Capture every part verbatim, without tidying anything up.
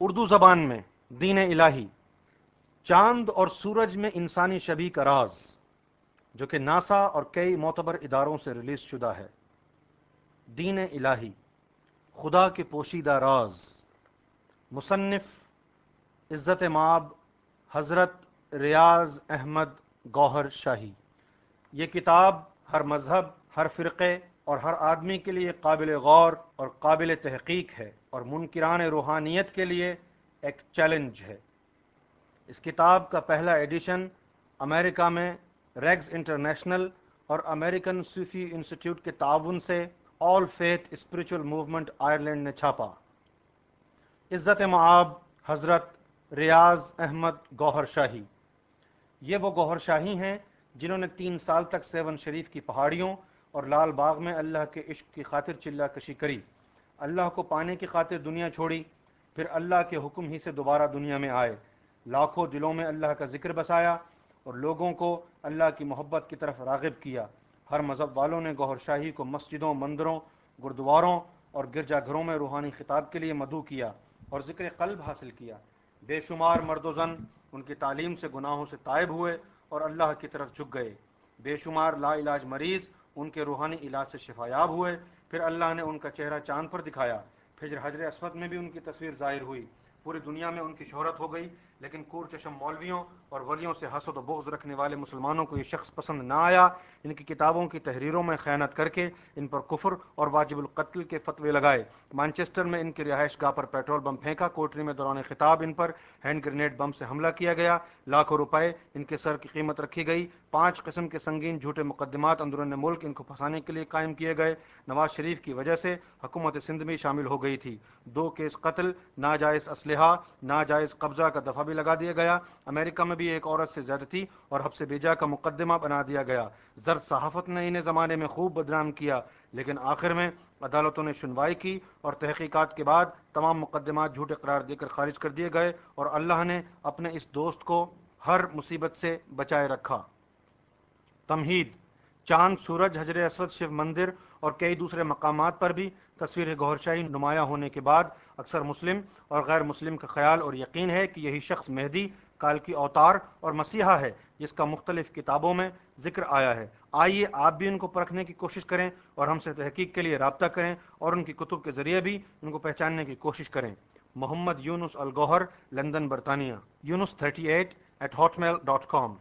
اردو زبان میں دین الہی، چاند اور سورج میں انسانی شبیہ کا راز، جو کہ ناسا اور کئی معتبر اداروں سے ریلیز شدہ ہے۔ دین الہی، خدا کے پوشیدہ راز، مصنف عزت مآب حضرت ریاض احمد گوہر شاہی۔ یہ کتاب ہر مذہب، ہر فرقے اور ہر آدمی کے لیے قابل غور اور قابل تحقیق ہے، اور منکران روحانیت کے لیے ایک چیلنج ہے۔ اس کتاب کا پہلا ایڈیشن امریکہ میں ریگز انٹرنیشنل اور امریکن صوفی انسٹیٹیوٹ کے تعاون سے All Faith Spiritual Movement Ireland نے چھاپا۔ عزت مآب حضرت ریاض احمد گوہر شاہی، یہ وہ گوہر شاہی ہیں جنہوں نے تین سال تک سیون شریف کی پہاڑیوں اور لال باغ میں اللہ کے عشق کی خاطر چلہ کشی کری، اللہ کو پانے کی خاطر دنیا چھوڑی، پھر اللہ کے حکم ہی سے دوبارہ دنیا میں آئے، لاکھوں دلوں میں اللہ کا ذکر بسایا اور لوگوں کو اللہ کی محبت کی طرف راغب کیا۔ ہر مذہب والوں نے گوہر شاہی کو مسجدوں، مندروں، گردواروں اور گرجا گھروں میں روحانی خطاب کے لیے مدعو کیا اور ذکر قلب حاصل کیا۔ بے شمار مرد و زن ان کی تعلیم سے گناہوں سے تائب ہوئے اور اللہ کی طرف جھک گئے۔ بے شمار لا علاج مریض ان کے روحانی علاج سے شفایاب ہوئے۔ پھر اللہ نے ان کا چہرہ چاند پر دکھایا، پھر حجر اسود میں بھی ان کی تصویر ظاہر ہوئی۔ پوری دنیا میں ان کی شہرت ہو گئی، لیکن کور چشم مولویوں اور ولیوں سے حسد و بغض رکھنے والے مسلمانوں کو یہ شخص پسند نہ آیا۔ ان کی کتابوں کی تحریروں میں خیانت کر کے ان پر کفر اور واجب القتل کے فتوے لگائے۔ مانچسٹر میں ان کی رہائش گاہ پر پیٹرول بم پھینکا، کوٹری میں دوران خطاب ان پر ہینڈ گرینیڈ بم سے حملہ کیا گیا، لاکھوں روپے ان کے سر کی قیمت رکھی گئی، پانچ قسم کے سنگین جھوٹے مقدمات اندرون ملک ان کو پھنسانے کے لیے قائم کیے گئے۔ نواز شریف کی وجہ سے حکومت سندھ میں شامل ہو گئی تھی، دو کیس قتل، ناجائز اسلحہ، ناجائز قبضہ کا دفعہ بھی لگا دیا گیا۔ امریکہ میں بھی ایک عورت سے زیادتی اور حبس بیجا کا مقدمہ بنا دیا گیا۔ زرد صحافت نے انہیں زمانے میں خوب بدنام کیا، لیکن آخر میں عدالتوں نے سنوائی کی اور تحقیقات کے بعد تمام مقدمات جھوٹے قرار دے کر خارج کر دیے گئے، اور اللہ نے اپنے اس دوست کو ہر مصیبت سے بچائے رکھا۔ تمہید، چاند، سورج، حجر اسود، شیو مندر اور کئی دوسرے مقامات پر بھی تصویر گوہر شاہی نمایاں ہونے کے بعد اکثر مسلم اور غیر مسلم کا خیال اور یقین ہے کہ یہی شخص مہدی، کال کی اوتار اور مسیحا ہے، جس کا مختلف کتابوں میں ذکر آیا ہے۔ آئیے آپ بھی ان کو پرکھنے کی کوشش کریں اور ہم سے تحقیق کے لیے رابطہ کریں اور ان کی کتب کے ذریعے بھی ان کو پہچاننے کی کوشش کریں۔ محمد یونس الگوہر، لندن، برطانیہ۔ Younus thirty eight at hotmail dot com.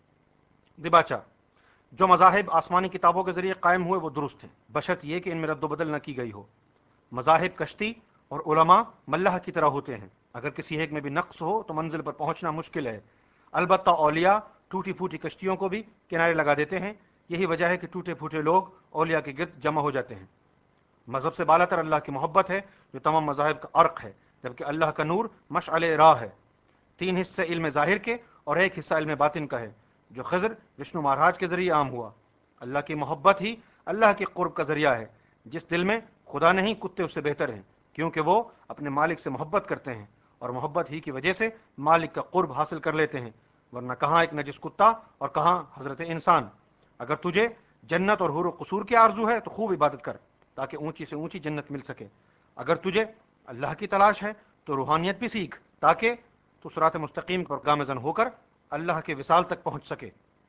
دباچہ، جو مذاہب آسمانی کتابوں کے ذریعے قائم ہوئے وہ درست ہیں، بشرط یہ کہ ان میں رد و بدل نہ کی گئی ہو۔ مذاہب کشتی اور علماء ملح کی طرح ہوتے ہیں، اگر کسی ایک میں بھی نقص ہو تو منزل پر پہنچنا مشکل ہے۔ البتہ اولیاء ٹوٹی پھوٹی کشتیوں کو بھی کنارے لگا دیتے ہیں، یہی وجہ ہے کہ ٹوٹے پھوٹے لوگ اولیاء کے گرد جمع ہو جاتے ہیں۔ مذہب سے بالاتر اللہ کی محبت ہے، جو تمام مذاہب کا عرق ہے، جبکہ اللہ کا نور مشعل راہ ہے۔ تین حصے علم ظاہر کے اور ایک حصہ علم باطن کا ہے، جو خضر وشنو مہاراج کے ذریعے عام ہوا۔ اللہ کی محبت ہی اللہ کے قرب کا ذریعہ ہے۔ جس دل میں خدا نہیں، کتے اس سے بہتر ہیں، کیونکہ وہ اپنے مالک سے محبت کرتے ہیں اور محبت ہی کی وجہ سے مالک کا قرب حاصل کر لیتے ہیں، ورنہ کہاں ایک نجس کتا اور کہاں حضرت انسان۔ اگر تجھے جنت اور حور و قصور کی آرزو ہے تو خوب عبادت کر تاکہ اونچی سے اونچی جنت مل سکے۔ اگر تجھے اللہ کی تلاش ہے تو روحانیت بھی سیکھ تاکہ تو صراط مستقیم پر گامزن ہو کر اللہ کے وصال تک پہنچ سکے۔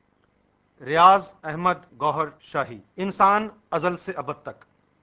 ریاض احمد گوہر شاہی۔ انسان ازل سے ابد تک۔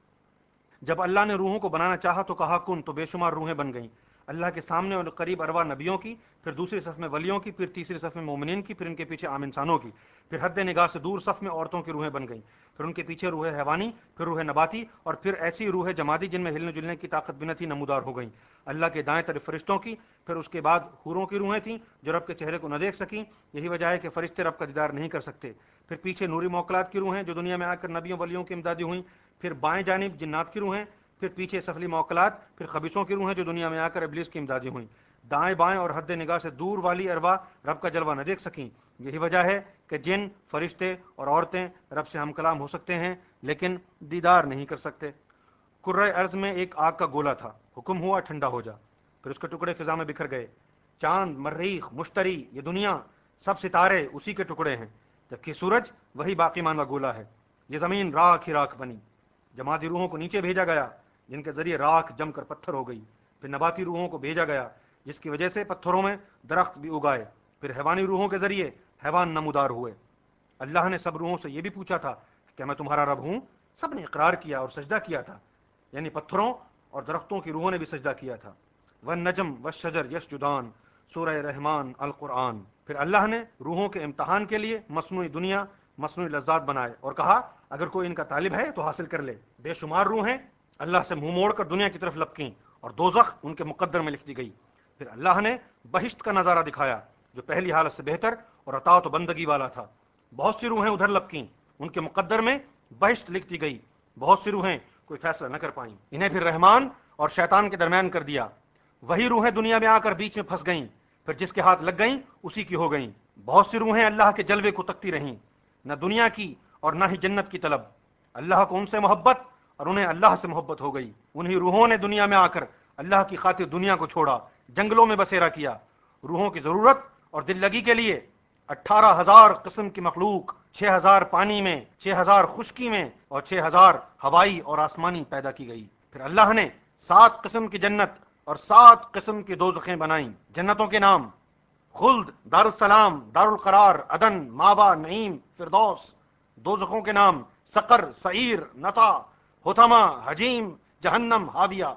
جب اللہ نے روحوں کو بنانا چاہا تو کہا کن، تو بے شمار روحیں بن گئیں۔ اللہ کے سامنے اور قریب ارواح نبیوں کی، پھر دوسری صف میں ولیوں کی، پھر تیسری صف میں مومنین کی، پھر ان کے پیچھے عام انسانوں کی، پھر حد نگاہ سے دور صف میں عورتوں کی روحیں بن گئیں، پھر ان کے پیچھے روح حیوانی، پھر روح نباتی، اور پھر ایسی روح جمادی جن میں ہلنے جلنے کی طاقت بھی نہ تھی نمودار ہو گئیں۔ اللہ کے دائیں طرف فرشتوں کی، پھر اس کے بعد حوروں کی روحیں تھیں جو رب کے چہرے کو نہ دیکھ سکیں، یہی وجہ ہے کہ فرشتے رب کا دیدار نہیں کر سکتے۔ پھر پیچھے نوری موکلات کی روحیں جو دنیا میں آ کر نبیوں ولیوں کی امدادی ہوئیں، پھر بائیں جانب جنات کی روحیں، پھر پیچھے سفلی موکلات، پھر خبیثوں کی روحیں جو دنیا میں آ کر ابلیس کی امدادی ہوئیں۔ دائیں بائیں اور حد نگاہ سے دور والی ارواح رب کا جلوہ نہ دیکھ سکیں، یہی وجہ ہے کہ جن، فرشتے اور عورتیں رب سے ہم کلام ہو سکتے ہیں لیکن دیدار نہیں کر سکتے۔ کرۂ ارض میں ایک آگ کا گولا تھا، حکم ہوا ٹھنڈا ہو جا، پھر اس کے ٹکڑے فضا میں بکھر گئے۔ چاند، مریخ، مشتری، یہ دنیا، سب ستارے اسی کے ٹکڑے ہیں، جبکہ سورج وہی باقی ماندہ گولا ہے۔ یہ زمین راکھ ہی راکھ بنی، جمادی روحوں کو نیچے بھیجا گیا جن کے ذریعے راکھ جم کر پتھر ہو گئی۔ پھر نباتی روحوں کو بھیجا گیا جس کی وجہ سے پتھروں میں درخت بھی اگائے، پھر حیوانی روحوں کے ذریعے حیوان نمودار ہوئے۔ اللہ نے سب روحوں سے یہ بھی پوچھا تھا کہ کیا میں تمہارا رب ہوں؟ سب نے اقرار کیا اور سجدہ کیا تھا، یعنی پتھروں اور درختوں کی روحوں نے بھی سجدہ کیا تھا۔ والنجم والشجر یسجدان، سورہ رحمان القرآن۔ پھر اللہ نے روحوں کے امتحان کے لیے مصنوعی دنیا، مصنوعی لذات بنائے اور کہا اگر کوئی ان کا طالب ہے تو حاصل کر لے۔ بے شمار روحیں اللہ سے منہ موڑ کر دنیا کی طرف لپکیں اور دوزخ ان کے مقدر میں لکھ دی گئی۔ پھر اللہ نے بہشت کا نظارہ دکھایا جو پہلی حالت سے بہتر اور اطاعت و بندگی والا تھا۔ بہت سی روحیں ادھر لپکیں، ان کے مقدر میں بہشت لکھ دی گئی، بہت سی روحیں کوئی فیصلہ نہ کر پائیں، انہیں پھر رحمان اور شیطان کے درمیان کر دیا۔ وہی روحیں دنیا میں آ کر بیچ میں پھنس گئیں، پھر جس کے ہاتھ لگ گئیں اسی کی ہو گئیں۔ بہت سی روحیں اللہ کے جلوے کو تکتی رہیں، نہ دنیا کی اور نہ ہی جنت کی طلب۔ اللہ کو ان سے محبت اور انہیں اللہ سے محبت ہو گئی۔ انہی روحوں نے دنیا میں آ کر اللہ کی خاطر دنیا کو چھوڑا، جنگلوں میں بسیرا کیا۔ روحوں کی ضرورت اور دل لگی کے لیے اٹھارہ ہزار قسم کی مخلوق، چھ ہزار پانی میں، چھ ہزار خشکی میں اور چھ ہزار ہوائی اور آسمانی پیدا کی گئی۔ پھر اللہ نے سات قسم کی جنت اور سات قسم کی دوزخیں بنائیں۔ جنتوں کے نام: خلد، دار السلام، دار القرار، عدن، ماوا، نعیم، فردوس۔ دوزخوں کے نام: سقر، سعیر، نتا، حطمہ، حجیم، جہنم، حاویہ۔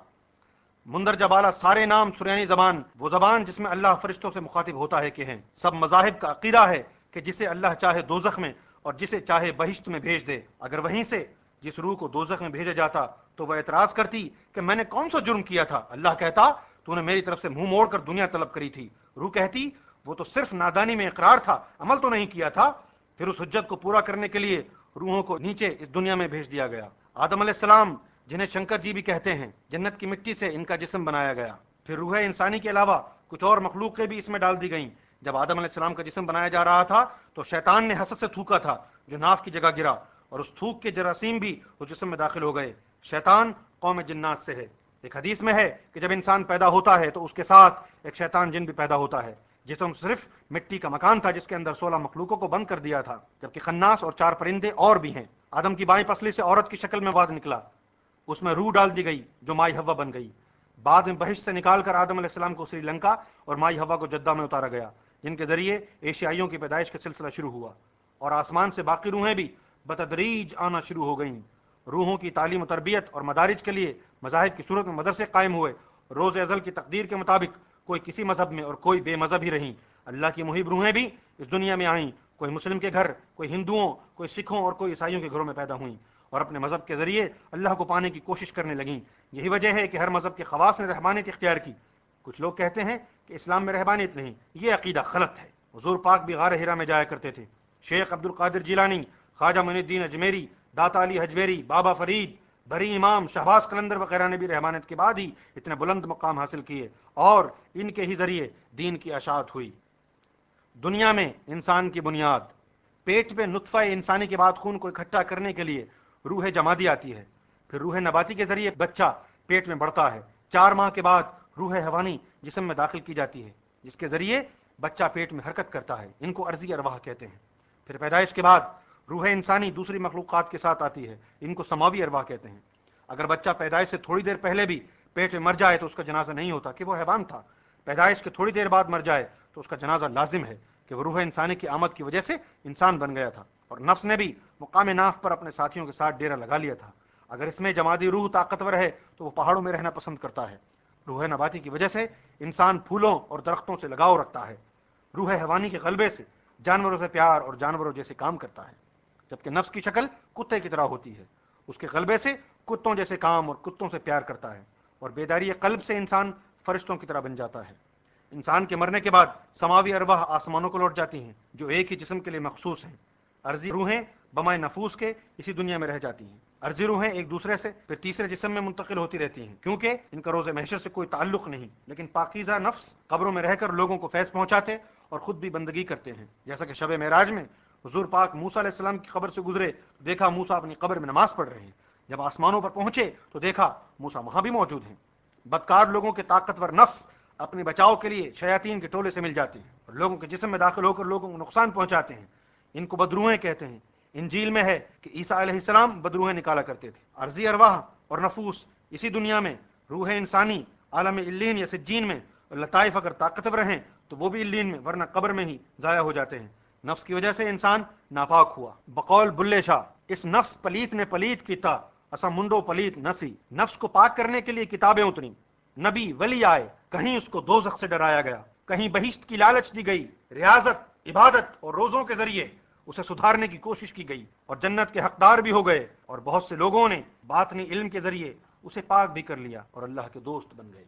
مندرجہ بالا سارے نام سریانی زبان، وہ زبان جس میں اللہ فرشتوں سے مخاطب ہوتا ہے، کہ ہیں۔ سب مذاہب کا عقیدہ ہے کہ جسے اللہ چاہے دوزخ میں اور جسے چاہے بہشت میں بھیج دے۔ اگر وہیں سے جس روح کو دوزخ میں بھیجا جاتا تو وہ اعتراض کرتی کہ میں نے کون سا جرم کیا تھا؟ اللہ کہتا تو نے میری طرف سے منہ موڑ کر دنیا طلب کری تھی۔ روح کہتی وہ تو صرف نادانی میں اقرار تھا، عمل تو نہیں کیا تھا۔ پھر اس حجت کو پورا کرنے کے لیے روحوں کو نیچے اس دنیا میں بھیج دیا گیا۔ آدم علیہ السلام، جنہیں شنکر جی بھی کہتے ہیں، جنت کی مٹی سے ان کا جسم بنایا گیا۔ پھر روح انسانی کے علاوہ کچھ اور مخلوقیں بھی اس میں ڈال دی گئیں۔ جب آدم علیہ السلام کا جسم بنایا جا رہا تھا تو شیطان نے حسد سے تھوکا تھا جو ناف کی جگہ گرا، اور اس تھوک کے جراثیم بھی اس جسم میں داخل ہو گئے۔ شیطان قوم جنات سے ہے۔ ایک حدیث میں ہے کہ جب انسان پیدا ہوتا ہے تو اس کے ساتھ ایک شیطان جن بھی پیدا ہوتا ہے۔ جسم صرف مٹی کا مکان تھا جس کے اندر سولہ مخلوقوں کو بند کر دیا تھا، جبکہ خناس اور چار پرندے اور بھی ہیں۔ آدم کی بائیں پسلی سے عورت کی شکل میں واد نکلا، اس میں روح ڈال دی گئی جو مائی ہوا بن گئی۔ بعد میں بہشت سے نکال کر آدم علیہ السلام کو سری لنکا اور مائی ہوا کو جدہ میں اتارا گیا، جن کے ذریعے ایشیائیوں کی پیدائش کا سلسلہ شروع ہوا، اور آسمان سے باقی روحیں بھی بتدریج آنا شروع ہو گئیں۔ روحوں کی تعلیم و تربیت اور مدارج کے لیے مذاہب کی صورت میں مدرسے قائم ہوئے۔ روز ازل کی تقدیر کے مطابق کوئی کسی مذہب میں اور کوئی بے مذہب ہی رہیں۔ اللہ کی محب روحیں بھی اس دنیا میں آئیں، کوئی مسلم کے گھر، کوئی ہندوؤں، کوئی سکھوں اور کوئی عیسائیوں کے گھروں میں پیدا ہوئیں، اور اپنے مذہب کے ذریعے اللہ کو پانے کی کوشش کرنے لگیں۔ یہی وجہ ہے کہ ہر مذہب کے خواص نے رحمانیت اختیار کی۔ کچھ لوگ کہتے ہیں کہ اسلام میں رحمانیت نہیں، یہ عقیدہ غلط ہے۔ حضور پاک بھی غار ہرا میں جایا کرتے تھے۔ شیخ عبد القادر جیلانی، خواجہ معین الدین اجمیری، داتا علی حجویری، بابا فرید، بری امام، شہباز قلندر وغیرہ نے بھی رحمانیت کے بعد ہی اتنے بلند مقام حاصل کیے، اور ان کے ہی ذریعے دین کی اشاعت ہوئی۔ دنیا میں انسان کی بنیاد: پیٹ میں نطفہ انسانی کے بعد خون کو اکٹھا کرنے کے لیے روح جمادی آتی ہے، پھر روح نباتی کے ذریعے بچہ پیٹ میں بڑھتا ہے۔ چار ماہ کے بعد روح حیوانی جسم میں داخل کی جاتی ہے، جس کے ذریعے بچہ پیٹ میں حرکت کرتا ہے۔ ان کو ارضی ارواح کہتے ہیں۔ پھر پیدائش کے بعد روح انسانی دوسری مخلوقات کے ساتھ آتی ہے، ان کو سماوی ارواح کہتے ہیں۔ اگر بچہ پیدائش سے تھوڑی دیر پہلے بھی پیٹ میں مر جائے تو اس کا جنازہ نہیں ہوتا کہ وہ حیوان تھا، پیدائش کے تھوڑی دیر بعد مر جائے تو اس کا جنازہ لازم ہے کہ وہ روح انسانی کی آمد کی وجہ سے انسان بن گیا تھا، اور نفس نے بھی مقام ناف پر اپنے ساتھیوں کے ساتھ ڈیرا لگا لیا تھا۔ اگر اس میں جمادی روح طاقتور ہے تو وہ پہاڑوں میں رہنا پسند کرتا ہے۔ روح نباتی کی وجہ سے انسان پھولوں اور درختوں سے لگاؤ رکھتا ہے۔ روح حیوانی کے غلبے سے جانوروں سے پیار اور جانوروں جیسے کام کرتا ہے، جبکہ نفس کی شکل کتے کی طرح ہوتی ہے۔ اس کے غلبے سے کتوں جیسے کام اور کتوں سے پیار کرتا ہے، اور بیداری قلب سے انسان فرشتوں کی طرح بن جاتا ہے۔ انسان کے مرنے کے بعد سماوی ارواح آسمانوں کو لوٹ جاتی ہیں جو ایک ہی جسم کے لیے مخصوص ہیں۔ ارضی روحیں بمائے نفوس کے اسی دنیا میں رہ جاتی ہیں۔ ارضی روحیں ایک دوسرے سے پھر تیسرے جسم میں منتقل ہوتی رہتی ہیں، کیونکہ ان کا روز محشر سے کوئی تعلق نہیں، لیکن پاکیزہ نفس قبروں میں رہ کر لوگوں کو فیض پہنچاتے اور خود بھی بندگی کرتے ہیں۔ جیسا کہ شب معراج میں حضور پاک موسیٰ علیہ السلام کی قبر سے گزرے تو دیکھا موسیٰ اپنی قبر میں نماز پڑھ رہے ہیں۔ جب آسمانوں پر پہنچے تو دیکھا موسیٰ وہاں بھی موجود ہیں۔ بدکار لوگوں کے طاقتور نفس اپنے بچاؤ کے لیے شیاطین کے ٹولے سے مل جاتے ہیں اور لوگوں کے جسم میں داخل ہو کر لوگوں کو نقصان پہنچاتے ہیں۔ ان کو بدروہیں کہتے ہیں۔ انجیل میں ہے کہ عیسیٰ علیہ السلام بدروہیں نکالا کرتے تھے۔ ارضی ارواح اور نفوس اسی دنیا میں روح انسانی عالم الین یا سجین میں لطائف اگر طاقتور ہیں تو وہ بھی الین میں، ورنہ قبر میں ہی ضائع ہو جاتے ہیں۔ نفس کی وجہ سے انسان ناپاک ہوا۔ بقول بلے شاہ، اس نفس پلیت نے پلیت کیتا، اسا منڈو پلیت نسی۔ نفس کو پاک کرنے کے لیے کتابیں اتری، نبی ولی آئے، کہیں اس کو دوزخ سے ڈرایا گیا، کہیں بہشت کی لالچ دی گئی، ریاضت، عبادت اور روزوں کے ذریعے اسے سدھارنے کی کوشش کی گئی اور جنت کے حقدار بھی ہو گئے، اور بہت سے لوگوں نے باطنی علم کے ذریعے اسے پاک بھی کر لیا اور اللہ کے دوست بن گئے۔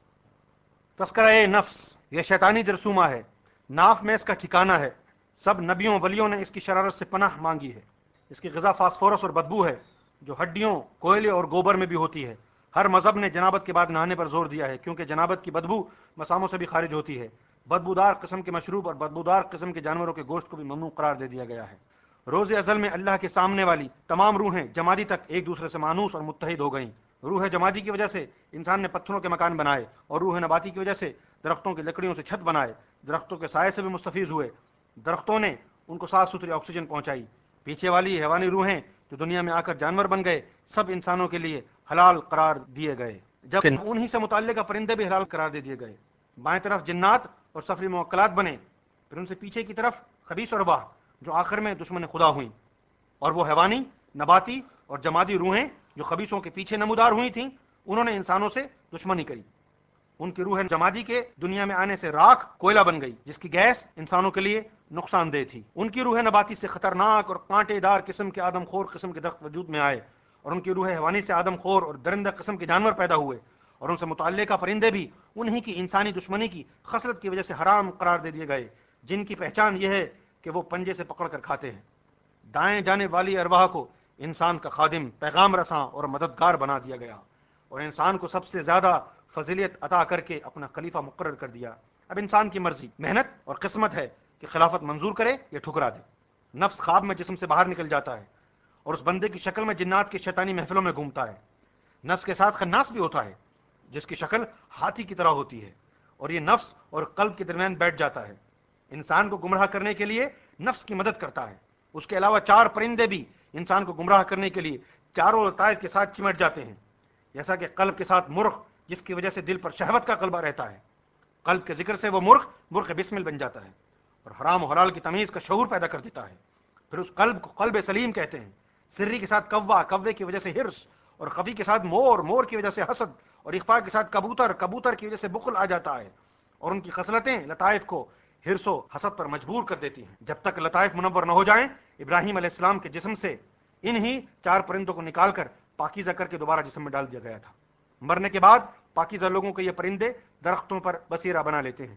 تذکرہ نفس یہ شیطانی جرثومہ ہے، ناف میں اس کا ٹھکانہ ہے۔ سب نبیوں ولیوں نے اس کی شرارت سے پناہ مانگی ہے۔ اس کی غذا فاسفورس اور بدبو ہے جو ہڈیوں، کوئلے اور گوبر میں بھی ہوتی ہے۔ ہر مذہب نے جنابت کے بعد نہانے پر زور دیا ہے، کیونکہ جنابت کی بدبو مساموں سے بھی خارج ہوتی ہے۔ بدبودار قسم کے مشروب اور بدبودار قسم کے جانوروں کے گوشت کو بھی ممنوع قرار دے دیا گیا ہے۔ روز ازل میں اللہ کے سامنے والی تمام روحیں جمادی تک ایک دوسرے سے مانوس اور متحد ہو گئیں۔ روح جمادی کی وجہ سے انسان نے پتھروں کے مکان بنائے، اور روح نباتی کی وجہ سے درختوں کی لکڑیوں سے چھت بنائے۔ درختوں کے سائے سے بھی مستفیض ہوئے، درختوں نے ان کو صاف ستھری آکسیجن پہنچائی۔ پیچھے والی حیوانی روحیں جو دنیا میں آ کر جانور بن گئے، سب انسانوں کے لیے حلال قرار دیے گئے، جب انہی سے متعلقہ پرندے بھی حلال قرار دے دیے گئے۔ بائیں طرف جنات اور سفری موکلات بنے، پھر ان سے پیچھے کی طرف خبیث اور واہ جو آخر میں دشمن خدا ہوئیں، اور وہ حیوانی، نباتی اور جمادی روحیں جو خبیثوں کے پیچھے نمودار ہوئی تھیں، انہوں نے انسانوں سے دشمنی کری۔ ان کی روح جمادی کے دنیا میں آنے سے راکھ کوئلہ بن گئی، جس کی گیس انسانوں کے لیے نقصان دہ تھی۔ ان کی روح نباتی سے خطرناک اور کانٹے دار قسم کے آدم خور قسم کے درخت وجود میں آئے، اور ان کی روح حیوانی سے آدم خور اور درندہ قسم کے جانور پیدا ہوئے، اور ان سے متعلقہ پرندے بھی انہی کی انسانی دشمنی کی خصلت کی وجہ سے حرام قرار دے دیے گئے، جن کی پہچان یہ ہے کہ وہ پنجے سے پکڑ کر کھاتے ہیں۔ دائیں جانب والی ارواح کو انسان کا خادم، پیغام رساں اور مددگار بنا دیا گیا، اور انسان کو سب سے زیادہ فضیلت عطا کر کے اپنا خلیفہ مقرر کر دیا۔ اب انسان کی مرضی، محنت اور قسمت ہے کہ خلافت منظور کرے یا ٹھکرا دے۔ نفس خواب میں جسم سے باہر نکل جاتا ہے اور اس بندے کی شکل میں جنات کی شیطانی محفلوں میں گھومتا ہے۔ نفس کے ساتھ خناس بھی ہوتا ہے جس کی شکل ہاتھی کی طرح ہوتی ہے، اور یہ نفس اور قلب کے درمیان بیٹھ جاتا ہے۔ انسان کو گمراہ کرنے کے لیے نفس کی مدد کرتا ہے۔ اس کے علاوہ چار پرندے بھی انسان کو گمراہ کرنے کے لیے چاروں لطائف کے ساتھ چمٹ جاتے ہیں، جیسا کہ قلب کے ساتھ مرغ، جس کی وجہ سے دل پر شہوت کا غلبہ رہتا ہے، قلب کے ذکر سے وہ مرغ مرغ بسمل بن جاتا ہے اور حرام و حلال کی تمیز کا شعور پیدا کر دیتا ہے۔ پھر اس قلب کو قلب سلیم کہتے ہیں۔ سری کے ساتھ کوا، کوے کی وجہ سے ہرس، اور خفی کے ساتھ مور، مور کی وجہ سے حسد، اور اخفاء کے ساتھ کبوتر، کبوتر کی وجہ سے بخل آ جاتا ہے، اور ان کی خصلتیں لطائف کو ہرس و حسد پر مجبور کر دیتی ہیں۔ جب تک لطائف منور نہ ہو جائیں، ابراہیم علیہ السلام کے جسم سے انہی چار پرندوں کو نکال کر پاکیزہ کر کے دوبارہ جسم میں ڈال دیا گیا تھا۔ مرنے کے بعد پاکیزہ لوگوں کو یہ پرندے درختوں پر بسیرا بنا لیتے ہیں۔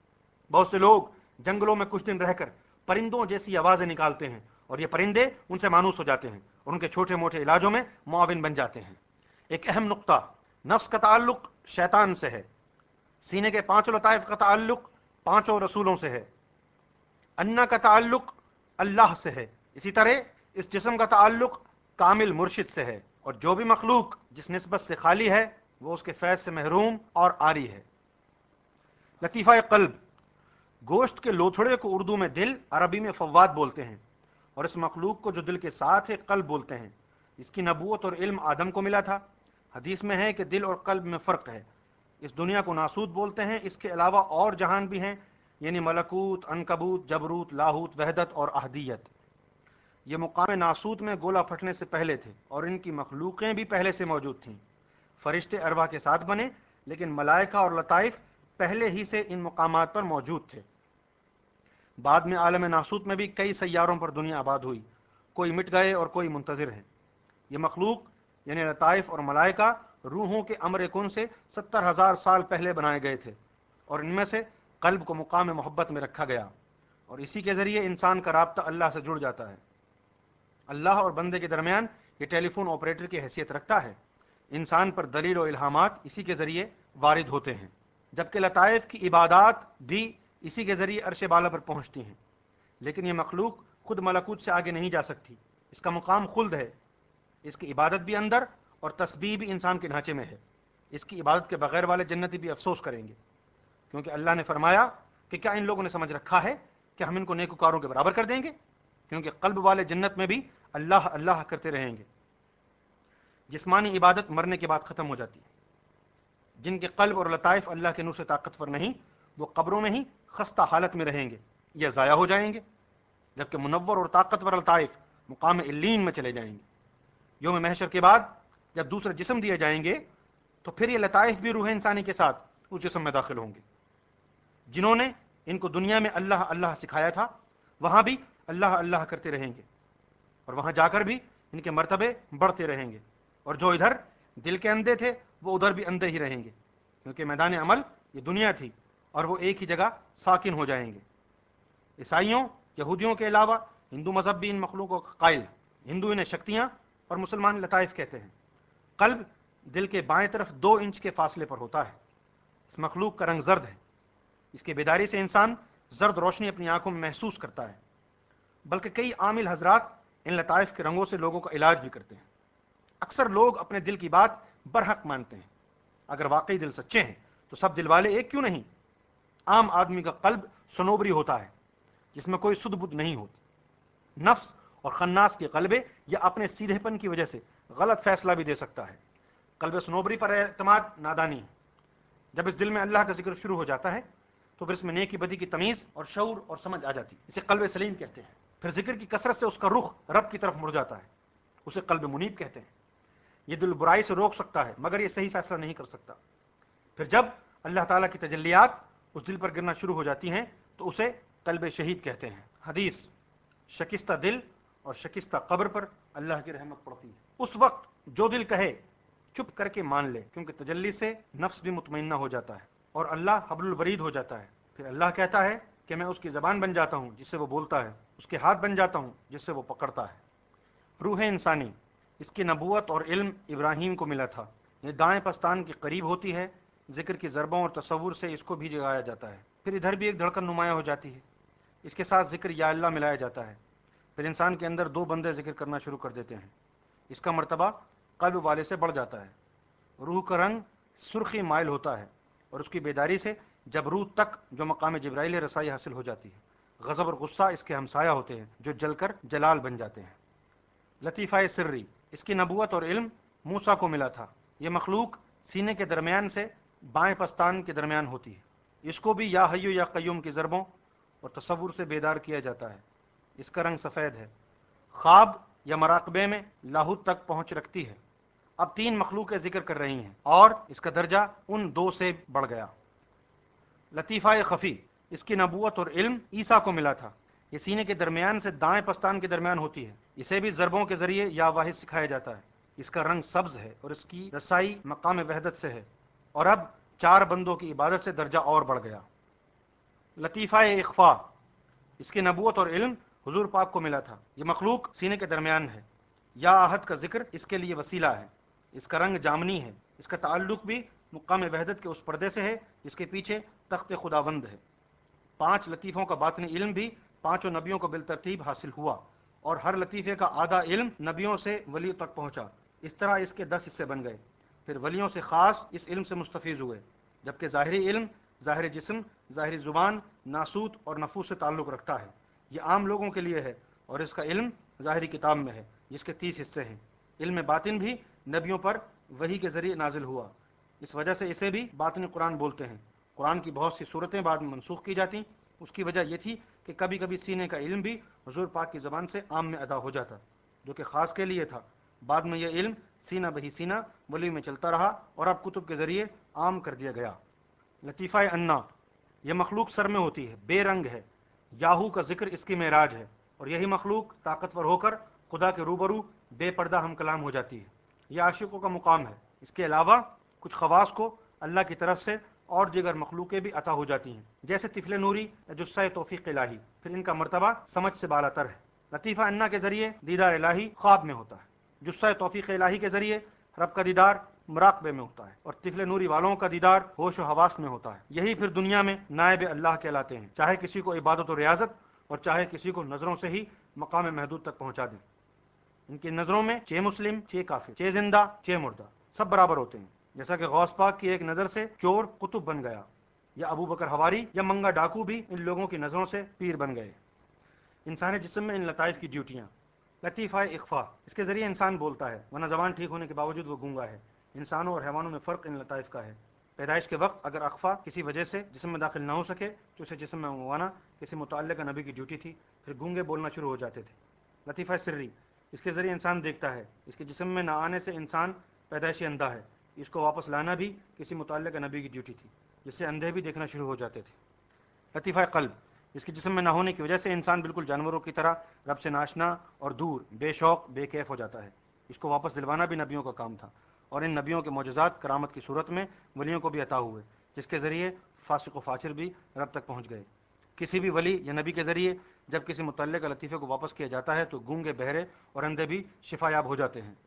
بہت سے لوگ جنگلوں میں کچھ دن رہ کر پرندوں جیسی آوازیں نکالتے ہیں، اور یہ پرندے ان سے مانوس ہو جاتے ہیں اور ان کے چھوٹے موٹے علاجوں میں معاون بن جاتے ہیں۔ ایک اہم نقطہ، نفس کا تعلق شیطان سے ہے، سینے کے پانچوں لطائف کا تعلق پانچوں رسولوں سے ہے، انا کا تعلق اللہ سے ہے، اسی طرح اس جسم کا تعلق کامل مرشد سے ہے، اور جو بھی مخلوق جس نسبت سے خالی ہے وہ اس کے فیض سے محروم اور عاری ہے۔ لطیفہ قلب، گوشت کے لوتھڑے کو اردو میں دل، عربی میں فواد بولتے ہیں، اور اس مخلوق کو جو دل کے ساتھ ہے قلب بولتے ہیں۔ اس کی نبوت اور علم آدم کو ملا تھا۔ حدیث میں ہے کہ دل اور قلب میں فرق ہے۔ اس دنیا کو ناسوت بولتے ہیں، اس کے علاوہ اور جہان بھی ہیں، یعنی ملکوت، عنکبوت، جبروت، لاہوت، وحدت اور احدیت۔ یہ مقام ناسوت میں گولا پھٹنے سے پہلے تھے، اور ان کی مخلوقیں بھی پہلے سے موجود تھیں۔ فرشتے ارواح کے ساتھ بنے، لیکن ملائکہ اور لطائف پہلے ہی سے ان مقامات پر موجود تھے۔ بعد میں عالم ناسوت میں بھی کئی سیاروں پر دنیا آباد ہوئی، کوئی مٹ گئے اور کوئی منتظر ہیں۔ یہ مخلوق یعنی لطائف اور ملائکہ روحوں کے امر کن سے ستر ہزار سال پہلے بنائے گئے تھے، اور ان میں سے قلب کو مقام محبت میں رکھا گیا، اور اسی کے ذریعے انسان کا رابطہ اللہ سے جڑ جاتا ہے۔ اللہ اور بندے کے درمیان یہ ٹیلی فون آپریٹر کی حیثیت رکھتا ہے۔ انسان پر دلیل و الہامات اسی کے ذریعے وارد ہوتے ہیں، جبکہ لطائف کی عبادات بھی اسی کے ذریعے عرش بالا پر پہنچتی ہیں۔ لیکن یہ مخلوق خود ملکوت سے آگے نہیں جا سکتی، اس کا مقام خلد ہے۔ اس کی عبادت بھی اندر اور تسبیح بھی انسان کے ڈھانچے میں ہے۔ اس کی عبادت کے بغیر والے جنتی بھی افسوس کریں گے، کیونکہ اللہ نے فرمایا کہ کیا ان لوگوں نے سمجھ رکھا ہے کہ ہم ان کو نیکوکاروں کے برابر کر دیں گے، کیونکہ قلب والے جنت میں بھی اللہ اللہ کرتے رہیں گے۔ جسمانی عبادت مرنے کے بعد ختم ہو جاتی ہے۔ جن کے قلب اور لطائف اللہ کے نور سے طاقتور نہیں، وہ قبروں میں ہی خستہ حالت میں رہیں گے یا ضائع ہو جائیں گے، جبکہ منور اور طاقتور لطائف مقام علین میں چلے جائیں گے۔ یوم محشر کے بعد جب دوسرے جسم دیے جائیں گے تو پھر یہ لطائف بھی روح انسانی کے ساتھ اس جسم میں داخل ہوں گے۔ جنہوں نے ان کو دنیا میں اللہ اللہ سکھایا تھا وہاں بھی اللہ اللہ کرتے رہیں گے، اور وہاں جا کر بھی ان کے مرتبے بڑھتے رہیں گے، اور جو ادھر دل کے اندھے تھے وہ ادھر بھی اندھے ہی رہیں گے، کیونکہ میدان عمل یہ دنیا تھی اور وہ ایک ہی جگہ ساکن ہو جائیں گے۔ عیسائیوں یہودیوں کے علاوہ ہندو مذہب بھی ان مخلوقوں کا قائل ہے۔ ہندو انہیں شکتیاں اور مسلمان لطائف کہتے ہیں۔ قلب دل کے بائیں طرف دو انچ کے فاصلے پر ہوتا ہے۔ اس مخلوق کا رنگ زرد ہے۔ اس کی بیداری سے انسان زرد روشنی اپنی آنکھوں میں محسوس کرتا ہے، بلکہ کئی عامل حضرات ان لطائف کے رنگوں سے لوگوں کا علاج بھی کرتے ہیں۔ اکثر لوگ اپنے دل کی بات برحق مانتے ہیں۔ اگر واقعی دل سچے ہیں تو سب دل والے ایک کیوں نہیں؟ عام آدمی کا قلب سنوبری ہوتا ہے جس میں کوئی سدھ بدھ نہیں ہوتی۔ نفس اور خناس کے قلبے یا اپنے سیدھے پن کی وجہ سے غلط فیصلہ بھی دے سکتا ہے۔ قلب سنوبری پر اعتماد نادانی ہے۔ جب اس دل میں اللہ کا ذکر شروع ہو جاتا ہے تو پھر اس میں نیکی بدی کی تمیز اور شعور اور سمجھ آ جاتی ہے۔ اسے قلب سلیم کہتے ہیں۔ پھر ذکر کی کثرت سے اس کا رخ رب کی طرف مڑ جاتا ہے، اسے قلب منیب کہتے ہیں۔ یہ دل برائی سے روک سکتا ہے مگر یہ صحیح فیصلہ نہیں کر سکتا۔ پھر جب اللہ تعالیٰ کی تجلیات اس دل پر گرنا شروع ہو جاتی ہیں تو اسے قلب شہید کہتے ہیں۔ حدیث: شکستہ دل اور شکستہ قبر پر اللہ کی رحمت پڑتی ہے۔ اس وقت جو دل کہے چپ کر کے مان لے، کیونکہ تجلی سے نفس بھی مطمئنہ ہو جاتا ہے اور اللہ حبل الورید ہو جاتا ہے۔ پھر اللہ کہتا ہے کہ میں اس کی زبان بن جاتا ہوں جس سے وہ بولتا ہے، اس کے ہاتھ بن جاتا ہوں جس سے وہ پکڑتا ہے۔ روح انسانی، اس کی نبوت اور علم ابراہیم کو ملا تھا۔ یہ دائیں پستان کے قریب ہوتی ہے، ذکر کی ضربوں اور تصور سے اس کو بھی جگایا جاتا ہے۔ پھر ادھر بھی ایک دھڑکن نمایاں ہو جاتی ہے، اس کے ساتھ ذکر یا اللہ ملایا جاتا ہے۔ پھر انسان کے اندر دو بندے ذکر کرنا شروع کر دیتے ہیں، اس کا مرتبہ قلب والے سے بڑھ جاتا ہے۔ روح کا رنگ سرخی مائل ہوتا ہے، اور اس کی بیداری سے جب روح تک جو مقام جبرائیل رسائی حاصل ہو جاتی ہے، غضب اور غصہ اس کے ہمسایہ ہوتے ہیں جو جل کر جلال بن جاتے ہیں۔ لطیفہ سری، اس کی نبوت اور علم موسیٰ کو ملا تھا۔ یہ مخلوق سینے کے درمیان سے بائیں پستان کے درمیان ہوتی ہے۔ اس کو بھی یا حیو یا قیوم کی ضربوں اور تصور سے بیدار کیا جاتا ہے۔ اس کا رنگ سفید ہے، خواب یا مراقبے میں لاہوت تک پہنچ رکھتی ہے۔ اب تین مخلوقیں ذکر کر رہی ہیں اور اس کا درجہ ان دو سے بڑھ گیا۔ لطیفہ خفی، اس کی نبوت اور علم عیسیٰ کو ملا تھا۔ یہ سینے کے درمیان سے دائیں پستان کے درمیان ہوتی ہے۔ اسے بھی ضربوں کے ذریعے یا واحد سکھایا جاتا ہے۔ اس کا رنگ سبز ہے اور اس کی رسائی مقام وحدت سے ہے، اور اب چار بندوں کی عبادت سے درجہ اور بڑھ گیا۔ لطیفہ اخفا، اس کی نبوت اور علم حضور پاک کو ملا تھا۔ یہ مخلوق سینے کے درمیان ہے، یا آہد کا ذکر اس کے لیے وسیلہ ہے۔ اس کا رنگ جامنی ہے، اس کا تعلق بھی مقام وحدت کے اس پردے سے ہے جس کے پیچھے تخت خداوند ہے۔ پانچ لطیفوں کا باطنی علم بھی پانچوں نبیوں کو بالترتیب حاصل ہوا، اور ہر لطیفے کا آدھا علم نبیوں سے ولیوں تک پہنچا۔ اس طرح اس کے دس حصے بن گئے۔ پھر ولیوں سے خاص اس علم سے مستفیض ہوئے، جبکہ ظاہری علم ظاہر جسم، ظاہری زبان، ناسوت اور نفوس سے تعلق رکھتا ہے۔ یہ عام لوگوں کے لیے ہے، اور اس کا علم ظاہری کتاب میں ہے جس کے تیس حصے ہیں۔ علم باطن بھی نبیوں پر وحی کے ذریعے نازل ہوا، اس وجہ سے اسے بھی باطنی قرآن بولتے ہیں۔ قرآن کی بہت سی صورتیں بعد میں منسوخ کی جاتی، اس کی وجہ یہ تھی کہ کبھی کبھی سینے کا علم بھی حضور پاک کی زبان سے عام میں ادا ہو جاتا، جو کہ خاص کے لیے تھا۔ بعد میں یہ علم سینہ بہی سینہ ولی میں چلتا رہا اور اب کتب کے ذریعے عام کر دیا گیا۔ لطیفہ انا، یہ مخلوق سر میں ہوتی ہے، بے رنگ ہے۔ یاہو کا ذکر اس کی معراج ہے، اور یہی مخلوق طاقتور ہو کر خدا کے روبرو بے پردہ ہم کلام ہو جاتی ہے۔ یہ عاشقوں کا مقام ہے۔ اس کے علاوہ کچھ خواص کو اللہ کی طرف سے اور دیگر مخلوقیں بھی عطا ہو جاتی ہیں، جیسے طفل نوری یا جسہ توفیق الہی۔ پھر ان کا مرتبہ سمجھ سے بالا تر ہے۔ لطیفہ انا کے ذریعے دیدار الہی خواب میں ہوتا ہے، جسہ توفیق الہی کے ذریعے رب کا دیدار مراقبے میں ہوتا ہے، اور طفل نوری والوں کا دیدار ہوش و حواس میں ہوتا ہے۔ یہی پھر دنیا میں نائب اللہ کہلاتے ہیں، چاہے کسی کو عبادت و ریاضت اور چاہے کسی کو نظروں سے ہی مقام محدود تک پہنچا دیں۔ ان کی نظروں میں چھ مسلم، چھ کافر، چھ زندہ، چھ مردہ سب برابر ہوتے ہیں، جیسا کہ غوث پاک کی ایک نظر سے چور قطب بن گیا، یا ابو بکر حواری یا منگا ڈاکو بھی ان لوگوں کی نظروں سے پیر بن گئے۔ انسانی جسم میں ان لطائف کی ڈیوٹیاں۔ لطیفہ اخفا، اس کے ذریعے انسان بولتا ہے ورنہ زبان ٹھیک ہونے کے باوجود وہ گونگا ہے۔ انسانوں اور حیوانوں میں فرق ان لطائف کا ہے۔ پیدائش کے وقت اگر اخفا کسی وجہ سے جسم میں داخل نہ ہو سکے تو اسے جسم میں منگوانا کسی متعلقہ نبی کی ڈیوٹی تھی، پھر گونگے بولنا شروع ہو جاتے تھے۔ لطیفہ سری، اس کے ذریعے انسان دیکھتا ہے، اس کے جسم میں نہ آنے سے انسان پیدائشی اندھا ہے، اس کو واپس لانا بھی کسی متعلقہ نبی کی ڈیوٹی تھی، جس سے اندھے بھی دیکھنا شروع ہو جاتے تھے۔ لطیفہ قلب، اس کے جسم میں نہ ہونے کی وجہ سے انسان بالکل جانوروں کی طرح رب سے ناشنا اور دور، بے شوق بے کیف ہو جاتا ہے، اس کو واپس دلوانا بھی نبیوں کا کام تھا، اور ان نبیوں کے معجزات کرامت کی صورت میں ولیوں کو بھی عطا ہوئے، جس کے ذریعے فاسق و فاجر بھی رب تک پہنچ گئے۔ کسی بھی ولی یا نبی کے ذریعے جب کسی متعلقہ لطیفے کو واپس کیا جاتا ہے تو گونگے، بہرے اور اندھے بھی شفا یاب ہو جاتے ہیں۔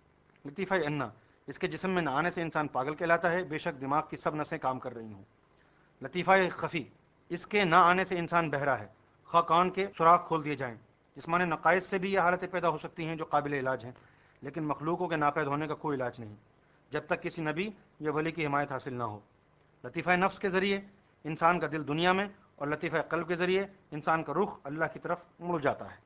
لطیفہ انا، اس کے جسم میں نہ آنے سے انسان پاگل کہلاتا ہے، بے شک دماغ کی سب نسیں کام کر رہی ہوں۔ لطیفہ خفی، اس کے نہ آنے سے انسان بہرا ہے، خواہ کان کے سوراخ کھول دیے جائیں۔ جسمانی نقائص سے بھی یہ حالتیں پیدا ہو سکتی ہیں جو قابل علاج ہیں، لیکن مخلوقوں کے ناپید ہونے کا کوئی علاج نہیں جب تک کسی نبی یا ولی کی حمایت حاصل نہ ہو۔ لطیفہ نفس کے ذریعے انسان کا دل دنیا میں، اور لطیفہ قلب کے ذریعے انسان کا رخ اللہ کی طرف مڑ جاتا ہے۔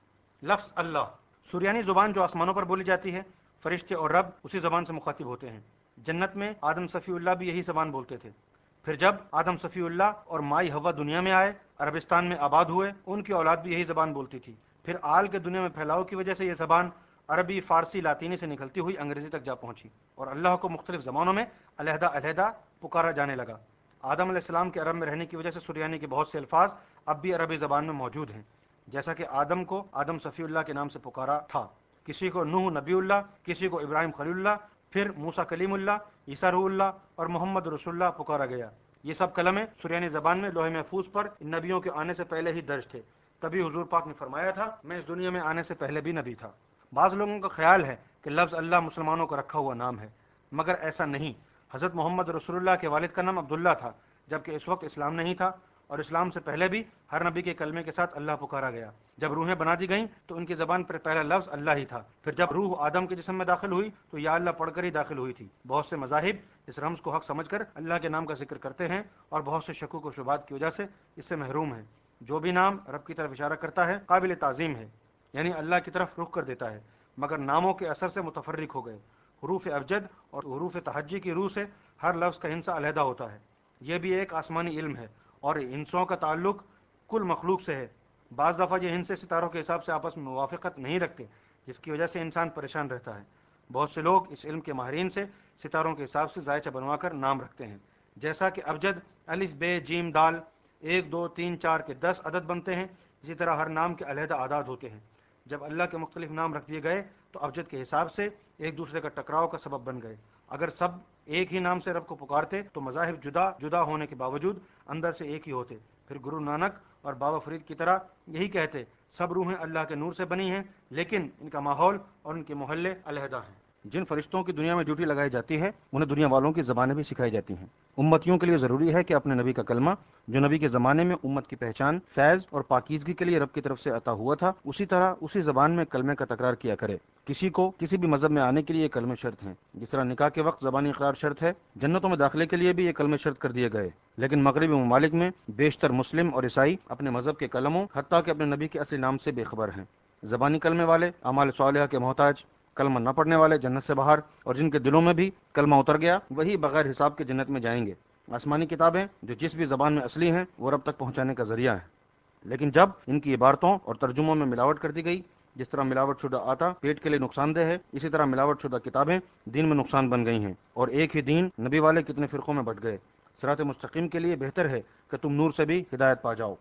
لفظ اللہ، سریانی زبان جو آسمانوں پر بولی جاتی ہے، فرشتے اور رب اسی زبان سے مخاطب ہوتے ہیں۔ جنت میں آدم صفی اللہ بھی یہی زبان بولتے تھے۔ پھر جب آدم صفی اللہ اور مائی ہوا دنیا میں آئے، عربستان میں آباد ہوئے، ان کی اولاد بھی یہی زبان بولتی تھی۔ پھر آل کے دنیا میں پھیلاؤ کی وجہ سے یہ زبان عربی، فارسی، لاطینی سے نکلتی ہوئی انگریزی تک جا پہنچی، اور اللہ کو مختلف زبانوں میں علیحدہ علیحدہ پکارا جانے لگا۔ آدم علیہ السلام کے عرب میں رہنے کی وجہ سے سریانی کے بہت سے الفاظ اب بھی عربی زبان میں موجود ہیں، جیسا کہ آدم کو آدم صفی اللہ کے نام سے پکارا تھا، کسی کو نوح نبی اللہ، کسی کو ابراہیم خلیل اللہ، پھر موسیٰ کلیم اللہ، عیسیٰ روح اللہ اور محمد رسول اللہ پکارا گیا۔ یہ سب کلمے سریانی زبان میں لوح محفوظ پر ان نبیوں کے آنے سے پہلے ہی درج تھے، تبھی حضور پاک نے فرمایا تھا، میں اس دنیا میں آنے سے پہلے بھی نبی تھا۔ بعض لوگوں کا خیال ہے کہ لفظ اللہ مسلمانوں کا رکھا ہوا نام ہے، مگر ایسا نہیں۔ حضرت محمد رسول اللہ کے والد کا نام عبداللہ تھا، جبکہ اس وقت اسلام نہیں تھا، اور اسلام سے پہلے بھی ہر نبی کے کلمے کے ساتھ اللہ پکارا گیا۔ جب روحیں بنا دی گئیں تو ان کی زبان پر پہلا لفظ اللہ ہی تھا، پھر جب روح آدم کے جسم میں داخل ہوئی تو یا اللہ پڑھ کر ہی داخل ہوئی تھی۔ بہت سے مذاہب اس رمز کو حق سمجھ کر اللہ کے نام کا ذکر کرتے ہیں، اور بہت سے شکوک و شبہات کی وجہ سے اس سے محروم ہیں۔ جو بھی نام رب کی طرف اشارہ کرتا ہے قابل تعظیم ہے، یعنی اللہ کی طرف رخ کر دیتا ہے، مگر ناموں کے اثر سے متفرق ہو گئے۔ حروف ابجد اور حروف تہجی کی روح سے ہر لفظ کا ہندسہ علیحدہ ہوتا ہے۔ یہ بھی ایک آسمانی علم ہے، اور ہندسوں کا تعلق کل مخلوق سے ہے۔ بعض دفعہ یہ ہندسے ستاروں کے حساب سے آپس میں موافقت نہیں رکھتے، جس کی وجہ سے انسان پریشان رہتا ہے۔ بہت سے لوگ اس علم کے ماہرین سے ستاروں کے حساب سے زائچہ بنوا کر نام رکھتے ہیں، جیسا کہ ابجد الف بے جیم دال ایک دو تین چار کے دس عدد بنتے ہیں، اسی طرح ہر نام کے علیحدہ اعداد ہوتے ہیں۔ جب اللہ کے مختلف نام رکھ دیے گئے تو ابجد کے حساب سے ایک دوسرے کا ٹکراؤ کا سبب بن گئے۔ اگر سب ایک ہی نام سے رب کو پکارتے تو مذاہب جدا جدا ہونے کے باوجود اندر سے ایک ہی ہوتے۔ پھر گرو نانک اور بابا فرید کی طرح یہی کہتے، سب روحیں اللہ کے نور سے بنی ہیں، لیکن ان کا ماحول اور ان کے محلے علیحدہ ہیں۔ جن فرشتوں کی دنیا میں ڈیوٹی لگائی جاتی ہے انہیں دنیا والوں کی زبانیں بھی سکھائی جاتی ہیں۔ امتیوں کے لیے ضروری ہے کہ اپنے نبی کا کلمہ جو نبی کے زمانے میں امت کی پہچان، فیض اور پاکیزگی کے لیے رب کی طرف سے عطا ہوا تھا، اسی طرح اسی زبان میں کلمے کا تکرار کیا کرے۔ کسی کو کسی بھی مذہب میں آنے کے لیے یہ کلمے شرط ہیں، جس طرح نکاح کے وقت زبانی اقرار شرط ہے۔ جنتوں میں داخلے کے لیے بھی یہ کلمے شرط کر دیے گئے، لیکن مغربی ممالک میں بیشتر مسلم اور عیسائی اپنے مذہب کے کلموں، حتیٰ کہ اپنے نبی کے اصلی نام سے بے خبر ہیں۔ زبانی کلمے والے اعمال صالحہ کے محتاج، کلمہ نہ پڑھنے والے جنت سے باہر، اور جن کے دلوں میں بھی کلمہ اتر گیا وہی بغیر حساب کے جنت میں جائیں گے۔ آسمانی کتابیں جو جس بھی زبان میں اصلی ہیں وہ رب تک پہنچانے کا ذریعہ ہیں، لیکن جب ان کی عبارتوں اور ترجموں میں ملاوٹ کر دی گئی، جس طرح ملاوٹ شدہ آٹا پیٹ کے لیے نقصان دہ ہے، اسی طرح ملاوٹ شدہ کتابیں دین میں نقصان بن گئی ہیں، اور ایک ہی دین نبی والے کتنے فرقوں میں بٹ گئے۔ صراط مستقیم کے لیے بہتر ہے کہ تم نور سے بھی ہدایت پا جاؤ۔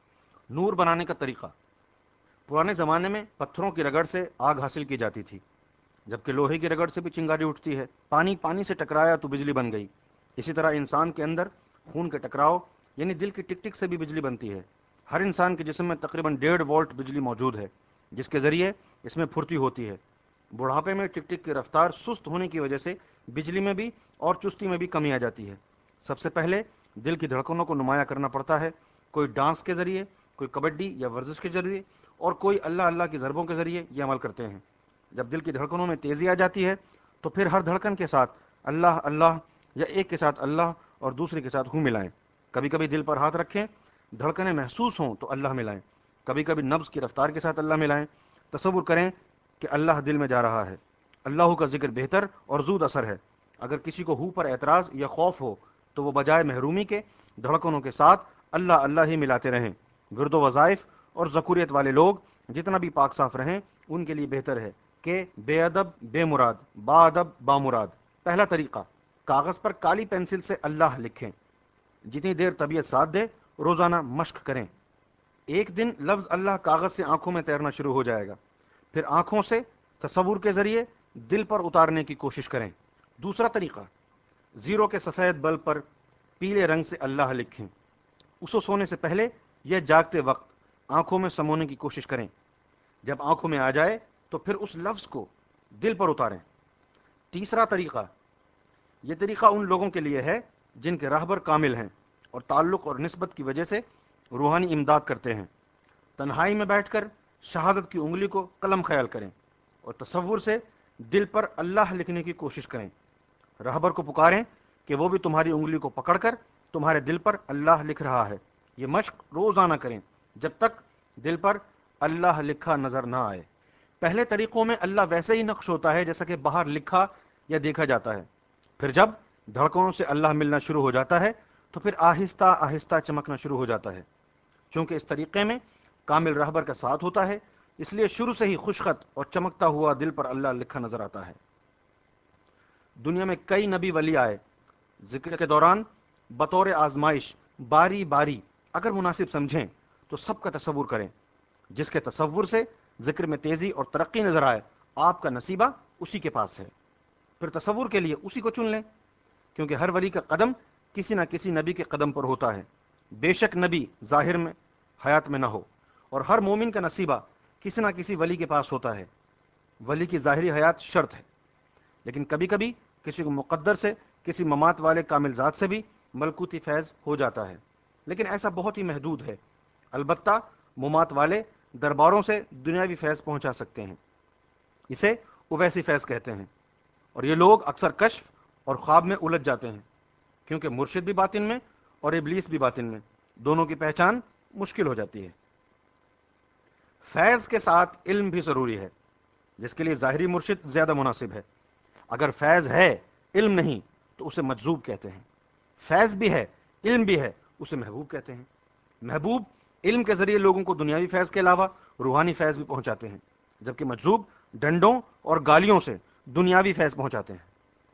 نور بنانے کا طریقہ۔ پرانے زمانے میں پتھروں کی رگڑ سے آگ حاصل کی جاتی تھی، جبکہ لوہے کی رگڑ سے بھی چنگاری اٹھتی ہے۔ پانی پانی سے ٹکرایا تو بجلی بن گئی۔ اسی طرح انسان کے اندر خون کے ٹکراؤ یعنی دل کی ٹک ٹک سے بھی بجلی بنتی ہے۔ ہر انسان کے جسم میں تقریباً ڈیڑھ وولٹ بجلی موجود ہے، جس کے ذریعے اس میں پھرتی ہوتی ہے۔ بڑھاپے میں ٹک ٹک کی رفتار سست ہونے کی وجہ سے بجلی میں بھی اور چستی میں بھی کمی آ جاتی ہے۔ سب سے پہلے دل کی دھڑکنوں کو نمایاں کرنا پڑتا ہے، کوئی ڈانس کے ذریعے، کوئی کبڈی یا ورزش کے ذریعے، اور کوئی اللہ اللہ کی ضربوں کے ذریعے یہ عمل کرتے ہیں۔ جب دل کی دھڑکنوں میں تیزی آ جاتی ہے تو پھر ہر دھڑکن کے ساتھ اللہ اللہ یا ایک کے ساتھ اللہ اور دوسرے کے ساتھ ہوں ملائیں۔ کبھی کبھی دل پر ہاتھ رکھیں، دھڑکنیں محسوس ہوں تو اللہ ملائیں، کبھی کبھی نبض کی رفتار کے ساتھ اللہ ملائیں۔ تصور کریں کہ اللہ دل میں جا رہا ہے۔ اللہ کا ذکر بہتر اور زود اثر ہے۔ اگر کسی کو ہو پر اعتراض یا خوف ہو تو وہ بجائے محرومی کے دھڑکنوں کے ساتھ اللہ اللہ ہی ملاتے رہیں۔ ورد و وظائف اور ذکوریت والے لوگ جتنا بھی پاک صاف رہیں ان کے لیے بہتر ہے کہ بے ادب بے مراد، با ادب با مراد۔ پہلا طریقہ، کاغذ پر کالی پینسل سے اللہ لکھیں۔ جتنی دیر طبیعت ساتھ دے روزانہ مشق کریں۔ ایک دن لفظ اللہ کاغذ سے آنکھوں میں تیرنا شروع ہو جائے گا، پھر آنکھوں سے تصور کے ذریعے دل پر اتارنے کی کوشش کریں۔ دوسرا طریقہ، زیرو کے سفید بلب پر پیلے رنگ سے اللہ لکھیں۔ اسے سونے سے پہلے یا جاگتے وقت آنکھوں میں سمونے کی کوشش کریں۔ جب آنکھوں میں آ جائے تو پھر اس لفظ کو دل پر اتاریں۔ تیسرا طریقہ، یہ طریقہ ان لوگوں کے لیے ہے جن کے راہبر کامل ہیں اور تعلق اور نسبت کی وجہ سے روحانی امداد کرتے ہیں۔ تنہائی میں بیٹھ کر شہادت کی انگلی کو قلم خیال کریں اور تصور سے دل پر اللہ لکھنے کی کوشش کریں۔ راہبر کو پکاریں کہ وہ بھی تمہاری انگلی کو پکڑ کر تمہارے دل پر اللہ لکھ رہا ہے۔ یہ مشق روزانہ کریں جب تک دل پر اللہ لکھا نظر نہ آئے۔ پہلے طریقوں میں اللہ ویسے ہی نقش ہوتا ہے جیسا کہ باہر لکھا یا دیکھا جاتا ہے، پھر جب دھڑکنوں سے اللہ ملنا شروع ہو جاتا ہے تو پھر آہستہ آہستہ چمکنا شروع ہو جاتا ہے۔ چونکہ اس طریقے میں کامل راہبر کا ساتھ ہوتا ہے، اس لیے شروع سے ہی خوشخط اور چمکتا ہوا دل پر اللہ لکھا نظر آتا ہے۔ دنیا میں کئی نبی ولی آئے، ذکر کے دوران بطور آزمائش باری باری اگر مناسب سمجھیں تو سب کا تصور کریں۔ جس کے تصور سے ذکر میں تیزی اور ترقی نظر آئے، آپ کا نصیبہ اسی کے پاس ہے، پھر تصور کے لیے اسی کو چن لیں، کیونکہ ہر ولی کا قدم کسی نہ کسی نبی کے قدم پر ہوتا ہے۔ بے شک نبی ظاہر میں حیات میں نہ ہو، اور ہر مومن کا نصیبہ کسی نہ کسی ولی کے پاس ہوتا ہے۔ ولی کی ظاہری حیات شرط ہے، لیکن کبھی کبھی کسی کو مقدر سے، کسی ممات والے کامل ذات سے بھی ملکوتی فیض ہو جاتا ہے، لیکن ایسا بہت ہی محدود ہے۔ البتہ ممات والے درباروں سے دنیاوی فیض پہنچا سکتے ہیں، اسے اویسی فیض کہتے ہیں، اور یہ لوگ اکثر کشف اور خواب میں الجھ جاتے ہیں، کیونکہ مرشد بھی باطن میں اور ابلیس بھی باطن میں، دونوں کی پہچان مشکل ہو جاتی ہے۔ فیض کے ساتھ علم بھی ضروری ہے، جس کے لیے ظاہری مرشد زیادہ مناسب ہے۔ اگر فیض ہے علم نہیں تو اسے مجذوب کہتے ہیں، فیض بھی ہے علم بھی ہے اسے محبوب کہتے ہیں۔ محبوب علم کے ذریعے لوگوں کو دنیاوی فیض کے علاوہ روحانی فیض بھی پہنچاتے ہیں، جبکہ مجذوب ڈنڈوں اور گالیوں سے دنیاوی فیض پہنچاتے ہیں۔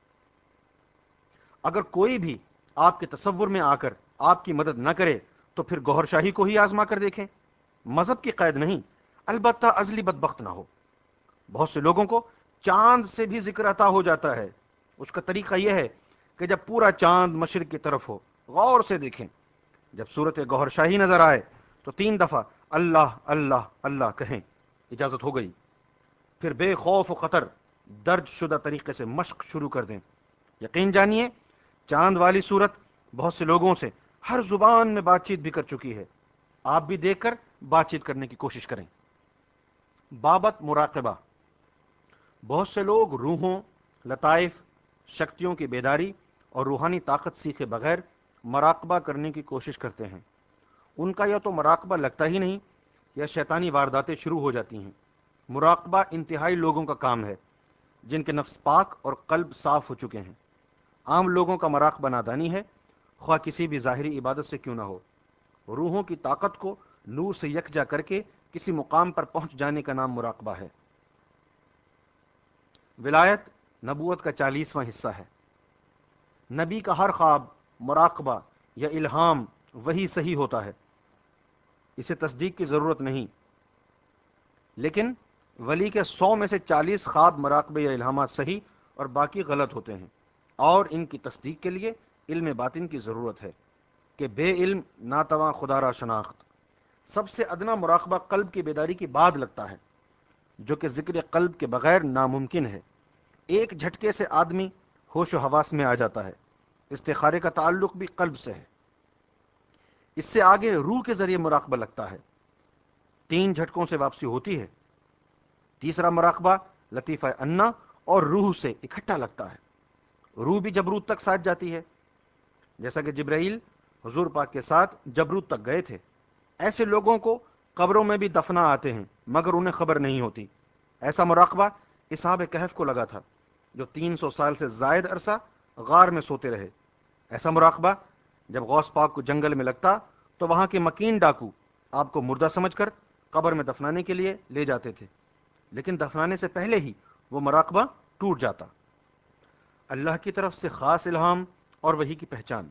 اگر کوئی بھی آپ کے تصور میں آ کر آپ کی مدد نہ کرے تو پھر گوہر شاہی کو ہی آزما کر دیکھیں۔ مذہب کی قید نہیں، البتہ ازلی بدبخت نہ ہو۔ بہت سے لوگوں کو چاند سے بھی ذکر عطا ہو جاتا ہے۔ اس کا طریقہ یہ ہے کہ جب پورا چاند مشرق کی طرف ہو غور سے دیکھیں، جب صورت گوہر شاہی نظر آئے تو تین دفعہ اللہ اللہ اللہ کہیں، اجازت ہو گئی۔ پھر بے خوف و خطر درج شدہ طریقے سے مشق شروع کر دیں۔ یقین جانیے چاند والی صورت بہت سے لوگوں سے ہر زبان میں بات چیت بھی کر چکی ہے۔ آپ بھی دیکھ کر بات چیت کرنے کی کوشش کریں۔ بابت مراقبہ، بہت سے لوگ روحوں، لطائف، شکتیوں کی بیداری اور روحانی طاقت سیکھے بغیر مراقبہ کرنے کی کوشش کرتے ہیں۔ ان کا یا تو مراقبہ لگتا ہی نہیں یا شیطانی وارداتیں شروع ہو جاتی ہیں۔ مراقبہ انتہائی لوگوں کا کام ہے جن کے نفس پاک اور قلب صاف ہو چکے ہیں۔ عام لوگوں کا مراقبہ نادانی ہے، خواہ کسی بھی ظاہری عبادت سے کیوں نہ ہو۔ روحوں کی طاقت کو نور سے یکجا کر کے کسی مقام پر پہنچ جانے کا نام مراقبہ ہے۔ ولایت نبوت کا چالیسواں حصہ ہے۔ نبی کا ہر خواب، مراقبہ یا الہام وہی صحیح ہوتا ہے، اسے تصدیق کی ضرورت نہیں، لیکن ولی کے سو میں سے چالیس خواب، مراقبے یا الہامات صحیح اور باقی غلط ہوتے ہیں، اور ان کی تصدیق کے لیے علم باطن کی ضرورت ہے کہ بے علم ناتواں خدا را شناخت۔ سب سے ادنا مراقبہ قلب کی بیداری کی بعد لگتا ہے، جو کہ ذکر قلب کے بغیر ناممکن ہے۔ ایک جھٹکے سے آدمی ہوش و حواس میں آ جاتا ہے۔ استخارے کا تعلق بھی قلب سے ہے، اس سے آگے روح کے ذریعے مراقبہ لگتا ہے۔ تین جھٹکوں سے واپسی ہوتی ہے۔ تیسرا مراقبہ لطیفہ انا اور روح سے اکٹھا لگتا ہے۔ روح بھی جبروت تک ساتھ جاتی ہے، جیسا کہ جبرائیل حضور پاک کے ساتھ جبروت تک گئے تھے۔ ایسے لوگوں کو قبروں میں بھی دفنا آتے ہیں مگر انہیں خبر نہیں ہوتی۔ ایسا مراقبہ اصحاب کہف کو لگا تھا، جو تین سو سال سے زائد عرصہ غار میں سوتے رہے۔ ایسا مراقبہ جب غوث پاک کو جنگل میں لگتا تو وہاں کے مکین ڈاکو آپ کو مردہ سمجھ کر قبر میں دفنانے کے لیے لے جاتے تھے، لیکن دفنانے سے پہلے ہی وہ مراقبہ ٹوٹ جاتا۔ اللہ کی طرف سے خاص الہام اور وحی کی پہچان۔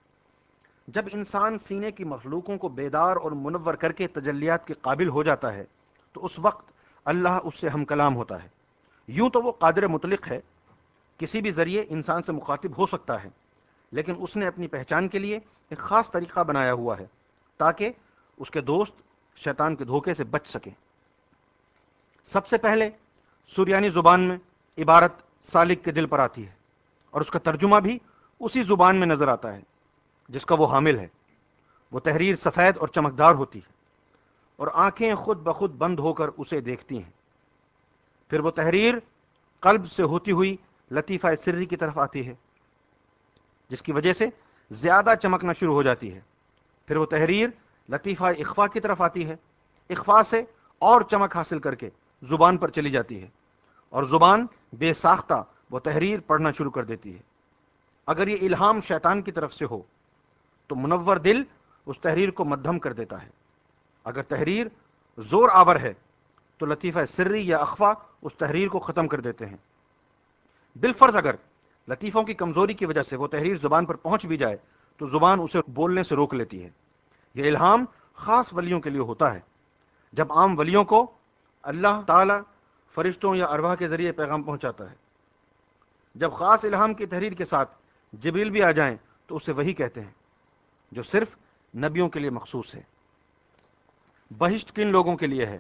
جب انسان سینے کی مخلوقوں کو بیدار اور منور کر کے تجلیات کے قابل ہو جاتا ہے تو اس وقت اللہ اس سے ہم کلام ہوتا ہے۔ یوں تو وہ قادر مطلق ہے، کسی بھی ذریعے انسان سے مخاطب ہو سکتا ہے، لیکن اس نے اپنی پہچان کے لیے ایک خاص طریقہ بنایا ہوا ہے تاکہ اس کے دوست شیطان کے دھوکے سے بچ سکیں۔ سب سے پہلے سریانی زبان میں عبارت سالک کے دل پر آتی ہے، اور اس کا ترجمہ بھی اسی زبان میں نظر آتا ہے جس کا وہ حامل ہے۔ وہ تحریر سفید اور چمکدار ہوتی ہے، اور آنکھیں خود بخود بند ہو کر اسے دیکھتی ہیں۔ پھر وہ تحریر قلب سے ہوتی ہوئی لطیفہ سری کی طرف آتی ہے، جس کی وجہ سے زیادہ چمکنا شروع ہو جاتی ہے۔ پھر وہ تحریر لطیفہ اخفا کی طرف آتی ہے، اخفا سے اور چمک حاصل کر کے زبان پر چلی جاتی ہے، اور زبان بے ساختہ وہ تحریر پڑھنا شروع کر دیتی ہے۔ اگر یہ الہام شیطان کی طرف سے ہو تو منور دل اس تحریر کو مدھم کر دیتا ہے۔ اگر تحریر زور آور ہے تو لطیفہ سری یا اخفا اس تحریر کو ختم کر دیتے ہیں۔ بالفرض اگر لطیفوں کی کمزوری کی وجہ سے وہ تحریر زبان پر پہنچ بھی جائے تو زبان اسے بولنے سے روک لیتی ہے۔ یہ الہام خاص ولیوں کے لیے ہوتا ہے۔ جب عام ولیوں کو اللہ تعالی فرشتوں یا ارواح کے ذریعے پیغام پہنچاتا ہے، جب خاص الہام کی تحریر کے ساتھ جبریل بھی آ جائیں تو اسے وہی کہتے ہیں، جو صرف نبیوں کے لیے مخصوص ہے۔ بہشت کن لوگوں کے لیے ہے؟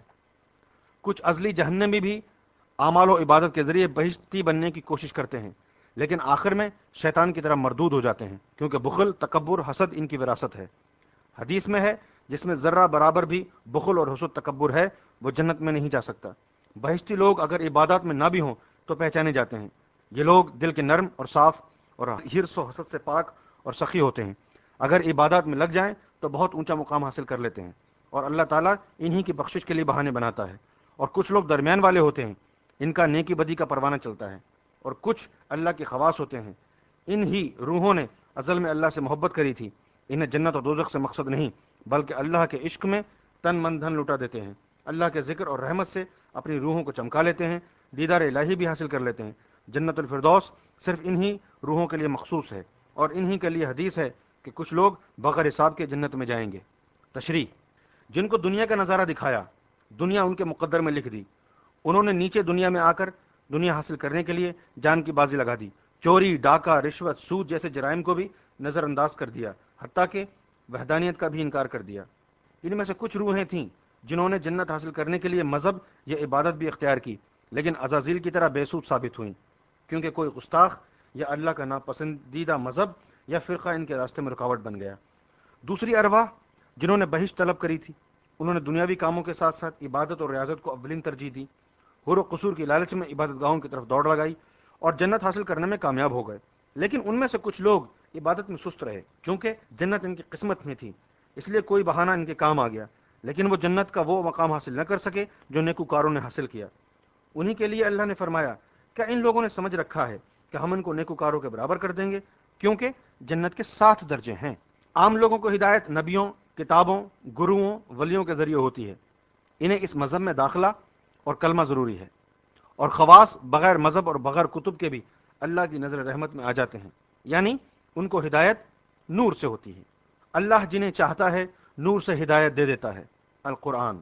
کچھ ازلی جہنمی بھی اعمال و عبادت کے ذریعے بہشتی بننے کی کوشش کرتے ہیں، لیکن آخر میں شیطان کی طرح مردود ہو جاتے ہیں، کیونکہ بخل، تکبر، حسد ان کی وراثت ہے۔ حدیث میں ہے، جس میں ذرہ برابر بھی بخل اور حسد تکبر ہے وہ جنت میں نہیں جا سکتا۔ بہشتی لوگ اگر عبادات میں نہ بھی ہوں تو پہچانے جاتے ہیں۔ یہ لوگ دل کے نرم اور صاف اور حرص و حسد سے پاک اور سخی ہوتے ہیں۔ اگر عبادات میں لگ جائیں تو بہت اونچا مقام حاصل کر لیتے ہیں، اور اللہ تعالیٰ انہی کی بخشش کے لیے بہانے بناتا ہے۔ اور کچھ لوگ درمیان والے ہوتے ہیں، ان کا نیکی بدی کا پروانہ چلتا ہے، اور کچھ اللہ کے خواص ہوتے ہیں۔ انہی روحوں نے ازل میں اللہ سے محبت کری تھی۔ انہیں جنت اور دوزخ سے مقصد نہیں، بلکہ اللہ کے عشق میں تن من دھن لٹا دیتے ہیں، اللہ کے ذکر اور رحمت سے اپنی روحوں کو چمکا لیتے ہیں، دیدار الہی بھی حاصل کر لیتے ہیں۔ جنت الفردوس صرف انہی روحوں کے لیے مخصوص ہے، اور انہی کے لیے حدیث ہے کہ کچھ لوگ بغیر حساب کے جنت میں جائیں گے۔ تشریح: جن کو دنیا کا نظارہ دکھایا، دنیا ان کے مقدر میں لکھ دی، انہوں نے نیچے دنیا میں آ کر دنیا حاصل کرنے کے لیے جان کی بازی لگا دی، چوری، ڈاکہ، رشوت، سود جیسے جرائم کو بھی نظر انداز کر دیا، حتیٰ کہ وحدانیت کا بھی انکار کر دیا۔ ان میں سے کچھ روحیں تھیں جنہوں نے جنت حاصل کرنے کے لیے مذہب یا عبادت بھی اختیار کی، لیکن عزازیل کی طرح بے سود ثابت ہوئیں، کیونکہ کوئی گستاخ یا اللہ کا ناپسندیدہ مذہب یا فرقہ ان کے راستے میں رکاوٹ بن گیا۔ دوسری ارواح جنہوں نے بہشت طلب کری تھی، انہوں نے دنیاوی کاموں کے ساتھ ساتھ عبادت اور ریاضت کو اولین ترجیح دی، حور و قصور کی لالچ میں عبادت گاہوں کی طرف دوڑ لگائی اور جنت حاصل کرنے میں کامیاب ہو گئے۔ لیکن ان میں سے کچھ لوگ عبادت میں سست رہے، چونکہ جنت ان کی قسمت میں تھی، اس لیے کوئی بہانہ ان کے کام آ گیا، لیکن وہ جنت کا وہ مقام حاصل نہ کر سکے جو نیکوکاروں نے حاصل کیا۔ انہی کے لیے اللہ نے فرمایا، کیا ان لوگوں نے سمجھ رکھا ہے کہ ہم ان کو نیکوکاروں کے برابر کر دیں گے؟ کیونکہ جنت کے سات درجے ہیں۔ عام لوگوں کو ہدایت نبیوں، کتابوں، گروؤں، ولیوں کے ذریعے ہوتی ہے۔ انہیں اس مذہب میں داخلہ اور کلمہ ضروری ہے، اور خواص بغیر مذہب اور بغیر کتب کے بھی اللہ کی نظر رحمت میں آ جاتے ہیں، یعنی ان کو ہدایت نور سے ہوتی ہے۔ اللہ جنہیں چاہتا ہے نور سے ہدایت دے دیتا ہے۔ القرآن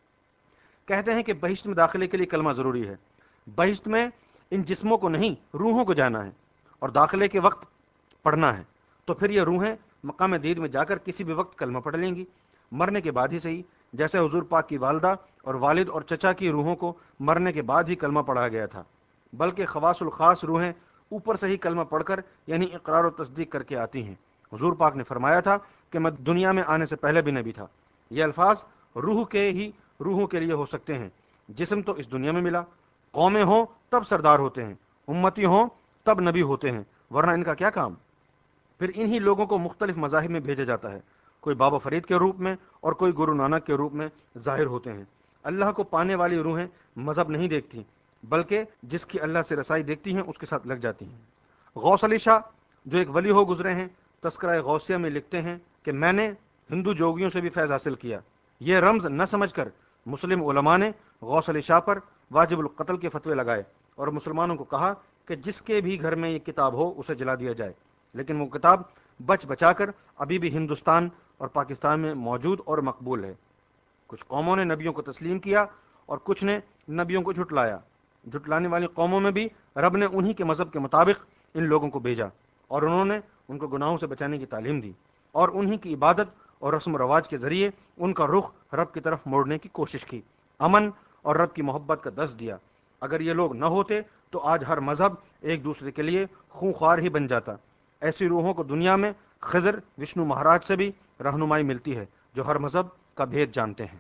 کہتے ہیں کہ بہشت میں داخلے کے لیے کلمہ ضروری ہے۔ بہشت میں ان جسموں کو نہیں، روحوں کو جانا ہے، اور داخلے کے وقت پڑھنا ہے، تو پھر یہ روحیں مقام دید میں جا کر کسی بھی وقت کلمہ پڑھ لیں گی، مرنے کے بعد ہی صحیح، جیسے حضور پاک کی والدہ اور والد اور چچا کی روحوں کو مرنے کے بعد ہی کلمہ پڑھا گیا تھا، بلکہ خواص الخاص روحیں اوپر سے ہی کلمہ پڑھ کر یعنی اقرار و تصدیق کر کے آتی ہیں۔ حضور پاک نے فرمایا تھا کہ میں دنیا میں آنے سے پہلے بھی نبی تھا۔ یہ الفاظ روح کے ہی روحوں کے لیے ہو سکتے ہیں، جسم تو اس دنیا میں ملا، قومیں ہوں تب سردار ہوتے ہیں، امتی ہوں تب نبی ہوتے ہیں، ورنہ ان کا کیا کام؟ پھر انہی لوگوں کو مختلف مذاہب میں بھیجا جاتا ہے، کوئی بابا فرید کے روپ میں اور کوئی گرو نانک کے روپ میں ظاہر ہوتے ہیں۔ اللہ کو پانے والی روحیں مذہب نہیں دیکھتی، بلکہ جس کی اللہ سے رسائی دیکھتی ہیں اس کے ساتھ لگ جاتی ہیں۔ غوث علی شاہ جو ایک ولی ہو گزرے ہیں، تذکرہ غوثیہ میں لکھتے ہیں کہ میں نے ہندو جوگیوں سے بھی فیض حاصل کیا۔ یہ رمز نہ سمجھ کر مسلم علماء نے غوث علی شاہ پر واجب القتل کے فتوے لگائے اور مسلمانوں کو کہا کہ جس کے بھی گھر میں یہ کتاب ہو اسے جلا دیا جائے، لیکن وہ کتاب بچ بچا کر ابھی بھی ہندوستان اور پاکستان میں موجود اور مقبول ہے۔ کچھ قوموں نے نبیوں کو تسلیم کیا اور کچھ نے نبیوں کو جھٹلایا۔ جھٹلانے والی قوموں میں بھی رب نے انہی کے مذہب کے مطابق ان لوگوں کو بھیجا اور انہوں نے ان کو گناہوں سے بچانے کی تعلیم دی اور انہی کی عبادت اور رسم و رواج کے ذریعے ان کا رخ رب کی طرف موڑنے کی کوشش کی، امن اور رب کی محبت کا درس دیا۔ اگر یہ لوگ نہ ہوتے تو آج ہر مذہب ایک دوسرے کے لیے خونخوار ہی بن جاتا۔ ایسی روحوں کو دنیا میں خضر وشنو مہاراج سے بھی رہنمائی ملتی ہے جو ہر مذہب کا بھید جانتے ہیں۔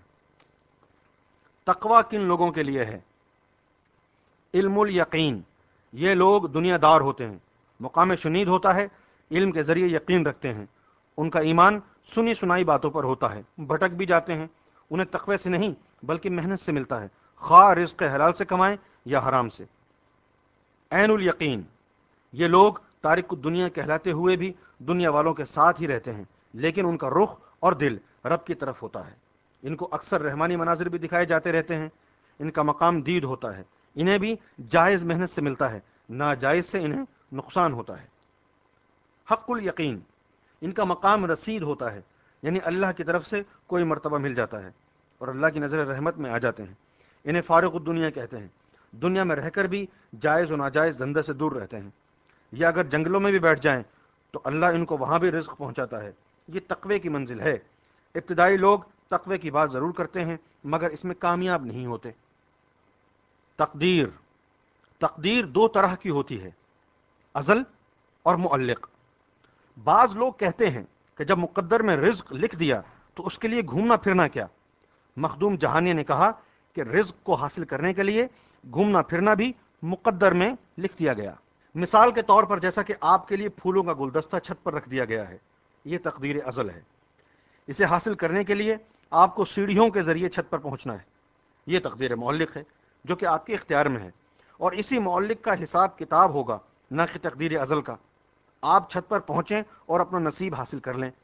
تقوی کن لوگوں کے لیے ہے؟ علم الیقین، یہ لوگ دنیا دار ہوتے ہیں، مقام شنید ہوتا ہے، علم کے ذریعے یقین رکھتے ہیں، ان کا ایمان سنی سنائی باتوں پر ہوتا ہے، بھٹک بھی جاتے ہیں، انہیں تقوی سے نہیں بلکہ محنت سے ملتا ہے، خواہ رزق حلال سے کمائیں یا حرام سے۔ عین الیقین، یہ لوگ تارک الدنیا کہلاتے ہوئے بھی دنیا والوں کے ساتھ ہی رہتے ہیں، لیکن ان کا رخ اور دل رب کی طرف ہوتا ہے۔ ان کو اکثر رحمانی مناظر بھی دکھائے جاتے رہتے ہیں، ان کا مقام دید ہوتا ہے، انہیں بھی جائز محنت سے ملتا ہے، ناجائز سے انہیں نقصان ہوتا ہے۔ حق الیقین، ان کا مقام رسید ہوتا ہے، یعنی اللہ کی طرف سے کوئی مرتبہ مل جاتا ہے اور اللہ کی نظر رحمت میں آ جاتے ہیں۔ انہیں فارغ الدنیا کہتے ہیں، دنیا میں رہ کر بھی جائز و ناجائز دھندے سے دور رہتے ہیں، یا اگر جنگلوں میں بھی بیٹھ جائیں تو اللہ ان کو وہاں بھی رزق پہنچاتا ہے۔ یہ تقوی کی منزل ہے۔ ابتدائی لوگ تقوی کی بات ضرور کرتے ہیں مگر اس میں کامیاب نہیں ہوتے۔ تقدیر، تقدیر دو طرح کی ہوتی ہے، ازل اور معلق۔ بعض لوگ کہتے ہیں کہ جب مقدر میں رزق لکھ دیا تو اس کے لیے گھومنا پھرنا کیا؟ مخدوم جہانی نے کہا کہ رزق کو حاصل کرنے کے لیے گھومنا پھرنا بھی مقدر میں لکھ دیا گیا۔ مثال کے طور پر جیسا کہ آپ کے لیے پھولوں کا گلدستہ چھت پر رکھ دیا گیا ہے، یہ تقدیر ازل ہے۔ اسے حاصل کرنے کے لیے آپ کو سیڑھیوں کے ذریعے چھت پر پہنچنا ہے، یہ تقدیر معلق ہے جو کہ آپ کے اختیار میں ہے، اور اسی معلق کا حساب کتاب ہوگا، نہ کہ تقدیر ازل کا۔ آپ چھت پر پہنچیں اور اپنا نصیب حاصل کر لیں۔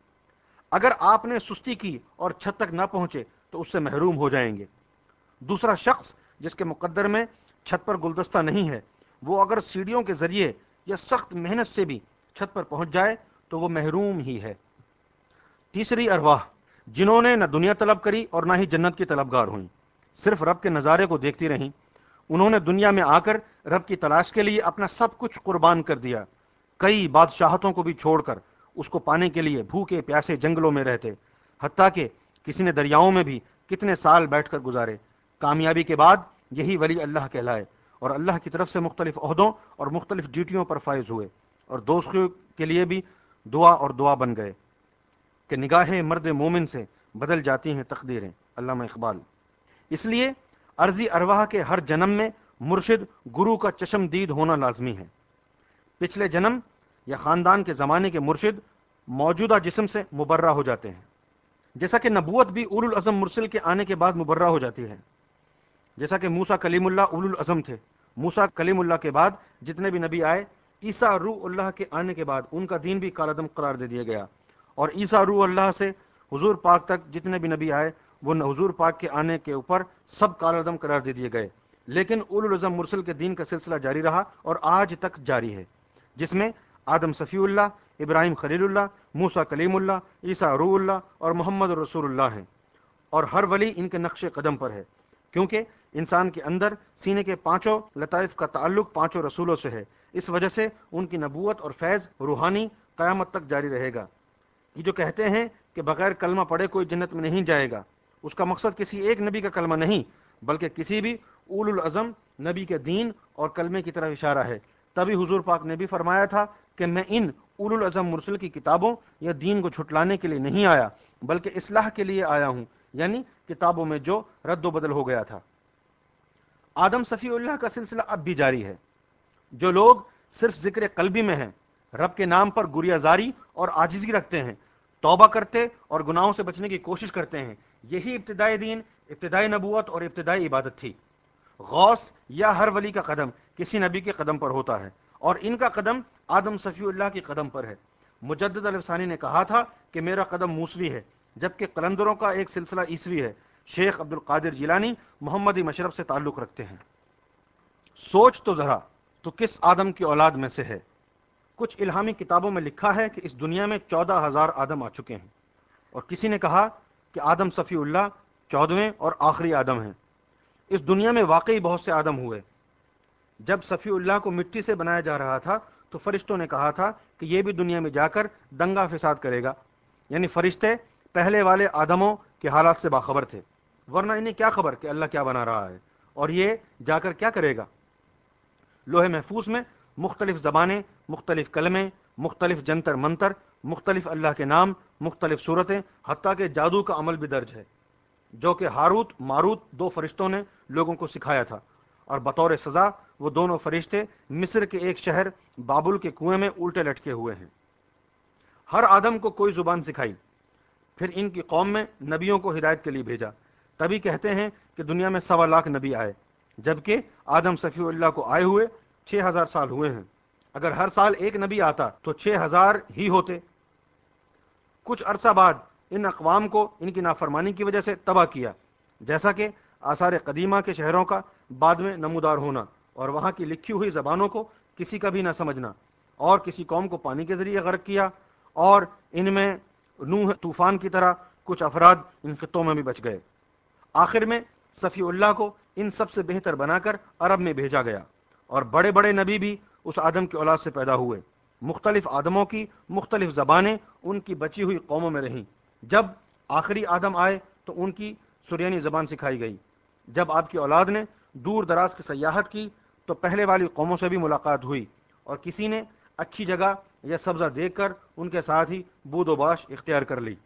اگر آپ نے سستی کی اور چھت تک نہ پہنچے تو اس سے محروم ہو جائیں گے۔ دوسرا شخص جس کے مقدر میں چھت پر گلدستہ نہیں ہے، وہ اگر سیڑھیوں کے ذریعے یا سخت محنت سے بھی چھت پر پہنچ جائے تو وہ محروم ہی ہے۔ تیسری ارواح، جنہوں نے نہ دنیا طلب کری اور نہ ہی جنت کی طلبگار ہوئیں، صرف رب کے نظارے کو دیکھتی رہیں، انہوں نے دنیا میں آ کر رب کی تلاش کے لیے اپنا سب کچھ قربان کر دیا، کئی بادشاہتوں کو بھی چھوڑ کر اس کو پانے کے لیے بھوکے پیاسے جنگلوں میں رہتے، حتیٰ کہ کسی نے دریاؤں میں بھی کتنے سال بیٹھ کر گزارے۔ کامیابی کے بعد یہی ولی اللہ کہلائے اور اللہ کی طرف سے مختلف عہدوں اور مختلف ڈیوٹیوں پر فائز ہوئے، اور دوستوں کے لیے بھی دعا اور دعا بن گئے کہ نگاہیں مرد مومن سے بدل جاتی ہیں تقدیریں۔ علامہ اقبال۔ اس لیے عرضی ارواح کے ہر جنم میں مرشد گرو کا چشم دید ہونا لازمی ہے۔ پچھلے جنم یا خاندان کے زمانے کے مرشد موجودہ جسم سے مبرہ ہو جاتے ہیں، جیسا کہ نبوت بھی اولو العزم مرسل کے آنے کے بعد مبرہ ہو جاتی ہے۔ جیسا کہ موسیٰ کلیم اللہ اولو العزم تھے، موسیٰ کلیم اللہ کے بعد جتنے بھی نبی آئے، عیسیٰ روح اللہ کے آنے کے بعد ان کا دین بھی کالعدم قرار دے دیا گیا، اور عیسیٰ روح اللہ سے حضور پاک تک جتنے بھی نبی آئے وہ حضور پاک کے آنے کے اوپر سب کالعدم قرار دے دیے گئے، لیکن اولو العزم مرسل کے دین کا سلسلہ جاری رہا اور آج تک جاری ہے، جس میں آدم صفی اللہ، ابراہیم خلیل اللہ، موسیٰ کلیم اللہ، عیسیٰ روح اللہ اور محمد رسول اللہ ہیں، اور ہر ولی ان کے نقش قدم پر ہے، کیونکہ انسان کے اندر سینے کے پانچوں لطائف کا تعلق پانچوں رسولوں سے ہے، اس وجہ سے ان کی نبوت اور فیض روحانی قیامت تک جاری رہے گا۔ یہ جو کہتے ہیں کہ بغیر کلمہ پڑھے کوئی جنت میں نہیں جائے گا، اس کا مقصد کسی ایک نبی کا کلمہ نہیں بلکہ کسی بھی اولو العزم نبی کے دین اور کلمے کی طرف اشارہ ہے۔ تبھی حضور پاک نے بھی فرمایا تھا کہ میں ان اولو العزم مرسل کی کتابوں یا دین کو جھٹلانے کے لیے نہیں آیا بلکہ اصلاح کے لیے آیا ہوں، یعنی کتابوں میں جو رد و بدل ہو گیا تھا۔ آدم صفی اللہ کا سلسلہ اب بھی جاری ہے۔ جو لوگ صرف ذکر قلبی میں ہیں، رب کے نام پر گریہ زاری اور عاجزی رکھتے ہیں، توبہ کرتے اور گناہوں سے بچنے کی کوشش کرتے ہیں، یہی ابتدائی دین، ابتدائی نبوت اور ابتدائی عبادت تھی۔ غوث یا ہر ولی کا قدم کسی نبی کے قدم پر ہوتا ہے، اور ان کا قدم آدم صفی اللہ کی قدم پر ہے۔ مجدد الفسانی نے کہا تھا کہ میرا قدم موسوی ہے، جبکہ قلندروں کا ایک سلسلہ عیسوی ہے۔ شیخ عبد القادر جیلانی محمدی مشرب سے تعلق رکھتے ہیں۔ سوچ تو ذرا، تو کس آدم کی اولاد میں سے ہے؟ کچھ الہامی کتابوں میں لکھا ہے کہ اس دنیا میں چودہ ہزار آدم آ چکے ہیں، اور کسی نے کہا کہ آدم صفی اللہ چودہویں اور آخری آدم ہیں۔ اس دنیا میں واقعی بہت سے آدم ہوئے۔ جب صفی اللہ کو مٹی سے بنایا جا رہا تھا تو فرشتوں نے کہا تھا کہ یہ بھی دنیا میں جا کر دنگا فساد کرے گا، یعنی فرشتے پہلے والے آدموں کے حالات سے باخبر تھے، ورنہ انہیں کیا خبر کہ اللہ کیا بنا رہا ہے اور یہ جا کر کیا کرے گا۔ لوح محفوظ میں مختلف زبانیں، مختلف کلمیں، مختلف جنتر منتر، مختلف اللہ کے نام، مختلف صورتیں، حتیٰ کہ جادو کا عمل بھی درج ہے، جو کہ ہاروت ماروت دو فرشتوں نے لوگوں کو سکھایا تھا، اور بطور سزا وہ دونوں فرشتے مصر کے ایک شہر بابل کے کنویں میں الٹے لٹکے ہوئے ہیں۔ ہر آدم کو کوئی زبان سکھائی، پھر ان کی قوم میں نبیوں کو ہدایت کے لیے بھیجا، تبھی کہتے ہیں کہ دنیا میں سوا لاکھ نبی آئے، جبکہ آدم صفی اللہ کو آئے ہوئے چھ ہزار سال ہوئے ہیں۔ اگر ہر سال ایک نبی آتا تو چھ ہزار ہی ہوتے۔ کچھ عرصہ بعد ان اقوام کو ان کی نافرمانی کی وجہ سے تباہ کیا، جیسا کہ آثار قدیمہ کے شہروں کا بعد میں نمودار ہونا اور وہاں کی لکھی ہوئی زبانوں کو کسی کا بھی نہ سمجھنا، اور کسی قوم کو پانی کے ذریعے غرق کیا، اور ان میں نوح طوفان کی طرح کچھ افراد ان خطوں میں بھی بچ گئے۔ آخر میں صفی اللہ کو ان سب سے بہتر بنا کر عرب میں بھیجا گیا، اور بڑے بڑے نبی بھی اس آدم کی اولاد سے پیدا ہوئے۔ مختلف آدموں کی مختلف زبانیں ان کی بچی ہوئی قوموں میں رہیں۔ جب آخری آدم آئے تو ان کی سریانی زبان سکھائی گئی۔ جب آپ کی اولاد نے دور دراز کی سیاحت کی تو پہلے والی قوموں سے بھی ملاقات ہوئی، اور کسی نے اچھی جگہ یا سبزہ دیکھ کر ان کے ساتھ ہی بود و باش اختیار کر لی۔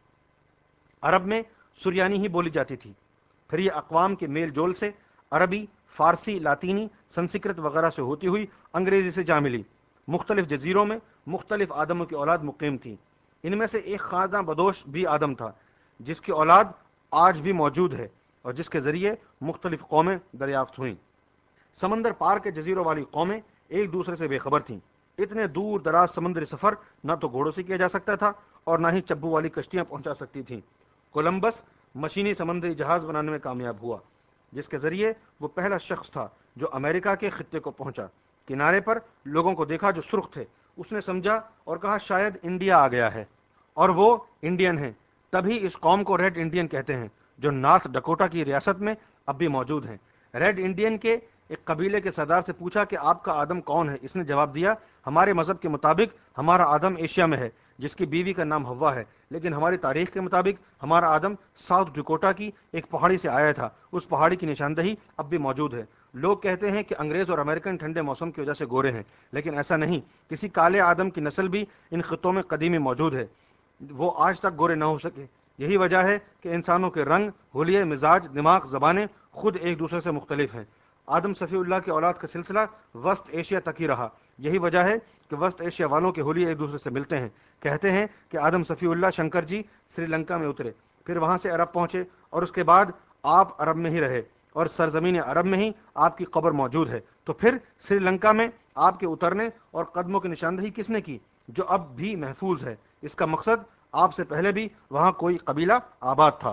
عرب میں سریانی ہی بولی جاتی تھی، پھر یہ اقوام کے میل جول سے عربی، فارسی، لاطینی، سنسکرت وغیرہ سے ہوتی ہوئی انگریزی سے جا ملی۔ مختلف جزیروں میں مختلف آدموں کی اولاد مقیم تھی۔ ان میں سے ایک خاندان بدوش بھی آدم تھا، جس کی اولاد آج بھی موجود ہے اور جس کے ذریعے مختلف قومیں دریافت ہوئیں۔ سمندر پار کے جزیروں والی قومیں ایک دوسرے سے بے خبر تھیں۔ اتنے دور دراز سمندری سفر نہ تو گھوڑوں سے کیا جا سکتا تھا اور نہ ہی چبو والی کشتیاں پہنچا سکتی تھیں۔ کولمبس مشینی سمندری جہاز بنانے میں کامیاب ہوا، جس کے ذریعے وہ پہلا شخص تھا جو امریکہ کے خطے کو پہنچا۔ کنارے پر لوگوں کو دیکھا جو سرخ تھے، اس نے سمجھا اور کہا شاید انڈیا آ گیا ہے، اور وہ انڈین ہیں۔ تبھی اس قوم کو ریڈ انڈین کہتے ہیں، جو نارتھ ڈکوٹا کی ریاست میں اب بھی موجود ہیں۔ ریڈ انڈین کے ایک قبیلے کے سردار سے پوچھا کہ آپ کا آدم کون ہے؟ اس نے جواب دیا، ہمارے مذہب کے مطابق ہمارا آدم ایشیا میں ہے، جس کی بیوی کا نام ہوا ہے، لیکن ہماری تاریخ کے مطابق ہمارا آدم ساؤتھ ڈکوٹا کی ایک پہاڑی سے آیا تھا۔ اس پہاڑی کی نشاندہی اب بھی موجود ہے۔ لوگ کہتے ہیں کہ انگریز اور امریکن ٹھنڈے موسم کی وجہ سے گورے ہیں، لیکن ایسا نہیں۔ کسی کالے آدم کی نسل بھی ان خطوں میں قدیمی موجود ہے، وہ آج تک گورے نہ ہو سکے۔ یہی وجہ ہے کہ انسانوں کے رنگ، حلیے، مزاج، دماغ، زبانیں خود ایک دوسرے سے مختلف ہیں۔ آدم صفی اللہ کی اولاد کا سلسلہ وسط ایشیا تک ہی رہا۔ یہی وجہ ہے کہ وسط ایشیا والوں کے حلیے ایک دوسرے سے ملتے ہیں۔ کہتے ہیں کہ آدم صفی اللہ شنکر جی سری لنکا میں اترے، پھر وہاں سے عرب پہنچے، اور اس کے بعد آپ عرب میں ہی رہے، اور سرزمین عرب میں ہی آپ کی قبر موجود ہے۔ تو پھر سری لنکا میں آپ کے اترنے اور قدموں کی نشاندہی کس نے کی، جو اب بھی محفوظ ہے؟ اس کا مقصد آپ سے پہلے بھی وہاں کوئی قبیلہ آباد تھا۔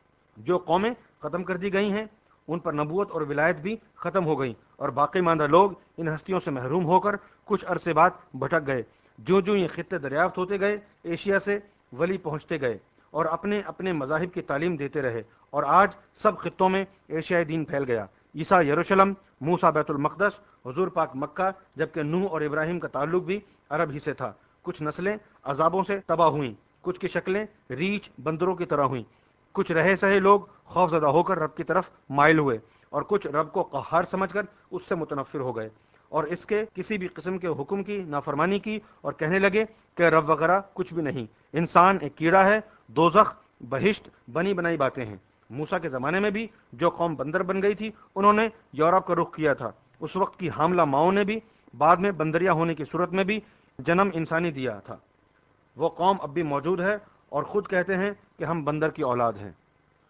جو قومیں ختم کر دی گئی ہیں ان پر نبوت اور ولایت بھی ختم ہو گئی، اور باقی ماندہ لوگ ان ہستیوں سے محروم ہو کر کچھ عرصے بعد بھٹک گئے۔ جو جو یہ خطے دریافت ہوتے گئے، ایشیا سے ولی پہنچتے گئے اور اپنے اپنے مذاہب کی تعلیم دیتے رہے، اور آج سب خطوں میں ایشیائی دین پھیل گیا۔ عیسیٰ یروشلم، موسیٰ بیت المقدس، حضور پاک مکہ، جبکہ نوح اور ابراہیم کا تعلق بھی عرب ہی سے تھا۔ کچھ نسلیں عذابوں سے تباہ ہوئیں، کچھ کی شکلیں ریچھ بندروں کی طرح ہوئیں، کچھ رہے سہے لوگ خوف زدہ ہو کر رب کی طرف مائل ہوئے، اور کچھ رب کو قہار سمجھ کر اس سے متنفر ہو گئے اور اس کے کسی بھی قسم کے حکم کی نافرمانی کی، اور کہنے لگے کہ رب وغیرہ کچھ بھی نہیں، انسان ایک کیڑا ہے، دوزخ، بہشت بنی بنائی باتیں ہیں۔ موسیٰ کے زمانے میں بھی جو قوم بندر بن گئی تھی انہوں نے یورپ کا رخ کیا تھا۔ اس وقت کی حاملہ ماؤں نے بھی بعد میں بندریا ہونے کی صورت میں بھی جنم انسانی دیا تھا۔ وہ قوم اب بھی موجود ہے اور خود کہتے ہیں کہ ہم بندر کی اولاد ہیں۔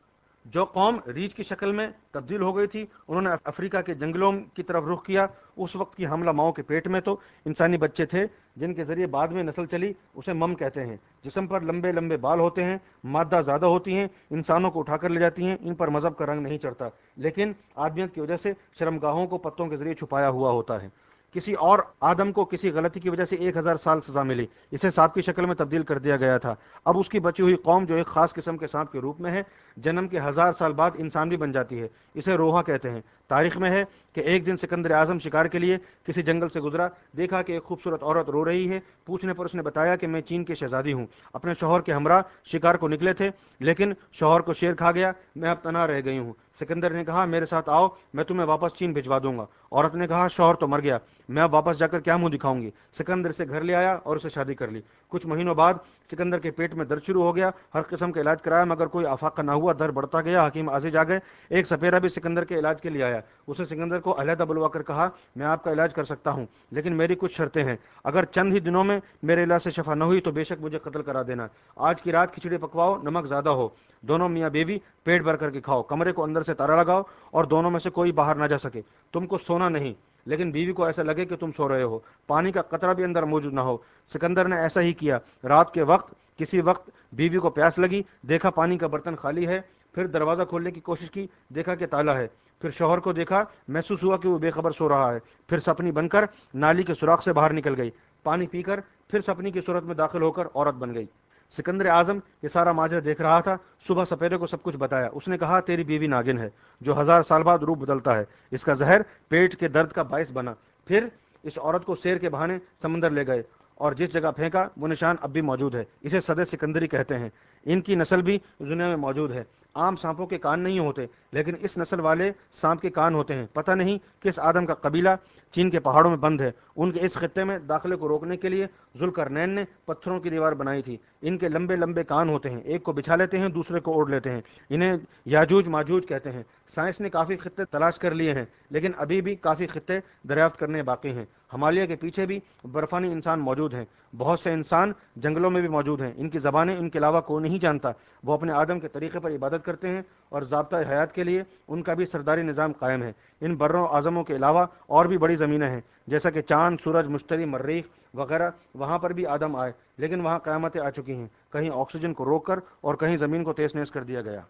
جو قوم ریچھ کی شکل میں تبدیل ہو گئی تھی انہوں نے افریقہ کے جنگلوں کی طرف رخ کیا. اس وقت کی حملہ ماؤں کے پیٹ میں تو انسانی بچے تھے جن کے ذریعے بعد میں نسل چلی, اسے مم کہتے ہیں. جسم پر لمبے لمبے بال ہوتے ہیں, مادہ زیادہ ہوتی ہیں, انسانوں کو اٹھا کر لے جاتی ہیں. ان پر مذہب کا رنگ نہیں چڑھتا, لیکن آدمیت کی وجہ سے شرمگاہوں کو پتوں کے ذریعے چھپایا ہوا ہوتا ہے. کسی اور آدم کو کسی غلطی کی وجہ سے ایک ہزار سال سزا ملی, اسے سانپ کی شکل میں تبدیل کر دیا گیا تھا. اب اس کی بچی ہوئی قوم جو ایک خاص قسم کے سانپ کے روپ میں ہے, جنم کے ہزار سال بعد انسان بھی بن جاتی ہے. اسے روحا کہتے ہیں. تاریخ میں ہے کہ ایک دن سکندر اعظم شکار کے لیے کسی جنگل سے گزرا, دیکھا کہ ایک خوبصورت عورت رو رہی ہے. پوچھنے پر اس نے بتایا کہ میں چین کی شہزادی ہوں, اپنے شوہر کے ہمراہ شکار کو نکلے تھے, لیکن شوہر کو شیر کھا گیا, میں اب تنہا رہ گئی ہوں. سکندر نے کہا میرے ساتھ آؤ, میں تمہیں واپس چین بھجوا دوں گا. عورت نے کہا شوہر تو مر گیا, میں اب واپس جا کر کیا منہ دکھاؤں گی. سکندر سے گھر لے آیا اور اسے شادی کر لی. کچھ مہینوں بعد سکندر کے پیٹ میں درد شروع ہو گیا. ہر قسم کا علاج کرایا مگر کوئی افاقہ نہ ہوا. درد بڑھتا گیا. حکیم عزیز آ گئے. ایک سپیرا بھی سکندر کے علاج کے لیے آیا. اسے سکندر کو علیحدہ بلوا کر کہا میں آپ کا علاج کر سکتا ہوں, لیکن میری کچھ شرطیں ہیں. اگر چند ہی دنوں میں میرے علاج سے شفا نہ ہوئی تو بے شک مجھے قتل کرا دینا. آج کی رات کھچڑی پکواؤ, نمک زیادہ ہو. دونوں میاں بیوی پیٹ بھر کر کے کھاؤ. کمرے کو اندر سے تالا لگاؤ اور دونوں میں سے کوئی باہر نہ جا سکے. تم کو سونا نہیں, لیکن بیوی کو ایسا لگے کہ تم سو رہے ہو. پانی کا قطرہ بھی اندر موجود نہ ہو. سکندر نے ایسا ہی کیا. رات کے وقت کسی وقت بیوی کو پیاس لگی, دیکھا پانی کا برتن خالی ہے. پھر دروازہ کھولنے کی کوشش کی, دیکھا کہ تالا ہے. پھر شوہر کو دیکھا, محسوس ہوا کہ وہ بے خبر سو رہا ہے. پھر سپنی بن کر نالی کے سوراخ سے باہر نکل گئی. پانی پی کر پھر سپنی کی صورت میں داخل ہو کر عورت بن گئی. سکندر اعظم یہ سارا ماجرا دیکھ رہا تھا. صبح سپیرے کو سب کچھ بتایا. اس نے کہا تیری بیوی ناگن ہے جو ہزار سال بعد روپ بدلتا ہے. اس کا زہر پیٹ کے درد کا باعث بنا. پھر اس عورت کو شیر کے بہانے سمندر لے گئے اور جس جگہ پھینکا وہ نشان اب بھی موجود ہے. اسے سدے سکندری کہتے ہیں. ان کی نسل بھی دنیا میں موجود ہے. عام سانپوں کے کان نہیں ہوتے, لیکن اس نسل والے سانپ کے کان ہوتے ہیں. پتہ نہیں کس آدم کا قبیلہ چین کے پہاڑوں میں بند ہے. ان کے اس خطے میں داخلے کو روکنے کے لیے ذوالقرنین نے پتھروں کی دیوار بنائی تھی. ان کے لمبے لمبے کان ہوتے ہیں, ایک کو بچھا لیتے ہیں دوسرے کو اوڑھ لیتے ہیں. انہیں یاجوج ماجوج کہتے ہیں. سائنس نے کافی خطے تلاش کر لیے ہیں, لیکن ابھی بھی کافی خطے دریافت کرنے باقی ہیں. ہمالیہ کے پیچھے بھی برفانی انسان موجود ہیں. بہت سے انسان جنگلوں میں بھی موجود ہیں. ان کی زبانیں ان کے علاوہ کوئی نہیں جانتا. وہ اپنے آدم کے طریقے پر عبادت کرتے ہیں اور ضابطۂ حیات کے لیے ان کا بھی سرداری نظام قائم ہے. ان بروں اعظموں کے علاوہ اور بھی بڑی زمینیں ہیں, جیسا کہ چاند, سورج, مشتری, مریخ وغیرہ. وہاں پر بھی آدم آئے, لیکن وہاں قیامتیں آ چکی ہیں. کہیں آکسیجن کو روک کر اور کہیں زمین کو تیز نیز کر دیا گیا.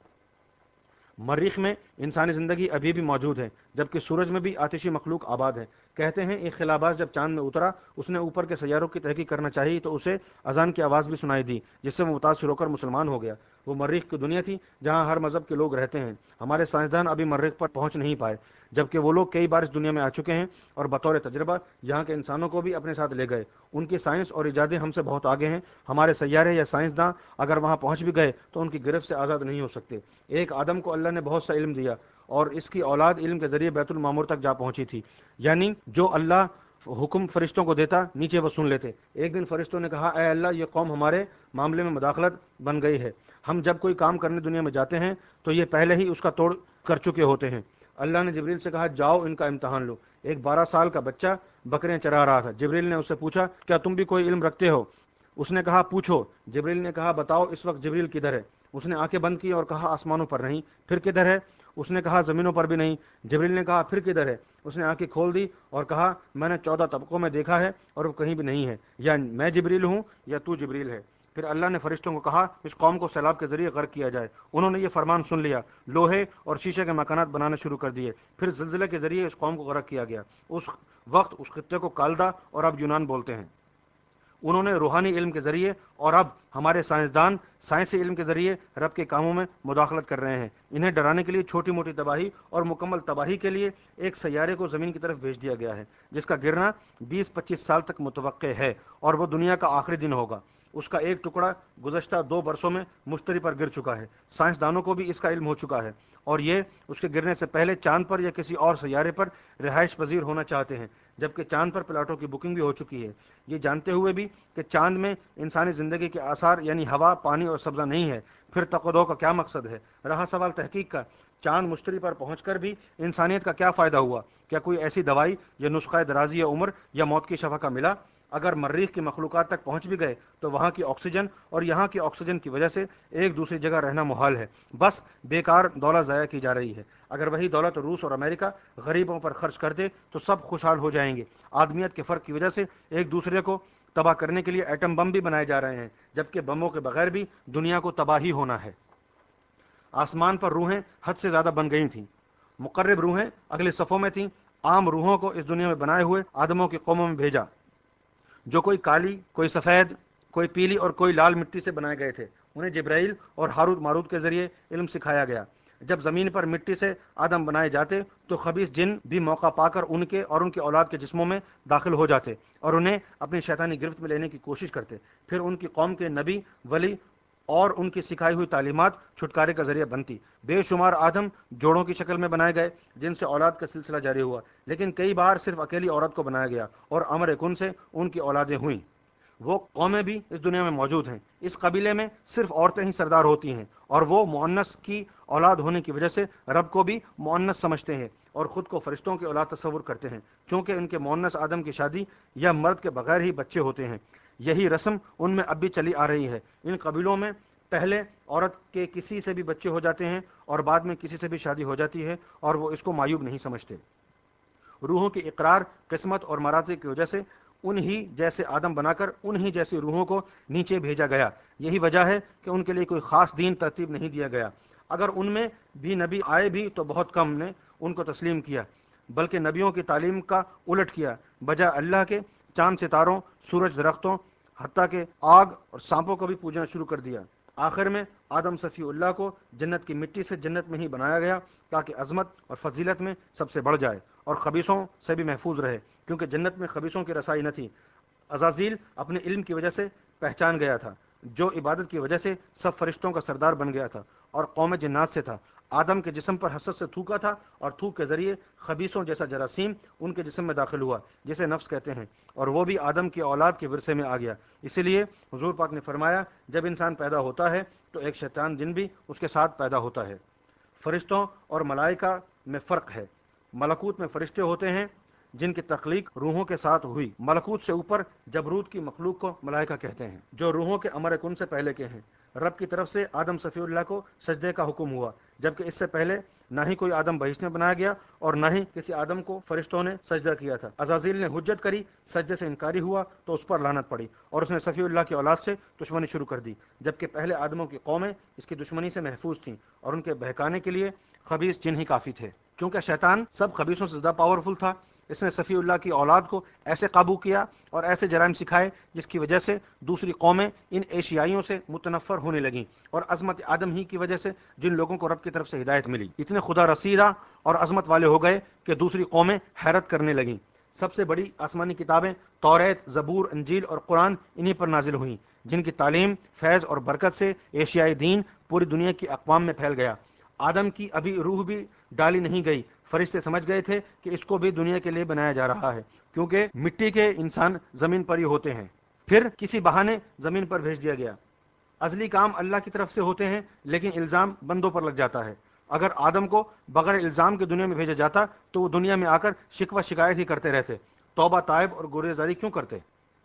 مریخ میں انسانی زندگی ابھی بھی موجود ہے, جبکہ سورج میں بھی آتشی مخلوق آباد ہے. کہتے ہیں ایک خلاباز جب چاند میں اترا, اس نے اوپر کے سیاروں کی تحقیق کرنا چاہی تو اسے اذان کی آواز بھی سنائی دی, جس سے وہ متاثر ہو کر مسلمان ہو گیا. وہ مریخ کی دنیا تھی جہاں ہر مذہب کے لوگ رہتے ہیں. ہمارے سائنسدان ابھی مریخ پر پہنچ نہیں پائے, جبکہ وہ لوگ کئی بار اس دنیا میں آ چکے ہیں اور بطور تجربہ یہاں کے انسانوں کو بھی اپنے ساتھ لے گئے. ان کی سائنس اور ایجادیں ہم سے بہت آگے ہیں. ہمارے سیارے یا سائنسداں اگر وہاں پہنچ بھی گئے تو ان کی گرفت سے آزاد نہیں ہو سکتے. ایک آدم کو اللہ نے بہت سا علم دیا اور اس کی اولاد علم کے ذریعے بیت المعمور تک جا پہنچی تھی. یعنی جو اللہ حکم فرشتوں کو دیتا نیچے وہ سن لیتے. ایک دن فرشتوں نے کہا اے اللہ, یہ قوم ہمارے معاملے میں مداخلت بن گئی ہے. ہم جب کوئی کام کرنے دنیا میں جاتے ہیں تو یہ پہلے ہی اس کا توڑ کر چکے ہوتے ہیں. اللہ نے جبریل سے کہا جاؤ ان کا امتحان لو. ایک بارہ سال کا بچہ بکریاں چرا رہا تھا. جبریل نے اس سے پوچھا کیا تم بھی کوئی علم رکھتے ہو؟ اس نے کہا پوچھو. جبریل نے کہا بتاؤ اس وقت جبریل کدھر ہے؟ اس نے آنکھیں بند کی اور کہا آسمانوں پر نہیں. پھر کدھر ہے؟ اس نے کہا زمینوں پر بھی نہیں. جبریل نے کہا پھر کدھر ہے؟ اس نے آنکھیں کھول دی اور کہا میں نے چودہ طبقوں میں دیکھا ہے اور وہ کہیں بھی نہیں ہے. یا میں جبریل ہوں یا تو جبریل ہے. پھر اللہ نے فرشتوں کو کہا اس قوم کو سیلاب کے ذریعے غرق کیا جائے. انہوں نے یہ فرمان سن لیا, لوہے اور شیشے کے مکانات بنانے شروع کر دیے. پھر زلزلے کے ذریعے اس قوم کو غرق کیا گیا. اس وقت اس خطے کو کالدہ اور اب یونان بولتے ہیں. انہوں نے روحانی علم کے ذریعے اور اب ہمارے سائنسدان سائنسی علم کے ذریعے رب کے کاموں میں مداخلت کر رہے ہیں. انہیں ڈرانے کے لیے چھوٹی موٹی تباہی اور مکمل تباہی کے لیے ایک سیارے کو زمین کی طرف بھیج دیا گیا ہے, جس کا گرنا بیس پچیس سال تک متوقع ہے اور وہ دنیا کا آخری دن ہوگا. اس کا ایک ٹکڑا گزشتہ دو برسوں میں مشتری پر گر چکا ہے. سائنسدانوں کو بھی اس کا علم ہو چکا ہے اور یہ اس کے گرنے سے پہلے چاند پر یا کسی اور سیارے پر رہائش پذیر ہونا چاہتے ہیں, جبکہ چاند پر پلاٹوں کی بکنگ بھی ہو چکی ہے. یہ جانتے ہوئے بھی کہ چاند میں انسانی زندگی کے آثار یعنی ہوا, پانی اور سبزہ نہیں ہے, پھر تقدو کا کیا مقصد ہے؟ رہا سوال تحقیق کا, چاند مشتری پر پہنچ کر بھی انسانیت کا کیا فائدہ ہوا؟ کیا کوئی ایسی دوائی یا نسخہ درازی یا عمر یا موت کی شفا کا ملا؟ اگر مریخ کی مخلوقات تک پہنچ بھی گئے تو وہاں کی آکسیجن اور یہاں کی آکسیجن کی وجہ سے ایک دوسری جگہ رہنا محال ہے، بس بیکار دولت ضائع کی جا رہی ہے۔ اگر وہی دولت روس اور امریکہ غریبوں پر خرچ کر دے تو سب خوشحال ہو جائیں گے۔ آدمیت کے فرق کی وجہ سے ایک دوسرے کو تباہ کرنے کے لیے ایٹم بم بھی بنائے جا رہے ہیں، جبکہ بموں کے بغیر بھی دنیا کو تباہ ہی ہونا ہے۔ آسمان پر روحیں حد سے زیادہ بن گئی تھیں، مقرب روحیں اگلے صفوں میں تھیں۔ عام روحوں کو اس دنیا میں بنائے ہوئے آدموں کی قوموں میں بھیجا، جو کوئی کالی، کوئی سفید، کوئی پیلی اور کوئی لال مٹی سے بنائے گئے تھے۔ انہیں جبرائیل اور ہاروت ماروت کے ذریعے علم سکھایا گیا۔ جب زمین پر مٹی سے آدم بنائے جاتے تو خبیث جن بھی موقع پا کر ان کے اور ان کی اولاد کے جسموں میں داخل ہو جاتے اور انہیں اپنی شیطانی گرفت میں لینے کی کوشش کرتے۔ پھر ان کی قوم کے نبی، ولی اور ان کی سکھائی ہوئی تعلیمات چھٹکارے کا ذریعہ بنتی۔ بے شمار آدم جوڑوں کی شکل میں بنائے گئے جن سے اولاد کا سلسلہ جاری ہوا، لیکن کئی بار صرف اکیلی عورت کو بنایا گیا اور امر کن سے ان کی اولادیں ہوئیں۔ وہ قومیں بھی اس دنیا میں موجود ہیں۔ اس قبیلے میں صرف عورتیں ہی سردار ہوتی ہیں، اور وہ مؤنث کی اولاد ہونے کی وجہ سے رب کو بھی مؤنث سمجھتے ہیں اور خود کو فرشتوں کی اولاد تصور کرتے ہیں، چونکہ ان کے مؤنث آدم کی شادی یا مرد کے بغیر ہی بچے ہوتے ہیں۔ یہی رسم ان میں اب بھی چلی آ رہی ہے۔ ان قبیلوں میں پہلے عورت کے کسی سے بھی بچے ہو جاتے ہیں اور بعد میں کسی سے بھی شادی ہو جاتی ہے، اور وہ اس کو معیوب نہیں سمجھتے۔ روحوں کی اقرار، قسمت اور مراتب کی وجہ سے انہی جیسے آدم بنا کر انہی جیسی روحوں کو نیچے بھیجا گیا۔ یہی وجہ ہے کہ ان کے لیے کوئی خاص دین ترتیب نہیں دیا گیا۔ اگر ان میں بھی نبی آئے بھی تو بہت کم نے ان کو تسلیم کیا، بلکہ نبیوں کی تعلیم کا الٹ کیا۔ بجائے اللہ کے چاند ستاروں، سورج، درختوں، حتیٰ کہ آگ اور سانپوں کو بھی پوجنا شروع کر دیا۔ آخر میں آدم صفی اللہ کو جنت کی مٹی سے جنت میں ہی بنایا گیا تاکہ عظمت اور فضیلت میں سب سے بڑھ جائے اور خبیثوں سے بھی محفوظ رہے، کیونکہ جنت میں خبیثوں کی رسائی نہ تھی۔ عزازیل اپنے علم کی وجہ سے پہچان گیا تھا، جو عبادت کی وجہ سے سب فرشتوں کا سردار بن گیا تھا اور قوم جنات سے تھا۔ آدم کے جسم پر حسد سے تھوکا تھا اور تھوک کے ذریعے خبیثوں جیسا جراثیم ان کے جسم میں داخل ہوا، جسے نفس کہتے ہیں، اور وہ بھی آدم کی اولاد کے ورثے میں آ گیا۔ اسی لیے حضور پاک نے فرمایا، جب انسان پیدا ہوتا ہے تو ایک شیطان جن بھی اس کے ساتھ پیدا ہوتا ہے۔ فرشتوں اور ملائکہ میں فرق ہے۔ ملکوت میں فرشتے ہوتے ہیں جن کی تخلیق روحوں کے ساتھ ہوئی۔ ملکوت سے اوپر جبروت کی مخلوق کو ملائکہ کہتے ہیں، جو روحوں کے امر کن سے پہلے کے ہیں۔ رب کی طرف سے آدم صفی اللہ کو سجدے کا حکم ہوا، جبکہ اس سے پہلے نہ ہی کوئی آدم بہشت میں بنایا گیا اور نہ ہی کسی آدم کو فرشتوں نے سجدہ کیا تھا۔ عزازیل نے حجت کری، سجدے سے انکاری ہوا تو اس پر لعنت پڑی اور اس نے صفی اللہ کی اولاد سے دشمنی شروع کر دی، جبکہ پہلے آدموں کی قومیں اس کی دشمنی سے محفوظ تھیں اور ان کے بہکانے کے لیے خبیث جن ہی کافی تھے۔ چونکہ شیطان سب خبیثوں سے زیادہ پاورفل تھا، اس نے صفی اللہ کی اولاد کو ایسے قابو کیا اور ایسے جرائم سکھائے جس کی وجہ سے دوسری قومیں ان ایشیائیوں سے متنفر ہونے لگیں، اور عظمت آدم ہی کی وجہ سے جن لوگوں کو رب کی طرف سے ہدایت ملی اتنے خدا رسیدہ اور عظمت والے ہو گئے کہ دوسری قومیں حیرت کرنے لگیں۔ سب سے بڑی آسمانی کتابیں توریت، زبور، انجیل اور قرآن انہی پر نازل ہوئیں، جن کی تعلیم، فیض اور برکت سے ایشیائی دین پوری دنیا کی اقوام میں پھیل گیا۔ آدم کی ابھی روح بھی ڈالی نہیں گئی، فرشتے سمجھ گئے تھے کہ اس کو بھی دنیا کے لیے بنایا جا رہا ہے، کیونکہ مٹی کے انسان زمین پر ہی ہوتے ہیں۔ پھر کسی بہانے زمین پر بھیج دیا گیا۔ ازلی کام اللہ کی طرف سے ہوتے ہیں، لیکن الزام بندوں پر لگ جاتا ہے۔ اگر آدم کو بغیر الزام کے دنیا میں بھیجا جاتا تو وہ دنیا میں آ کر شکوہ شکایت ہی کرتے رہتے، توبہ طائب اور گریزاری کیوں کرتے؟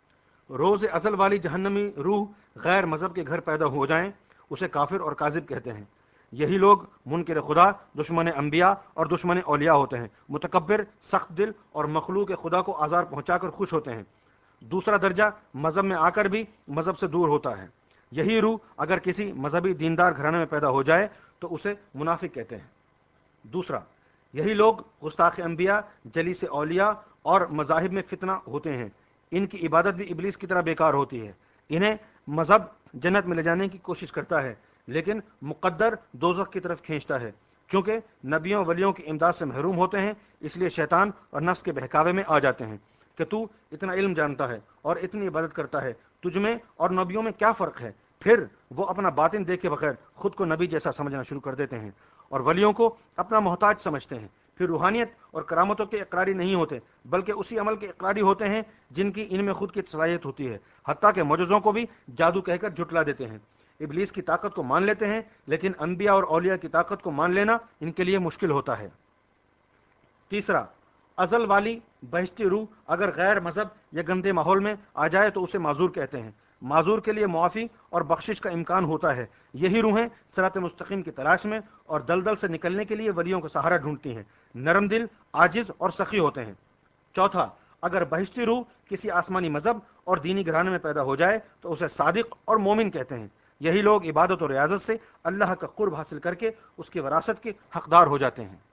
روز ازل والی جہنمی روح غیر مذہب کے گھر پیدا ہو جائیں، اسے کافر اور کاذب کہتے ہیں۔ یہی لوگ منکر خدا، دشمن انبیاء اور دشمن اولیاء ہوتے ہیں، متکبر، سخت دل اور مخلوق خدا کو آزار پہنچا کر خوش ہوتے ہیں۔ دوسرا درجہ مذہب میں آ کر بھی مذہب سے دور ہوتا ہے۔ یہی روح اگر کسی مذہبی دیندار گھرانے میں پیدا ہو جائے تو اسے منافق کہتے ہیں۔ دوسرا، یہی لوگ گستاخ انبیاء، جلیس اولیاء اور مذاہب میں فتنہ ہوتے ہیں۔ ان کی عبادت بھی ابلیس کی طرح بیکار ہوتی ہے۔ انہیں مذہب جنت میں لے جانے کی کوشش کرتا ہے، لیکن مقدر دوزخ کی طرف کھینچتا ہے۔ چونکہ نبیوں ولیوں کی امداد سے محروم ہوتے ہیں، اس لیے شیطان اور نفس کے بہکاوے میں آ جاتے ہیں کہ تو اتنا علم جانتا ہے اور اتنی عبادت کرتا ہے، تجھ میں اور نبیوں میں کیا فرق ہے؟ پھر وہ اپنا باطن دیکھے بغیر خود کو نبی جیسا سمجھنا شروع کر دیتے ہیں اور ولیوں کو اپنا محتاج سمجھتے ہیں۔ پھر روحانیت اور کرامتوں کے اقراری نہیں ہوتے، بلکہ اسی عمل کے اقراری ہوتے ہیں جن کی ان میں خود کی صلاحیت ہوتی ہے، حتیٰ کہ معجزوں کو بھی جادو کہہ کر جھٹلا دیتے ہیں۔ ابلیس کی طاقت کو مان لیتے ہیں، لیکن انبیاء اور اولیاء کی طاقت کو مان لینا ان کے لیے مشکل ہوتا ہے۔ تیسرا، ازل والی بہشتی روح اگر غیر مذہب یا گندے ماحول میں آ جائے تو اسے معذور کہتے ہیں۔ معذور کے لیے معافی اور بخشش کا امکان ہوتا ہے۔ یہی روحیں صراط مستقیم کی تلاش میں اور دلدل سے نکلنے کے لیے ولیوں کا سہارا ڈھونڈتی ہیں۔ نرم دل، عاجز اور سخی ہوتے ہیں۔ چوتھا، اگر بہشتی روح کسی آسمانی مذہب اور دینی گھرانے میں پیدا ہو جائے تو اسے صادق اور مومن کہتے ہیں۔ یہی لوگ عبادت اور ریاضت سے اللہ کا قرب حاصل کر کے اس کی وراثت کے حقدار ہو جاتے ہیں۔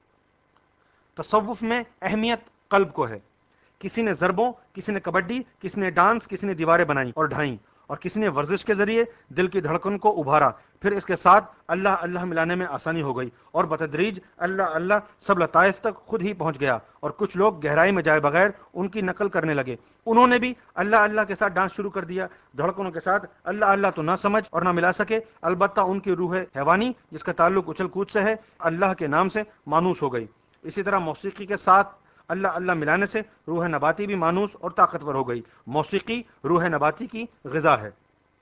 تصوف میں اہمیت قلب کو ہے۔ کسی نے ضربوں، کسی نے کبڈی، کسی نے ڈانس، کسی نے دیواریں بنائیں اور ڈھائیں، اور کسی نے ورزش کے ذریعے دل کی دھڑکن کو ابھارا، پھر اس کے ساتھ اللہ اللہ ملانے میں آسانی ہو گئی، اور بتدریج اللہ اللہ سب لطائف تک خود ہی پہنچ گیا، اور کچھ لوگ گہرائی میں جائے بغیر ان کی نقل کرنے لگے۔ انہوں نے بھی اللہ اللہ کے ساتھ ڈانس شروع کر دیا۔ دھڑکنوں کے ساتھ اللہ اللہ تو نہ سمجھ اور نہ ملا سکے، البتہ ان کی روح حیوانی جس کا تعلق اچھل کود سے ہے، اللہ کے نام سے مانوس ہو گئی۔ اسی طرح موسیقی کے ساتھ اللہ اللہ ملانے سے روح نباتی بھی مانوس اور طاقتور ہو گئی۔ موسیقی روح نباتی کی غذا ہے۔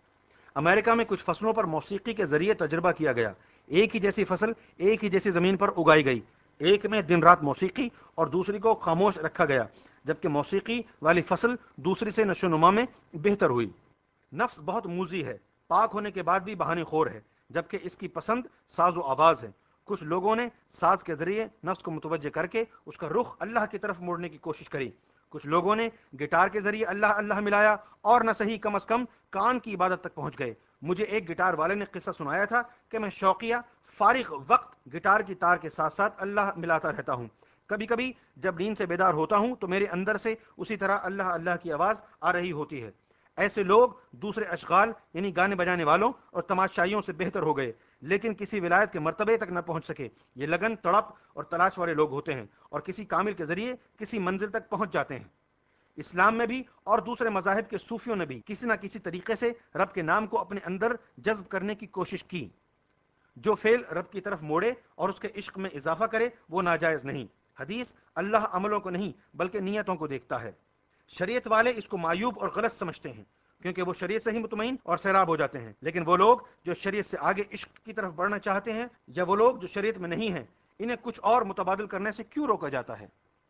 امریکہ میں کچھ فصلوں پر موسیقی کے ذریعے تجربہ کیا گیا۔ ایک ہی جیسی فصل ایک ہی جیسی زمین پر اگائی گئی، ایک میں دن رات موسیقی اور دوسری کو خاموش رکھا گیا، جبکہ موسیقی والی فصل دوسری سے نشو و نما میں بہتر ہوئی۔ نفس بہت موذی ہے، پاک ہونے کے بعد بھی بہانے خور ہے، جبکہ اس کی پسند ساز و آواز ہے۔ کچھ لوگوں نے ساز کے ذریعے نفس کو متوجہ کر کے اس کا رخ اللہ کی طرف موڑنے کی کوشش کری۔ کچھ لوگوں نے گٹار کے ذریعے اللہ اللہ ملایا، اور نہ صحیح کم از کم کان کی عبادت تک پہنچ گئے۔ مجھے ایک گٹار والے نے قصہ سنایا تھا کہ میں شوقیہ فارغ وقت گٹار کی تار کے ساتھ ساتھ اللہ ملاتا رہتا ہوں۔ کبھی کبھی جب نیند سے بیدار ہوتا ہوں تو میرے اندر سے اسی طرح اللہ اللہ کی آواز آ رہی ہوتی ہے۔ ایسے لوگ دوسرے اشغال یعنی گانے بجانے والوں اور تماشائیوں سے بہتر ہو گئے، لیکن کسی ولایت کے مرتبے تک نہ پہنچ سکے۔ یہ لگن، تڑپ اور تلاش والے لوگ ہوتے ہیں، اور کسی کامل کے ذریعے کسی منزل تک پہنچ جاتے ہیں۔ اسلام میں بھی اور دوسرے مذاہب کے صوفیوں نے بھی کسی نہ کسی طریقے سے رب کے نام کو اپنے اندر جذب کرنے کی کوشش کی۔ جو فعل رب کی طرف موڑے اور اس کے عشق میں اضافہ کرے وہ ناجائز نہیں۔ حدیث، اللہ عملوں کو نہیں بلکہ نیتوں کو دیکھتا ہے۔ شریعت والے اس کو معیوب اور غلط سمجھتے ہیں، کیونکہ وہ شریعت سے ہی مطمئن اور سیراب ہو جاتے ہیں، لیکن وہ لوگ جو شریعت سے آگے عشق کی طرف بڑھنا چاہتے ہیں، یا وہ لوگ جو شریعت میں نہیں ہیں، انہیں کچھ اور متبادل کرنے سے کیوں روکا جاتا ہے؟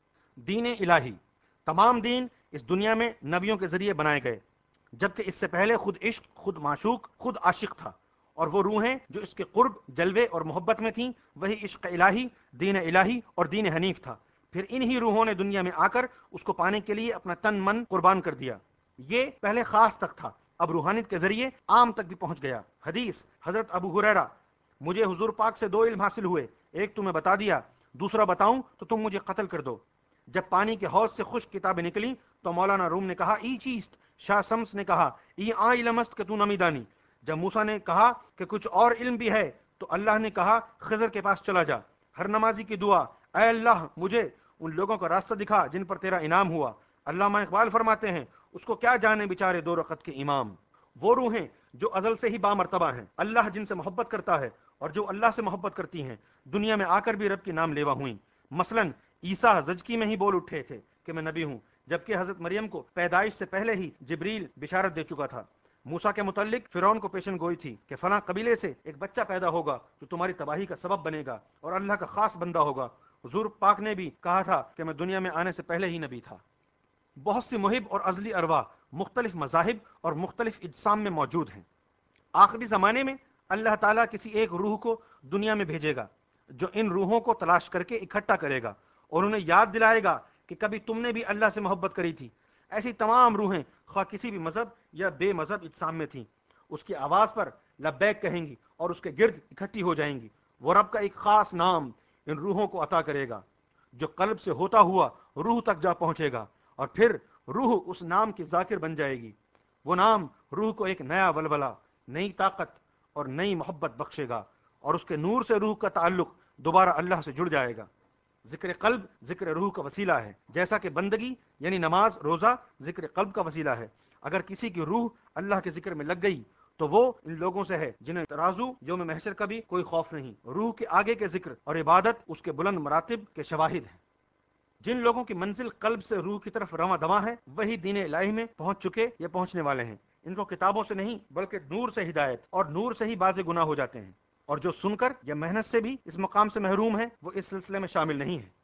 دین الہی، تمام دین اس دنیا میں نبیوں کے ذریعے بنائے گئے، جبکہ اس سے پہلے خود عشق، خود معشوق، خود عاشق تھا، اور وہ روحیں جو اس کے قرب، جلوے اور محبت میں تھیں، وہی عشق الہی، دین الہی اور دین حنیف تھا۔ پھر انہی روحوں نے دنیا میں آ کر اس کو پانے کے لیے اپنا تن من قربان کر دیا۔ یہ پہلے خاص تک تھا، اب روحانیت کے ذریعے عام تک بھی پہنچ گیا۔ حدیث، حضرت ابو ہریرہ، مجھے حضور پاک سے دو علم حاصل ہوئے، ایک تمہیں بتا دیا، دوسرا بتاؤں تو تم مجھے قتل کر دو۔ جب پانی کے حوض سے خشک کتابیں نکلیں تو مولانا روم نے کہا ای چیست، شاہ شمس نے کہا ای آ علم است کہ تو نمی دانی۔ جب موسیٰ نے کہا کہ کچھ اور علم بھی ہے تو اللہ نے کہا خضر کے پاس چلا جا۔ ہر نمازی کی دعا، اے اللہ مجھے ان لوگوں کا راستہ دکھا جن پر تیرا انعام ہوا۔ علامہ اقبال فرماتے ہیں، اس کو کیا جانے بیچارے دو رقط کے امام۔ وہ روحیں جو ازل سے ہی بامرتبہ ہیں، اللہ جن سے محبت کرتا ہے اور جو اللہ سے محبت کرتی ہیں، دنیا میں آ کر بھی رب کے نام لیوا ہوئیں۔ مثلاً عیسیٰ زجکی میں ہی بول اٹھے تھے کہ میں نبی ہوں، جبکہ حضرت مریم کو پیدائش سے پہلے ہی جبریل بشارت دے چکا تھا۔ موسیٰ کے متعلق فرعون کو پیشن گوئی تھی کہ فلاں قبیلے سے ایک بچہ پیدا ہوگا جو تمہاری تباہی کا سبب بنے گا اور اللہ کا خاص بندہ ہوگا۔ حضور پاک نے بھی کہا تھا کہ میں دنیا میں آنے سے پہلے ہی نبی تھا۔ بہت سی محب اور ازلی ارواح مختلف مذاہب اور مختلف اجسام میں موجود ہیں۔ آخری زمانے میں اللہ تعالیٰ کسی ایک روح کو دنیا میں بھیجے گا جو ان روحوں کو تلاش کر کے اکٹھا کرے گا اور انہیں یاد دلائے گا کہ کبھی تم نے بھی اللہ سے محبت کری تھی۔ ایسی تمام روحیں خواہ کسی بھی مذہب یا بے مذہب اجسام میں تھیں، اس کی آواز پر لبیک کہیں گی اور اس کے گرد اکٹھی ہو جائیں گی۔ وہ رب کا ایک خاص نام ان روحوں کو عطا کرے گا جو قلب سے ہوتا ہوا روح تک جا پہنچے گا، اور پھر روح اس نام کی ذاکر بن جائے گی۔ وہ نام روح کو ایک نیا ولولہ، نئی طاقت اور نئی محبت بخشے گا، اور اس کے نور سے روح کا تعلق دوبارہ اللہ سے جڑ جائے گا۔ ذکر قلب ذکر روح کا وسیلہ ہے، جیسا کہ بندگی یعنی نماز، روزہ ذکر قلب کا وسیلہ ہے۔ اگر کسی کی روح اللہ کے ذکر میں لگ گئی تو وہ ان لوگوں سے ہے جنہیں ترازو یوم محشر کا بھی کوئی خوف نہیں۔ روح کے آگے کے ذکر اور عبادت اس کے بلند مراتب کے شواہد ہیں۔ جن لوگوں کی منزل قلب سے روح کی طرف رواں دواں ہے، وہی دین الہی میں پہنچ چکے یا پہنچنے والے ہیں۔ ان کو کتابوں سے نہیں بلکہ نور سے ہدایت اور نور سے ہی باز گناہ ہو جاتے ہیں، اور جو سن کر یا محنت سے بھی اس مقام سے محروم ہے وہ اس سلسلے میں شامل نہیں ہے۔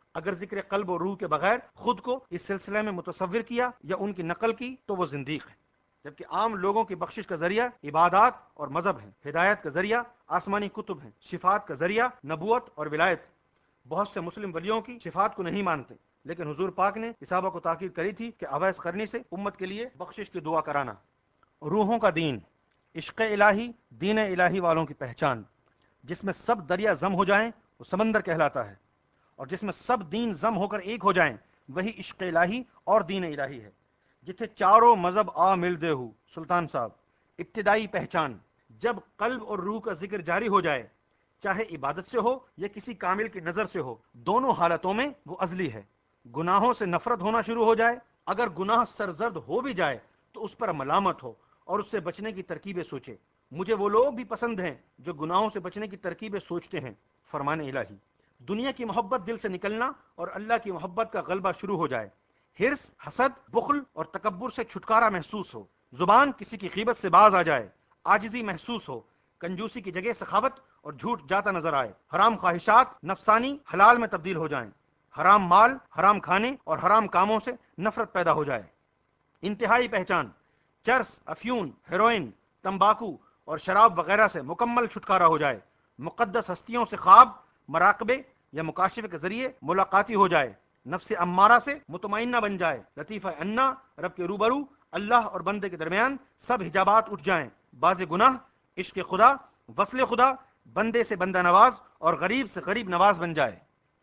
اگر ذکر قلب اور روح کے بغیر خود کو اس سلسلے میں متصور کیا یا ان کی نقل کی تو وہ زندیق ہے، جبکہ عام لوگوں کی بخشش کا ذریعہ عبادات اور مذہب ہے، ہدایت کا ذریعہ آسمانی کتب ہیں، شفاعت کا ذریعہ نبوت اور ولایت۔ بہت سے مسلم ولیوں کی شفاعت کو نہیں مانتے، لیکن حضور پاک نے صحابہ کو تاکید کری تھی کہ اویس قرنی سے امت کے لیے بخشش کی دعا کرانا۔ روحوں کا دین، عشق الہی دین الہی والوں کی پہچان، جس میں سب دریا ضم ہو جائیں وہ سمندر کہلاتا ہے، اور جس میں سب دین ضم ہو کر ایک ہو جائیں وہی عشق الہی اور دین الہی ہے۔ جتھے چاروں مذہب آ مل دے ہو، سلطان صاحب۔ ابتدائی پہچان، جب قلب اور روح کا ذکر جاری ہو جائے، چاہے عبادت سے ہو یا کسی کامل کی نظر سے ہو، دونوں حالتوں میں وہ ازلی ہے۔ گناہوں سے نفرت ہونا شروع ہو جائے، اگر گناہ سرزرد ہو بھی جائے تو اس پر ملامت ہو اور اس سے بچنے کی ترکیبیں سوچے۔ مجھے وہ لوگ بھی پسند ہیں جو گناہوں سے بچنے کی ترکیبیں سوچتے ہیں۔ فرمان الہی، دنیا کی محبت دل سے نکلنا اور اللہ کی محبت کا غلبہ شروع ہو جائے، حرص، حسد، بخل اور تکبر سے چھٹکارا محسوس ہو، زبان کسی کی غیبت سے باز آ جائے، عاجزی محسوس ہو، کنجوسی کی جگہ سخاوت اور جھوٹ جاتا نظر آئے، حرام خواہشات نفسانی حلال میں تبدیل ہو جائیں، حرام مال، حرام کھانے اور حرام کاموں سے نفرت پیدا ہو جائے۔ انتہائی پہچان، چرس، افیون، ہیروئن، تمباکو اور شراب وغیرہ سے مکمل چھٹکارا ہو جائے، مقدس ہستیوں سے خواب، مراقبے یا مکاشفے کے ذریعے ملاقاتی ہو جائے، نفس امارہ سے مطمئنہ بن جائے، لطیفہ انا، رب کے روبرو اللہ اور بندے کے درمیان سب حجابات اٹھ جائیں، باز گناہ، عشق خدا، وصل خدا، بندے سے بندہ نواز اور غریب سے غریب نواز بن جائے۔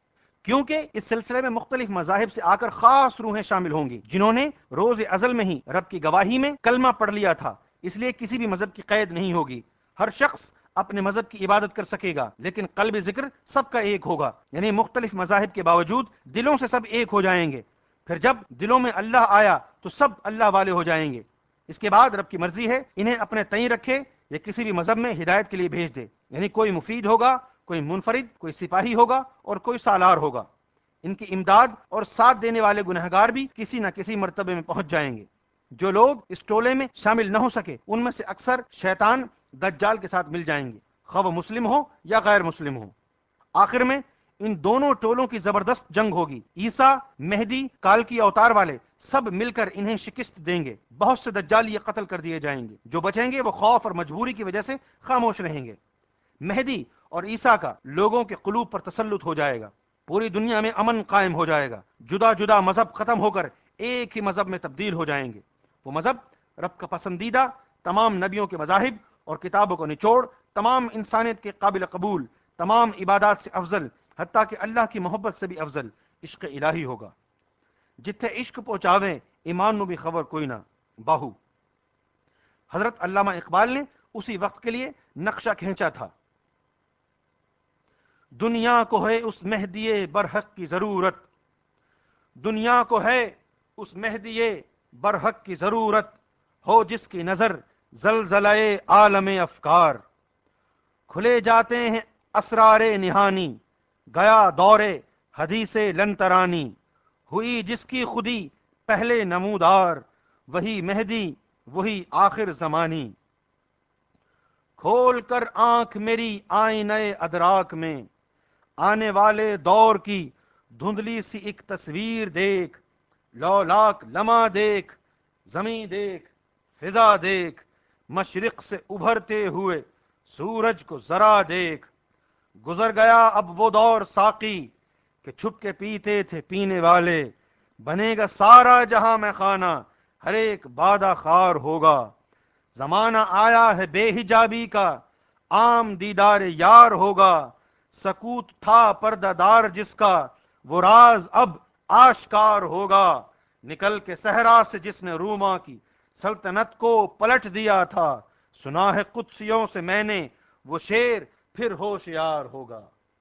کیونکہ اس سلسلے میں مختلف مذاہب سے آ کر خاص روحیں شامل ہوں گی جنہوں نے روز ازل میں ہی رب کی گواہی میں کلمہ پڑھ لیا تھا، اس لیے کسی بھی مذہب کی قید نہیں ہوگی، ہر شخص اپنے مذہب کی عبادت کر سکے گا، لیکن قلب ذکر سب کا ایک ہوگا، یعنی مختلف مذاہب کے باوجود دلوں سے سب ایک ہو جائیں گے۔ پھر جب دلوں میں اللہ آیا تو سب اللہ والے ہو جائیں گے۔ اس کے بعد رب کی مرضی ہے انہیں اپنے تئیں رکھے یا کسی بھی مذہب میں ہدایت کے لیے بھیج دے، یعنی کوئی مفید ہوگا، کوئی منفرد، کوئی سپاہی ہوگا اور کوئی سالار ہوگا۔ ان کی امداد اور ساتھ دینے والے گنہگار بھی کسی نہ کسی مرتبے میں پہنچ جائیں گے۔ جو لوگ اس ٹولے میں شامل نہ ہو سکے ان میں سے اکثر شیطان دجال کے ساتھ مل جائیں گے، خواہ وہ مسلم ہو یا غیر مسلم ہو۔ آخر میں ان دونوں ٹولوں کی زبردست جنگ ہوگی، عیسیٰ، مہدی، کالکی اوتار والے سب مل کر انہیں شکست دیں گے، بہت سے دجالی قتل کر دیے جائیں گے، جو بچیں گے وہ خوف اور مجبوری کی وجہ سے خاموش رہیں گے۔ مہدی اور عیسیٰ کا لوگوں کے قلوب پر تسلط ہو جائے گا، پوری دنیا میں امن قائم ہو جائے گا، جدا جدا مذہب ختم ہو کر ایک ہی مذہب میں تبدیل ہو جائیں گے۔ وہ مذہب رب کا پسندیدہ، تمام نبیوں کے مذاہب اور کتابوں کو نچوڑ، تمام انسانیت کے قابل قبول، تمام عبادات سے افضل، حتیٰ کہ اللہ کی محبت سے بھی افضل عشق الہی ہوگا۔ جتھے عشق پہنچاویں ایمان نو بھی خبر کوئی نہ باہو۔ حضرت علامہ اقبال نے اسی وقت کے لیے نقشہ کھینچا تھا۔ دنیا کو ہے اس مہدی برحق کی ضرورت، دنیا کو ہے اس مہدی برحق کی ضرورت، ہو جس کی نظر زلزلہ عالم افکار، کھلے جاتے ہیں اسرار نہانی، گیا دور حدیث لنترانی، ہوئی جس کی خودی پہلے نمودار، وہی مہدی وہی آخر زمانی۔ کھول کر آنکھ میری آئینہ ادراک میں، آنے والے دور کی دھندلی سی ایک تصویر دیکھ، لولاک لمحہ دیکھ، زمیں دیکھ، فضا دیکھ، مشرق سے ابھرتے ہوئے سورج کو ذرا دیکھ۔ گزر گیا اب وہ دور ساقی کہ چھپ کے پیتے تھے پینے والے، بنے گا سارا جہاں میں خانہ، ہر ایک بادہ خار ہوگا۔ زمانہ آیا ہے بے حجابی کا، عام دیدار یار ہوگا، سکوت تھا پردہ دار جس کا، وہ راز اب آشکار ہوگا۔ نکل کے صحرا سے جس نے روما کی سلطنت کو پلٹ دیا تھا، سنا ہے قدسیوں سے میں نے وہ شعر پھر ہوشیار ہوگا۔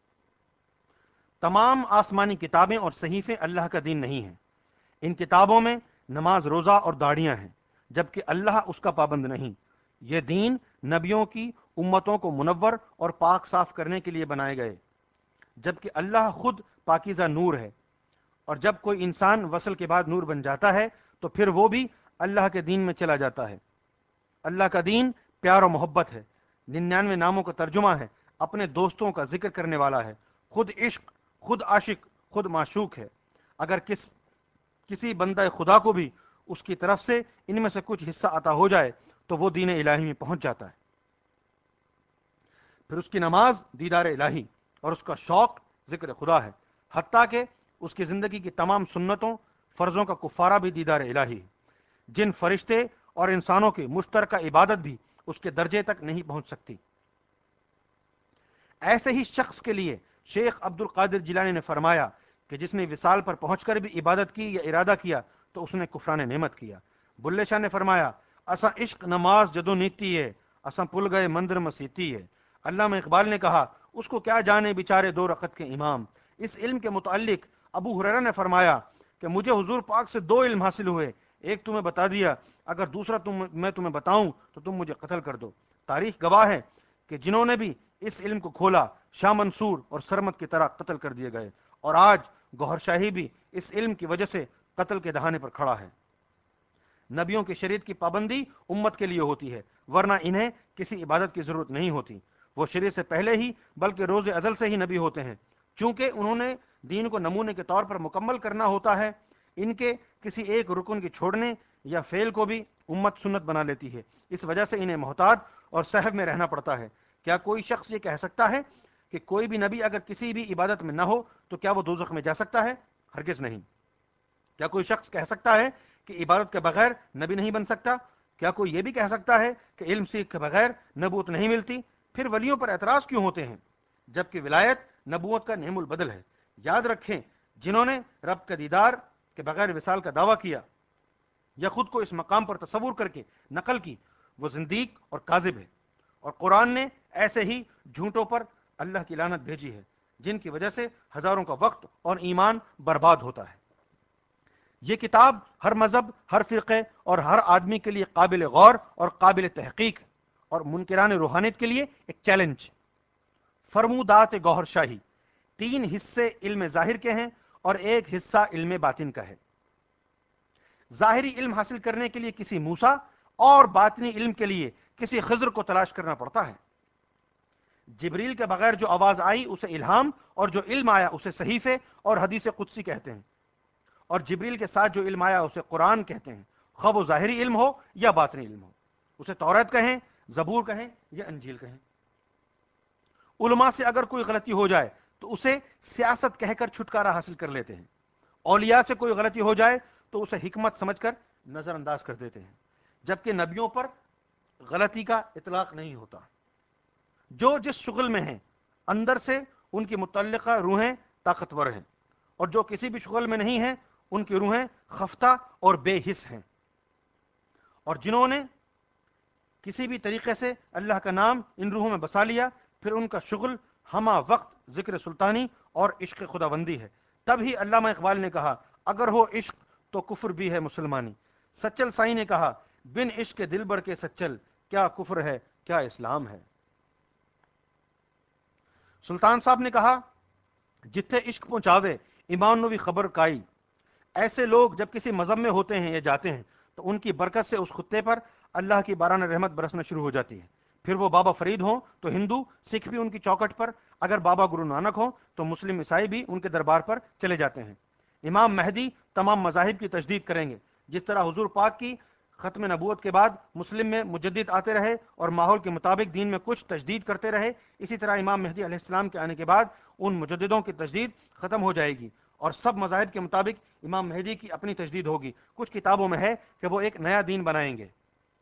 تمام آسمانی کتابیں اور صحیفے اللہ کا دین نہیں ہیں، ان کتابوں میں نماز، روزہ اور داڑیاں ہیں، جبکہ اللہ اس کا پابند نہیں۔ یہ دین نبیوں کی امتوں کو منور اور پاک صاف کرنے کے لیے بنائے گئے، جبکہ اللہ خود پاکیزہ نور ہے، اور جب کوئی انسان وصل کے بعد نور بن جاتا ہے تو پھر وہ بھی اللہ کے دین میں چلا جاتا ہے۔ اللہ کا دین پیار و محبت ہے، ننانوے ناموں کا ترجمہ ہے، اپنے دوستوں کا ذکر کرنے والا ہے، خود عشق، خود عاشق، خود معشوق ہے. اگر کس کسی بندہ خدا کو بھی اس کی طرف سے ان میں سے کچھ حصہ عطا ہو جائے تو وہ دین الہی میں پہنچ جاتا ہے. پھر اس کی نماز دیدار الہی اور اس کا شوق ذکر خدا ہے، حتیٰ کہ اس کی زندگی کی تمام سنتوں فرضوں کا کفارہ بھی دیدار الہی ہے. جن فرشتے اور انسانوں کی مشترکہ عبادت بھی اس کے درجے تک نہیں پہنچ سکتی. ایسے ہی شخص کے لیے شیخ عبد القادر جیلانی نے فرمایا کہ جس نے وصال پر پہنچ کر بھی عبادت کی یا ارادہ کیا تو اس نے کفران نعمت کیا. بلے شاہ نے فرمایا اساں عشق نماز جدو نیتی ہے اساں پل گئے مندر مسیتی ہے. علامہ اقبال نے کہا اس کو کیا جانے بیچارے دو رقط کے امام. اس علم کے متعلق ابو ہریرہ نے فرمایا کہ مجھے حضور پاک سے دو علم حاصل ہوئے، ایک تمہیں بتا دیا، اگر دوسرا تم میں تمہیں بتاؤں تو تم مجھے قتل کر دو. تاریخ گواہ ہے کہ جنہوں نے بھی اس علم کو کھولا شاہ منصور اور سرمد کی طرح قتل کر دیے گئے، اور آج گوہر شاہی بھی اس علم کی وجہ سے قتل کے دہانے پر کھڑا ہے. نبیوں کی شریعت کی پابندی امت کے لیے ہوتی ہے، ورنہ انہیں کسی عبادت کی ضرورت نہیں ہوتی. وہ شریعت سے پہلے ہی بلکہ روز ازل سے ہی نبی ہوتے ہیں. چونکہ انہوں نے دین کو نمونے کے طور پر مکمل کرنا ہوتا ہے، ان کے کسی ایک رکن کے چھوڑنے یا فعل کو بھی امت سنت بنا لیتی ہے. اس وجہ سے انہیں محتاط اور صحب میں رہنا پڑتا ہے. کیا کوئی شخص یہ کہہ سکتا ہے کہ کوئی بھی نبی اگر کسی بھی عبادت میں نہ ہو تو کیا وہ دوزخ میں جا سکتا ہے؟ ہرگز نہیں. کیا کوئی شخص کہہ سکتا ہے کہ عبادت کے بغیر نبی نہیں بن سکتا؟ کیا کوئی یہ بھی کہہ سکتا ہے کہ علم سیکھ کے بغیر نبوت نہیں ملتی؟ پھر ولیوں پر اعتراض کیوں ہوتے ہیں جبکہ ولایت نبوت کا نعم البدل ہے؟ یاد رکھیں جنہوں نے رب کا دیدار کے بغیر وصال کا دعویٰ کیا یا خود کو اس مقام پر تصور کر کے نقل کی وہ زندیق اور کاذب ہے. اور قرآن نے ایسے ہی جھوٹوں پر اللہ کی لعنت بھیجی ہے جن کی وجہ سے ہزاروں کا وقت اور ایمان برباد ہوتا ہے. یہ کتاب ہر مذہب، ہر فرقے اور ہر آدمی کے لیے قابل غور اور قابل تحقیق اور منکران روحانیت کے لیے ایک چیلنج. فرمودات گوہر شاہی تین حصے علم ظاہر کے ہیں اور ایک حصہ علم باطن کا ہے. ظاہری علم حاصل کرنے کے لیے کسی موسیٰ اور باطنی علم کے لیے کسی خضر کو تلاش کرنا پڑتا ہے. جبریل کے بغیر جو آواز آئی اسے الہام، اور جو علم آیا اسے صحیفے اور حدیث قدسی کہتے ہیں، اور جبریل کے ساتھ جو علم آیا اسے قرآن کہتے ہیں، خواہ وہ ظاہری علم ہو یا باطنی علم ہو. اسے توریت کہیں، زبور کہیں یا انجیل کہیں. علماء سے اگر کوئی غلطی ہو جائے تو اسے سیاست کہہ کر چھٹکارا حاصل کر لیتے ہیں. اولیاء سے کوئی غلطی ہو جائے تو اسے حکمت سمجھ کر نظر انداز کر دیتے ہیں. جبکہ نبیوں پر غلطی کا اطلاق نہیں ہوتا. جو جس شغل میں ہیں اندر سے ان کی متعلقہ روحیں طاقتور ہیں، اور جو کسی بھی شغل میں نہیں ہیں ان کی روحیں خفتہ اور بے حس ہیں. اور جنہوں نے کسی بھی طریقے سے اللہ کا نام ان روحوں میں بسا لیا پھر ان کا شغل ہمہ وقت ذکر سلطانی اور عشق خداوندی ہے. تب ہی علامہ اقبال نے کہا اگر ہو عشق تو کفر بھی ہے مسلمانی. سچل سائی نے کہا بن عشق کے دل بڑھ کے سچل، کیا کفر ہے کیا اسلام ہے. سلطان صاحب نے کہا جتھے عشق پہنچاوے ایمان نو بھی خبر کائی. ایسے لوگ جب کسی مذہب میں ہوتے ہیں یا جاتے ہیں تو ان کی برکت سے اس خطے پر اللہ کی باران رحمت برسنا شروع ہو جاتی ہے. پھر وہ بابا فرید ہوں تو ہندو سکھ بھی ان کی چوکٹ پر، اگر بابا گرو نانک ہوں تو مسلم عیسائی بھی ان کے دربار پر چلے جاتے ہیں. امام مہدی تمام مذاہب کی تجدید کریں گے. جس طرح حضور پاک کی ختم نبوت کے بعد مسلم میں مجدد آتے رہے اور ماحول کے مطابق دین میں کچھ تجدید کرتے رہے، اسی طرح امام مہدی علیہ السلام کے آنے کے بعد ان مجددوں کی تجدید ختم ہو جائے گی اور سب مذاہب کے مطابق امام مہدی کی اپنی تجدید ہوگی. کچھ کتابوں میں ہے کہ وہ ایک نیا دین بنائیں گے.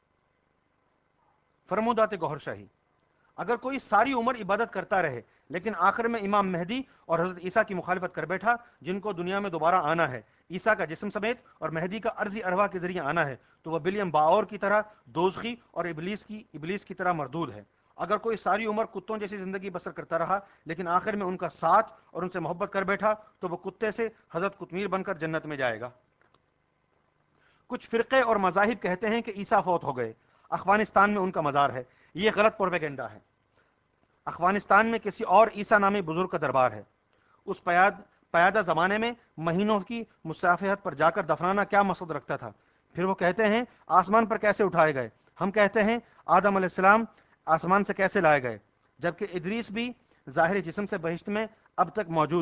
فرمودات گوہر شاہی اگر کوئی ساری عمر عبادت کرتا رہے لیکن آخر میں امام مہدی اور حضرت عیسیٰ کی مخالفت کر بیٹھا جن کو دنیا میں دوبارہ آنا ہے، عیسیٰ کا جسم سمیت اور مہدی کا عرضی ارواح کے ذریعے آنا ہے، تو وہ ولیم باور کی طرح دوزخی اور ابلیس کی ابلیس کی طرح مردود ہے. اگر کوئی ساری عمر کتوں جیسی زندگی بسر کرتا رہا لیکن آخر میں ان کا ساتھ اور ان سے محبت کر بیٹھا تو وہ کتے سے حضرت قطمیر بن کر جنت میں جائے گا. کچھ فرقے اور مذاہب کہتے ہیں کہ عیسیٰ فوت ہو گئے، افغانستان میں ان کا مزار ہے. یہ غلط پروپیگنڈا ہے. افغانستان میں کسی اور عیسیٰ نامی بزرگ کا دربار ہے. اس پیاد پیادہ زمانے میں مہینوں کی مسافرت پر جا کر دفنانا کیا مقصد رکھتا تھا؟ پھر وہ کہتے ہیں آسمان پر کیسے اٹھائے گئے؟ ہم کہتے ہیں آدم علیہ السلام آسمان سے کیسے لائے گئے؟ جبکہ ادریس بھی ظاہری جسم سے بہشت میں اب تک موجود ہیں.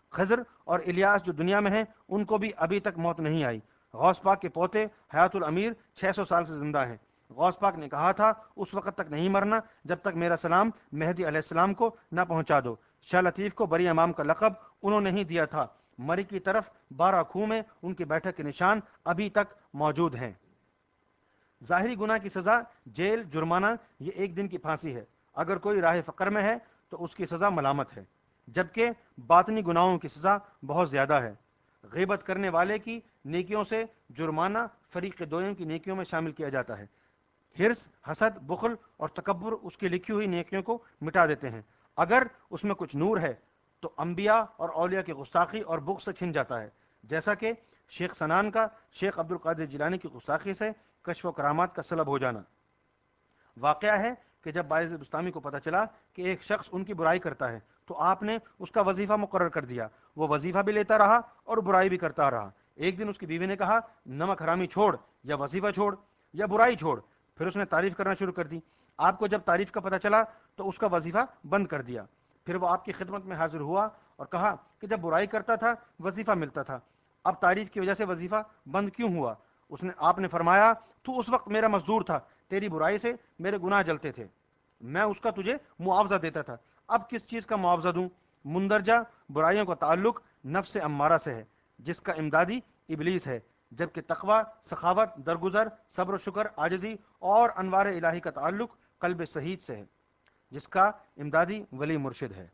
خضر اور الیاس جو دنیا میں ہیں ان کو بھی ابھی تک موت نہیں آئی۔ غوث پاک کے پوتے حیات الامیر چھ سو سال سے زندہ ہیں۔ غوث پاک نے کہا تھا اس وقت تک نہیں مرنا جب تک میرا سلام مہدی علیہ السلام کو نہ پہنچا دو۔ شاہ لطیف کو بری امام کا لقب انہوں نے ہی دیا تھا۔ مری کی طرف بارہ کھو میں ان کی بیٹھک کے نشان ابھی تک موجود ہیں۔ ظاہری گناہ کی سزا جیل، جرمانہ، یہ ایک دن کی پھانسی ہے۔ اگر کوئی راہ فقر میں ہے تو اس کی سزا ملامت ہے، جبکہ باطنی گناہوں کی سزا بہت زیادہ ہے۔ غیبت کرنے والے کی نیکیوں سے جرمانہ فریق دویم کی نیکیوں میں شامل کیا جاتا ہے۔ حرص، حسد، بخل اور تکبر اس کی لکھی ہوئی نیکیوں کو مٹا دیتے ہیں۔ اگر اس میں کچھ نور ہے تو انبیاء اور اولیاء کی گستاخی اور بغض سے چھن جاتا ہے، جیسا کہ شیخ سنان کا شیخ عبد القادر جیلانی کی گستاخی سے کشف و کرامات کا سلب ہو جانا۔ واقعہ ہے کہ جب باعث بستامی کو پتہ چلا کہ ایک شخص ان کی برائی کرتا ہے تو آپ نے اس کا وظیفہ مقرر کر دیا۔ وہ وظیفہ بھی لیتا رہا اور برائی بھی کرتا رہا۔ ایک دن اس کی بیوی نے کہا نمک حرامی چھوڑ، یا وظیفہ چھوڑ، یا برائی چھوڑ۔ پھر اس نے تعریف کرنا شروع کر دی۔ آپ کو جب تعریف کا پتہ چلا تو اس کا وظیفہ بند کر دیا۔ پھر وہ آپ کی خدمت میں حاضر ہوا اور کہا کہ جب برائی کرتا تھا وظیفہ ملتا تھا، اب تعریف کی وجہ سے وظیفہ بند کیوں ہوا؟ اس نے آپ نے فرمایا تو اس وقت میرا مزدور تھا، تیری برائی سے میرے گناہ جلتے تھے، میں اس کا تجھے معاوضہ دیتا تھا، اب کس چیز کا معاوضہ دوں؟ مندرجہ برائیوں کا تعلق نفس امارہ سے ہے جس کا امدادی ابلیس ہے، جبکہ تقوی، سخاوت، درگزر، صبر و شکر، عاجزی اور انوار الہی کا تعلق قلب شہید سے ہے جس کا امدادی ولی مرشد ہے۔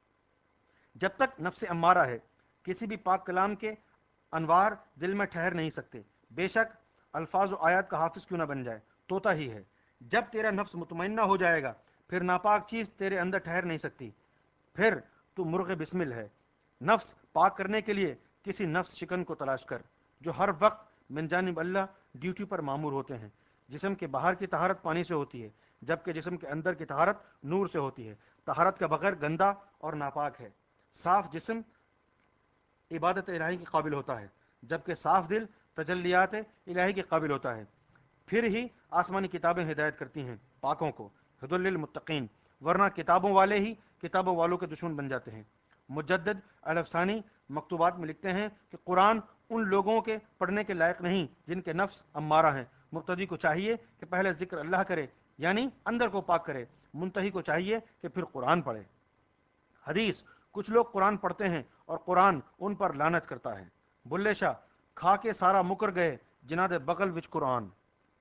جب تک نفس امارہ ہے کسی بھی پاک کلام کے انوار دل میں ٹھہر نہیں سکتے، بے شک الفاظ و آیات کا حافظ کیوں نہ بن جائے، طوطا ہی ہے۔ جب تیرا نفس مطمئنہ ہو جائے گا پھر ناپاک چیز تیرے اندر ٹھہر نہیں سکتی، پھر تو مرغ بسمل ہے۔ نفس پاک کرنے کے لیے کسی نفس شکن کو تلاش کر جو ہر وقت من جانب اللہ ڈیوٹی پر مامور ہوتے ہیں۔ جسم کے باہر کی طہارت پانی سے ہوتی ہے جبکہ جسم کے اندر کی طہارت نور سے ہوتی ہے۔ طہارت کا بغیر گندا اور ناپاک ہے۔ صاف جسم عبادت الہی کے قابل ہوتا ہے جبکہ صاف دل تجلیات الہی کے قابل ہوتا ہے۔ پھر ہی آسمانی کتابیں ہدایت کرتی ہیں پاکوں کو، ہدی للمتقین، ورنہ کتابوں والے ہی کتابوں والوں کے دشمن بن جاتے ہیں۔ مجدد الفسانی مکتوبات میں لکھتے ہیں کہ قرآن ان لوگوں کے پڑھنے کے لائق نہیں جن کے نفس امارہ ہیں۔ مبتدی کو چاہیے کہ پہلے ذکر اللہ کرے یعنی اندر کو پاک کرے، منتہی کو چاہیے کہ پھر قرآن پڑھے۔ حدیث، کچھ لوگ قرآن پڑھتے ہیں اور قرآن ان پر لعنت کرتا ہے۔ بلے شاہ، کھا کے سارا مکر گئے جناد بغل وچ قرآن۔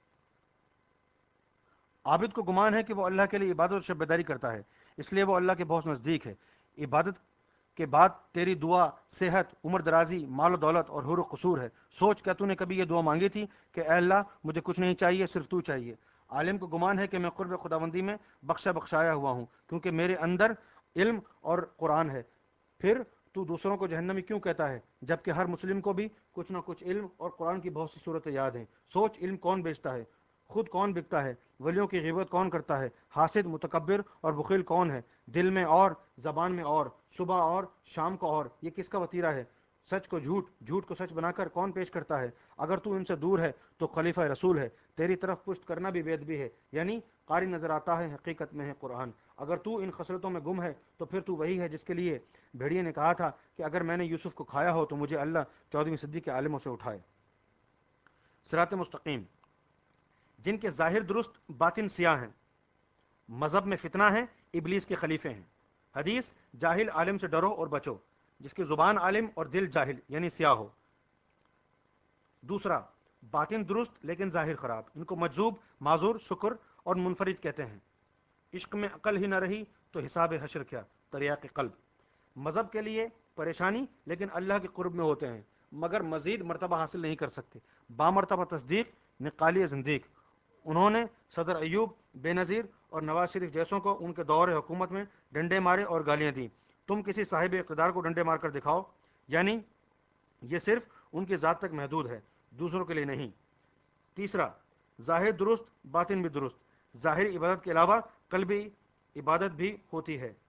عابد کو گمان ہے کہ وہ اللہ کے لیے عبادت اور شب بیداری کرتا ہے، اس لیے وہ اللہ کے بہت نزدیک ہے۔ عبادت کے بعد تیری دعا صحت، عمر درازی، مال و دولت اور حور و قصور ہے۔ سوچ کیا تو نے کبھی یہ دعا مانگی تھی کہ اے اللہ مجھے کچھ نہیں چاہیے، صرف تو چاہیے۔ عالم کو گمان ہے کہ میں قرب خداوندی میں بخشا بخشایا ہوا ہوں کیونکہ میرے اندر علم اور قرآن ہے۔ پھر تو دوسروں کو جہنمی کیوں کہتا ہے جبکہ ہر مسلم کو بھی کچھ نہ کچھ علم اور قرآن کی بہت سی صورتیں یاد ہیں۔ سوچ علم کون بیچتا ہے، خود کون بکتا ہے، ولیوں کی غیبت کون کرتا ہے، حاسد، متکبر اور بخیل کون ہے، دل میں اور زبان میں اور صبح اور شام کو اور، یہ کس کا وتیرہ ہے؟ سچ کو جھوٹ، جھوٹ کو سچ بنا کر کون پیش کرتا ہے؟ اگر تو ان سے دور ہے تو خلیفہ رسول ہے، تیری طرف پشت کرنا بھی وید بھی ہے، یعنی قاری نظر آتا ہے حقیقت میں ہے قرآن۔ اگر تو ان خصلتوں میں گم ہے تو پھر تو وہی ہے جس کے لیے بھیڑیے نے کہا تھا کہ اگر میں نے یوسف کو کھایا ہو تو مجھے اللہ چودہویں صدی کے عالموں سے اٹھائے۔ صراط مستقیم، جن کے ظاہر درست باطن سیاہ ہیں، مذہب میں فتنہ ہیں، ابلیس کے خلیفے ہیں۔ حدیث، جاہل عالم سے ڈرو اور بچو، جس کی زبان عالم اور دل جاہل یعنی سیاہ ہو۔ دوسرا، باطن درست لیکن ظاہر خراب، ان کو مجذوب، معذور، شکر اور منفرد کہتے ہیں۔ عشق میں عقل ہی نہ رہی تو حساب حشر کیا، تریاق قلب۔ مذہب کے لیے پریشانی لیکن اللہ کے قرب میں ہوتے ہیں مگر مزید مرتبہ حاصل نہیں کر سکتے۔ بامرتبہ تصدیق، نقالی زندیق۔ انہوں نے صدر ایوب، بے نظیر اور نواز شریف جیسوں کو ان کے دور حکومت میں ڈنڈے مارے اور گالیاں دیں۔ تم کسی صاحب اقتدار کو ڈنڈے مار کر دکھاؤ، یعنی یہ صرف ان کی ذات تک محدود ہے، دوسروں کے لیے نہیں۔ تیسرا، ظاہر درست باطن بھی درست، ظاہری عبادت کے علاوہ قلبی عبادت بھی ہوتی ہے۔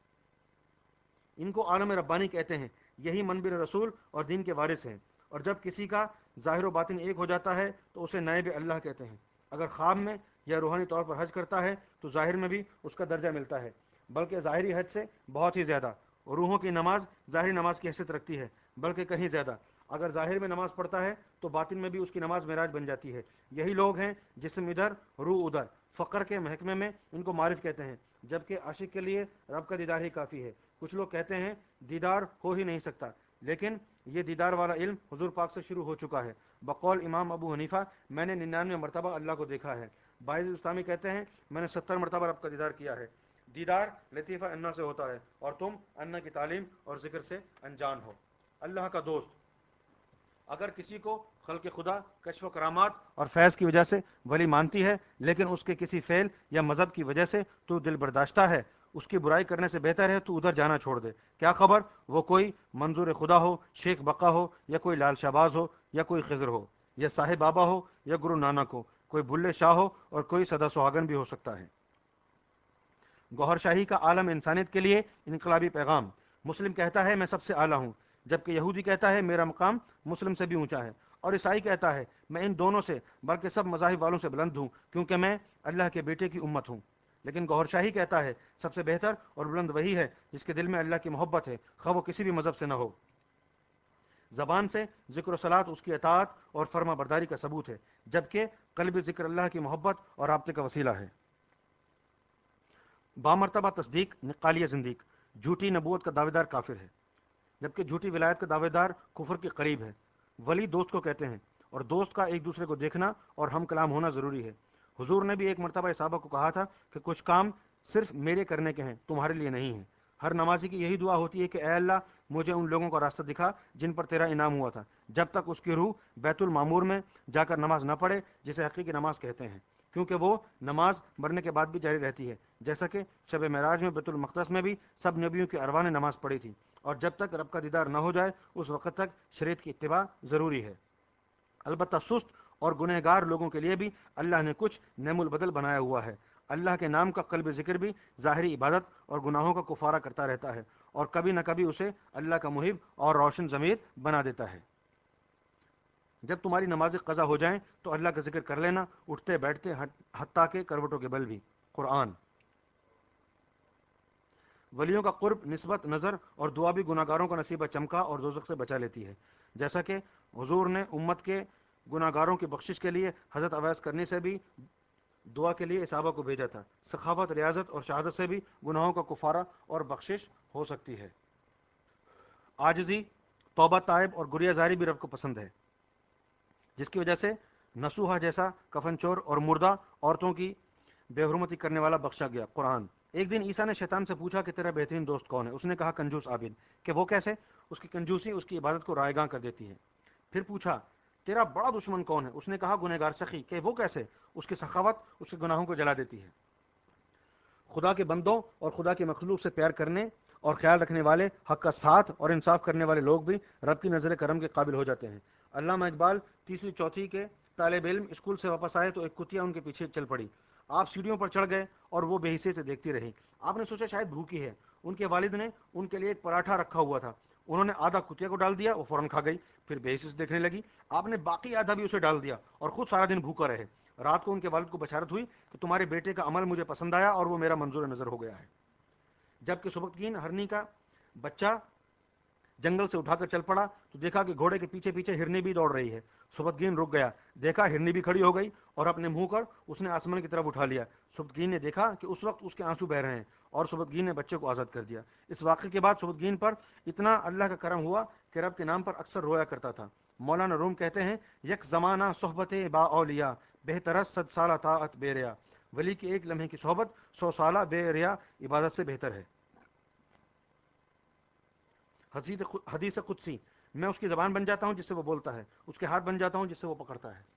ان کو عالم ربانی کہتے ہیں، یہی منبر رسول اور دین کے وارث ہیں۔ اور جب کسی کا ظاہر و باطن ایک ہو جاتا ہے تو اسے نائب اللہ کہتے ہیں۔ اگر خواب میں یا روحانی طور پر حج کرتا ہے تو ظاہر میں بھی اس کا درجہ ملتا ہے، بلکہ ظاہری حج سے بہت ہی زیادہ۔ روحوں کی نماز ظاہری نماز کی حیثیت رکھتی ہے، بلکہ کہیں زیادہ۔ اگر ظاہر میں نماز پڑھتا ہے تو باطن میں بھی اس کی نماز معراج بن جاتی ہے۔ یہی لوگ ہیں جسم ادھر روح ادھر، فقر کے محکمے میں ان کو معرف کہتے ہیں، جبکہ عاشق کے لیے رب کا دیدار ہی کافی ہے۔ کچھ لوگ کہتے ہیں دیدار ہو ہی نہیں سکتا، لیکن یہ دیدار والا علم حضور پاک سے شروع ہو چکا ہے۔ بقول امام ابو حنیفہ میں نے ننانوے مرتبہ اللہ کو دیکھا ہے۔ باعث اسلامی کہتے ہیں میں نے ستر مرتبہ رب کا دیدار کیا ہے۔ دیدار لطیفہ انا سے ہوتا ہے اور تم انا کی تعلیم اور ذکر سے انجان ہو۔ اللہ کا دوست، اگر کسی کو خلق خدا، کشف و کرامات اور فیض کی وجہ سے ولی مانتی ہے، لیکن اس کے کسی فعل یا مذہب کی وجہ سے تو دل برداشتہ ہے، اس کی برائی کرنے سے بہتر ہے تو ادھر جانا چھوڑ دے۔ کیا خبر وہ کوئی منظور خدا ہو، شیخ بقا ہو، یا کوئی لال شہباز ہو، یا کوئی خضر ہو، یا صاحب بابا ہو، یا گرو نانک ہو، کوئی بلے شاہ ہو، اور کوئی سدا سہاگن بھی ہو سکتا ہے۔ گوہر شاہی کا عالم انسانیت کے لیے انقلابی پیغام۔ مسلم کہتا ہے میں سب سے اعلیٰ ہوں، جبکہ یہودی کہتا ہے میرا مقام مسلم سے بھی اونچا ہے، اور عیسائی کہتا ہے میں ان دونوں سے بلکہ سب مذاہب والوں سے بلند ہوں، کیونکہ میں اللہ کے بیٹے کی امت ہوں۔ لیکن گوہر شاہی کہتا ہے سب سے بہتر اور بلند وہی ہے جس کے دل میں اللہ کی محبت ہے، خواہ وہ کسی بھی مذہب سے نہ ہو۔ زبان سے ذکر و صلاۃ اس کی اطاعت اور فرما برداری کا ثبوت ہے، جبکہ قلبی ذکر اللہ کی محبت اور رابطے کا وسیلہ ہے۔ بامرتبہ تصدیق نقالیہ زندیق، جھوٹی نبوت کا دعوے دار کافر ہے، جبکہ جھوٹی ولایت کا دعوے دار کفر کے قریب ہے۔ ولی دوست کو کہتے ہیں، اور دوست کا ایک دوسرے کو دیکھنا اور ہم کلام ہونا ضروری ہے۔ حضور نے بھی ایک مرتبہ صحابہ کو کہا تھا کہ کچھ کام صرف میرے کرنے کے ہیں، تمہارے لیے نہیں ہیں۔ ہر نمازی کی یہی دعا ہوتی ہے کہ اے اللہ مجھے ان لوگوں کا راستہ دکھا جن پر تیرا انعام ہوا تھا، جب تک اس کی روح بیت المعمور میں جا کر نماز نہ پڑھے، جسے حقیقی نماز کہتے ہیں، کیونکہ وہ نماز مرنے کے بعد بھی جاری رہتی ہے، جیسا کہ شب معراج میں بیت المقدس میں بھی سب نبیوں کی ارواح نے نماز پڑھی تھی، اور جب تک رب کا دیدار نہ ہو جائے اس وقت تک شریعت کی اتباع ضروری ہے۔ البتہ سست اور گنہگار لوگوں کے لیے بھی اللہ نے کچھ نعم البدل بنایا ہوا ہے۔ اللہ کے نام کا قلب ذکر بھی ظاہری عبادت اور گناہوں کا کفارہ کرتا رہتا ہے، اور کبھی نہ کبھی اسے اللہ کا محب اور روشن ضمیر بنا دیتا ہے۔ جب تمہاری نمازیں قضا ہو جائیں تو اللہ کا ذکر کر لینا، اٹھتے بیٹھتے، حتیٰ کہ کروٹوں کے بل بھی۔ قرآن۔ ولیوں کا قرب، نسبت، نظر اور دعا بھی گناہگاروں کا نصیبہ چمکا اور دوزخ سے بچا لیتی ہے، جیسا کہ حضور نے امت کے گناہگاروں کی بخشش کے لیے حضرت اویس کرنی سے بھی دعا کے لیے صحابہ کو بھیجا تھا۔ سخاوت، ریاضت اور شہادت سے بھی گناہوں کا کفارہ اور بخشش ہو سکتی ہے۔ عاجزی، توبہ، تائب اور گریہ زاری بھی رب کو پسند ہے، جس کی وجہ سے نسوحہ جیسا کفن چور اور مردہ عورتوں کی بے حرمتی کرنے والا بخشا گیا۔ قرآن۔ ایک دن عیسیٰ نے شیطان سے پوچھا کہ تیرا بہترین دوست کون ہے؟ اس نے کہا کنجوس عابد۔ کہ وہ کیسے؟ اس کی کنجوسی اس کی عبادت کو رائیگاں کر دیتی ہے۔ پھر پوچھا تیرا بڑا دشمن کون ہے؟ اس نے کہا گنہگار سخی۔ کہ وہ کیسے؟ اس کی سخاوت اس کے گناہوں کو جلا دیتی ہے۔ خدا کے بندوں اور خدا کے مخلوق سے پیار کرنے اور خیال رکھنے والے، حق کا ساتھ اور انصاف کرنے والے لوگ بھی رب کی نظر کرم کے قابل ہو جاتے ہیں۔ علامہ اقبال تیسری چوتھی کے طالب علم اسکول سے واپس آئے تو ایک کتیا ان کے پیچھے چل پڑی۔ آپ سیڑھیوں پر چڑھ گئے اور وہ بے حسی سے دیکھتی رہی۔ آپ نے سوچا شاید بھوکی ہے۔ ان کے والد نے ان کے لیے ایک پراٹھا رکھا ہوا تھا، انہوں نے آدھا کتیا کو ڈال دیا، وہ فوراً کھا گئی۔ پھر بے حسی سے دیکھنے لگی۔ آپ نے باقی آدھا بھی اسے ڈال دیا اور خود سارا دن بھوکا رہے۔ رات کو ان کے والد کو بشارت ہوئی کہ تمہارے بیٹے کا عمل مجھے پسند آیا اور وہ میرا منظور نظر ہو گیا ہے۔ جب کہ سبکتگین ہرنی کا بچہ جنگل سے اٹھا کر چل پڑا تو دیکھا کہ گھوڑے کے پیچھے پیچھے ہرنی بھی دوڑ رہی ہے۔ سبکتگین رک گیا، دیکھا ہرنی بھی کھڑی ہو گئی اور اپنے منہ کر اس نے آسمان کی طرف اٹھا لیا۔ سبکتگین نے دیکھا کہ اس وقت اس کے آنسو بہ رہے ہیں اور سبکتگین نے بچے کو آزاد کر دیا۔ اس واقعے کے بعد سبکتگین پر اتنا اللہ کا کرم ہوا کہ رب کے نام پر اکثر رویا کرتا تھا۔ مولانا روم کہتے ہیں یک زمانہ صحبت با اولیاء بہترس صد سالہ طاعت بے ریا۔ ولی کی ایک لمحے کی صحبت سو سالہ بے ریا عبادت سے بہتر ہے۔ حدیث قدسی، میں اس کی زبان بن جاتا ہوں جس سے وہ بولتا ہے، اس کے ہاتھ بن جاتا ہوں جس سے وہ پکڑتا ہے۔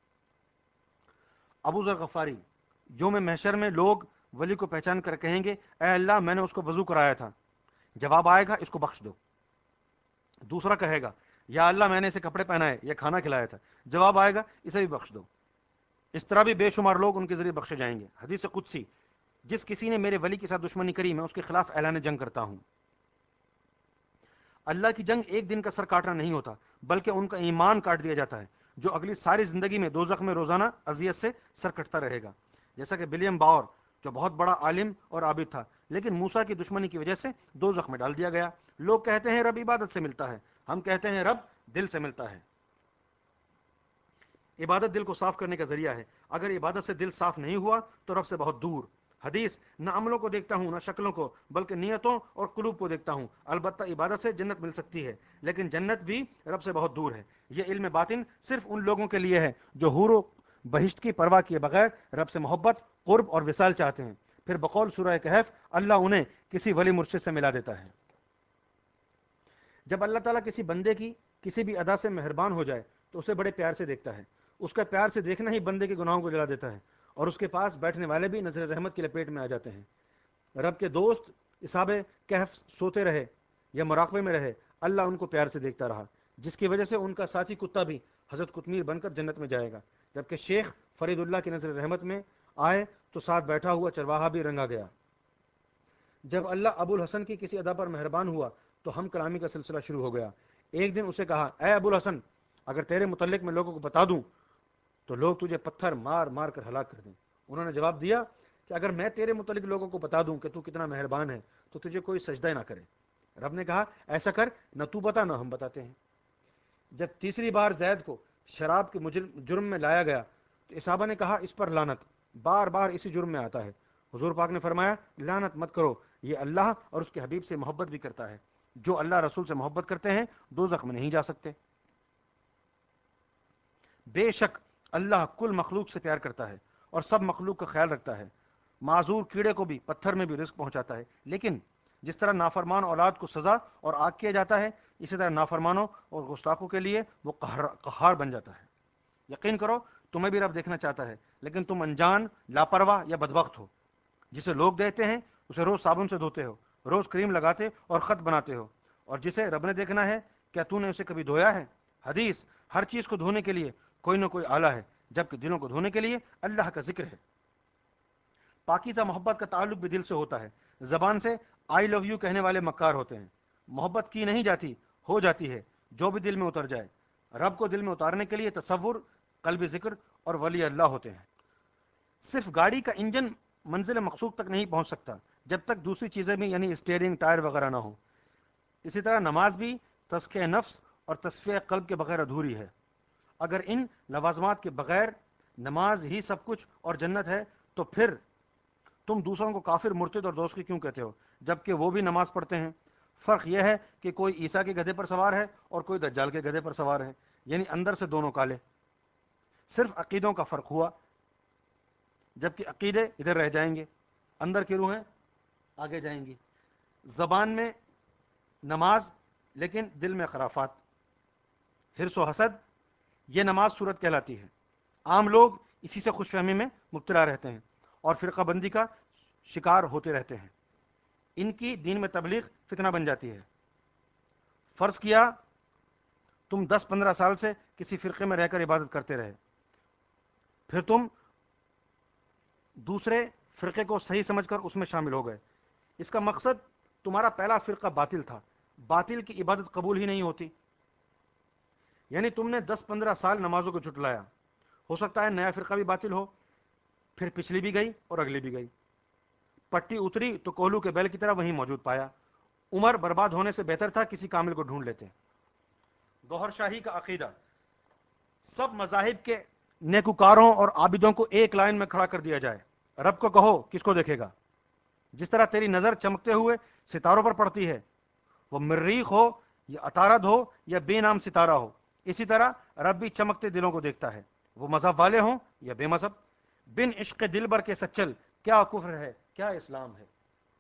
ابو ذر غفاری، یوم محشر میں لوگ ولی کو پہچان کر کہیں گے اے اللہ میں نے اس کو وضو کرایا تھا، جواب آئے گا اس کو بخش دو۔ دوسرا کہے گا یا اللہ میں نے اسے کپڑے پہنائے یا کھانا کھلایا تھا، جواب آئے گا اسے بھی بخش دو۔ اس طرح بھی بے شمار لوگ ان کے ذریعے بخشے جائیں گے۔ حدیث قدسی، جس کسی نے میرے ولی کے ساتھ دشمنی کری میں اس کے خلاف اعلان جنگ کرتا ہوں۔ اللہ کی جنگ ایک دن کا سر کاٹنا نہیں ہوتا، بلکہ ان کا ایمان کاٹ دیا جاتا ہے جو اگلی ساری زندگی میں دوزخ میں روزانہ اذیت سے سر کٹتا رہے گا۔ جیسا کہ ولیم باور جو بہت بڑا عالم اور عابد تھا، لیکن موسیٰ کی دشمنی کی وجہ سے دوزخ میں ڈال دیا گیا۔ لوگ کہتے ہیں رب عبادت سے ملتا ہے، ہم کہتے ہیں رب دل سے ملتا ہے۔ عبادت دل کو صاف کرنے کا ذریعہ ہے، اگر عبادت سے دل صاف نہیں ہوا تو رب سے بہت دور۔ حدیث: نہ عملوں کو دیکھتا ہوں نہ شکلوں کو، بلکہ نیتوں اور قلوب کو دیکھتا ہوں۔ البتہ عبادت سے جنت مل سکتی ہے، لیکن جنت بھی رب سے بہت دور ہے۔ یہ علم باطن صرف ان لوگوں کے لیے ہے جو حور و بہشت کی پرواہ کیے بغیر رب سے محبت، قرب اور وصال چاہتے ہیں۔ پھر بقول سورہ کہف، اللہ انہیں کسی ولی مرشد سے ملا دیتا ہے۔ جب اللہ تعالیٰ کسی بندے کی کسی بھی ادا سے مہربان ہو جائے تو اسے بڑے پیار سے دیکھتا ہے۔ اس کا پیار سے دیکھنا ہی بندے کے گناہوں کو جلا دیتا ہے، اور اس کے پاس بیٹھنے والے بھی نظر رحمت کی لپیٹ میں آ جاتے ہیں۔ رب کے دوست اصحاب کہف سوتے رہے یا مراقبے میں رہے، اللہ ان کو پیار سے دیکھتا رہا، جس کی وجہ سے ان کا ساتھی کتا بھی حضرت قطمیر بن کر جنت میں جائے گا۔ جبکہ شیخ فرید اللہ کی نظر رحمت میں آئے تو ساتھ بیٹھا ہوا چرواہا بھی رنگا گیا۔ جب اللہ ابو الحسن کی کسی ادا پر مہربان ہوا تو ہم کلامی کا سلسلہ شروع ہو گیا۔ ایک دن اسے کہا، اے ابو الحسن، اگر تیرے متعلق میں لوگوں کو بتا دوں تو لوگ تجھے پتھر مار مار کر ہلاک کر دیں۔ انہوں نے جواب دیا کہ اگر میں تیرے متعلق لوگوں کو بتا دوں کہ تو کتنا مہربان ہے تو تجھے کوئی سجدہ نہ کرے۔ رب نے کہا، ایسا کر، نہ تو بتا نہ ہم بتاتے ہیں۔ جب تیسری بار زید کو شراب کے جرم میں لایا گیا تو صحابہ نے کہا، اس پر لعنت، بار بار اسی جرم میں آتا ہے۔ حضور پاک نے فرمایا، لعنت مت کرو، یہ اللہ اور اس کے حبیب سے محبت بھی کرتا ہے۔ جو اللہ رسول سے محبت کرتے ہیں دوزخ میں نہیں جا سکتے۔ بے شک اللہ کل مخلوق سے پیار کرتا ہے اور سب مخلوق کا خیال رکھتا ہے۔ معذور کیڑے کو بھی پتھر میں بھی رزق پہنچاتا ہے، لیکن جس طرح نافرمان اولاد کو سزا اور آگ کیا جاتا ہے، اسی طرح نافرمانوں اور گستاخوں کے لیے وہ قہار بن جاتا ہے۔ یقین کرو تمہیں بھی رب دیکھنا چاہتا ہے، لیکن تم انجان، لاپرواہ یا بدبخت ہو۔ جسے لوگ دیتے ہیں اسے روز صابن سے دھوتے ہو، روز کریم لگاتے اور خط بناتے ہو، اور جسے رب نے دیکھنا ہے کیا تو نے اسے کبھی دھویا ہے؟ حدیث: ہر چیز کو دھونے کے لیے کوئی نہ کوئی آلہ ہے، جبکہ دلوں کو دھونے کے لیے اللہ کا ذکر ہے۔ پاکیزہ محبت کا تعلق بھی دل سے ہوتا ہے۔ زبان سے آئی لو یو کہنے والے مکار ہوتے ہیں۔ محبت کی نہیں جاتی، ہو جاتی ہے جو بھی دل میں اتر جائے۔ رب کو دل میں اتارنے کے لیے تصور، قلب ذکر اور ولی اللہ ہوتے ہیں۔ صرف گاڑی کا انجن منزل مقصود تک نہیں پہنچ سکتا جب تک دوسری چیزیں بھی یعنی اسٹیئرنگ، ٹائر وغیرہ نہ ہو۔ اسی طرح نماز بھی تزکیہ نفس اور تصفیہ قلب کے بغیر ادھوری ہے۔ اگر ان لوازمات کے بغیر نماز ہی سب کچھ اور جنت ہے تو پھر تم دوسروں کو کافر، مرتد اور دوزخی کیوں کہتے ہو جبکہ وہ بھی نماز پڑھتے ہیں؟ فرق یہ ہے کہ کوئی عیسیٰ کے گدھے پر سوار ہے اور کوئی دجال کے گدھے پر سوار ہے، یعنی اندر سے دونوں کالے۔ صرف عقیدوں کا فرق ہوا، جبکہ عقیدے ادھر رہ جائیں گے، اندر کی روحیں آگے جائیں گی۔ زبان میں نماز لیکن دل میں خرافات، حرص و حسد، یہ نماز صورت کہلاتی ہے۔ عام لوگ اسی سے خوش فہمی میں مبتلا رہتے ہیں اور فرقہ بندی کا شکار ہوتے رہتے ہیں۔ ان کی دین میں تبلیغ فتنہ بن جاتی ہے۔ فرض کیا تم دس پندرہ سال سے کسی فرقے میں رہ کر عبادت کرتے رہے، پھر تم دوسرے فرقے کو صحیح سمجھ کر اس میں شامل ہو گئے۔ اس کا مقصد تمہارا پہلا فرقہ باطل تھا، باطل کی عبادت قبول ہی نہیں ہوتی۔ یعنی تم نے دس پندرہ سال نمازوں کو جھٹلایا، ہو سکتا ہے نیا فرقہ بھی باطل ہو، پھر پچھلی بھی گئی اور اگلی بھی گئی۔ پٹی اتری تو کوہلو کے بیل کی طرح وہیں موجود پایا۔ عمر برباد ہونے سے بہتر تھا کسی کامل کو ڈھونڈ لیتے۔ گوہر شاہی کا عقیدہ: سب مذاہب کے نیکوکاروں اور عابدوں کو ایک لائن میں کھڑا کر دیا جائے، رب کو کہو کس کو دیکھے گا؟ جس طرح تیری نظر چمکتے ہوئے ستاروں پر پڑتی ہے، وہ مریخ ہو یا عطارد ہو یا بے نام ستارہ ہو، اسی طرح رب بھی چمکتے دلوں کو دیکھتا ہے، وہ مذہب والے ہوں یا بے مذہب۔ بن عشق دل بر کے سچل، کیا کفر ہے کیا اسلام ہے۔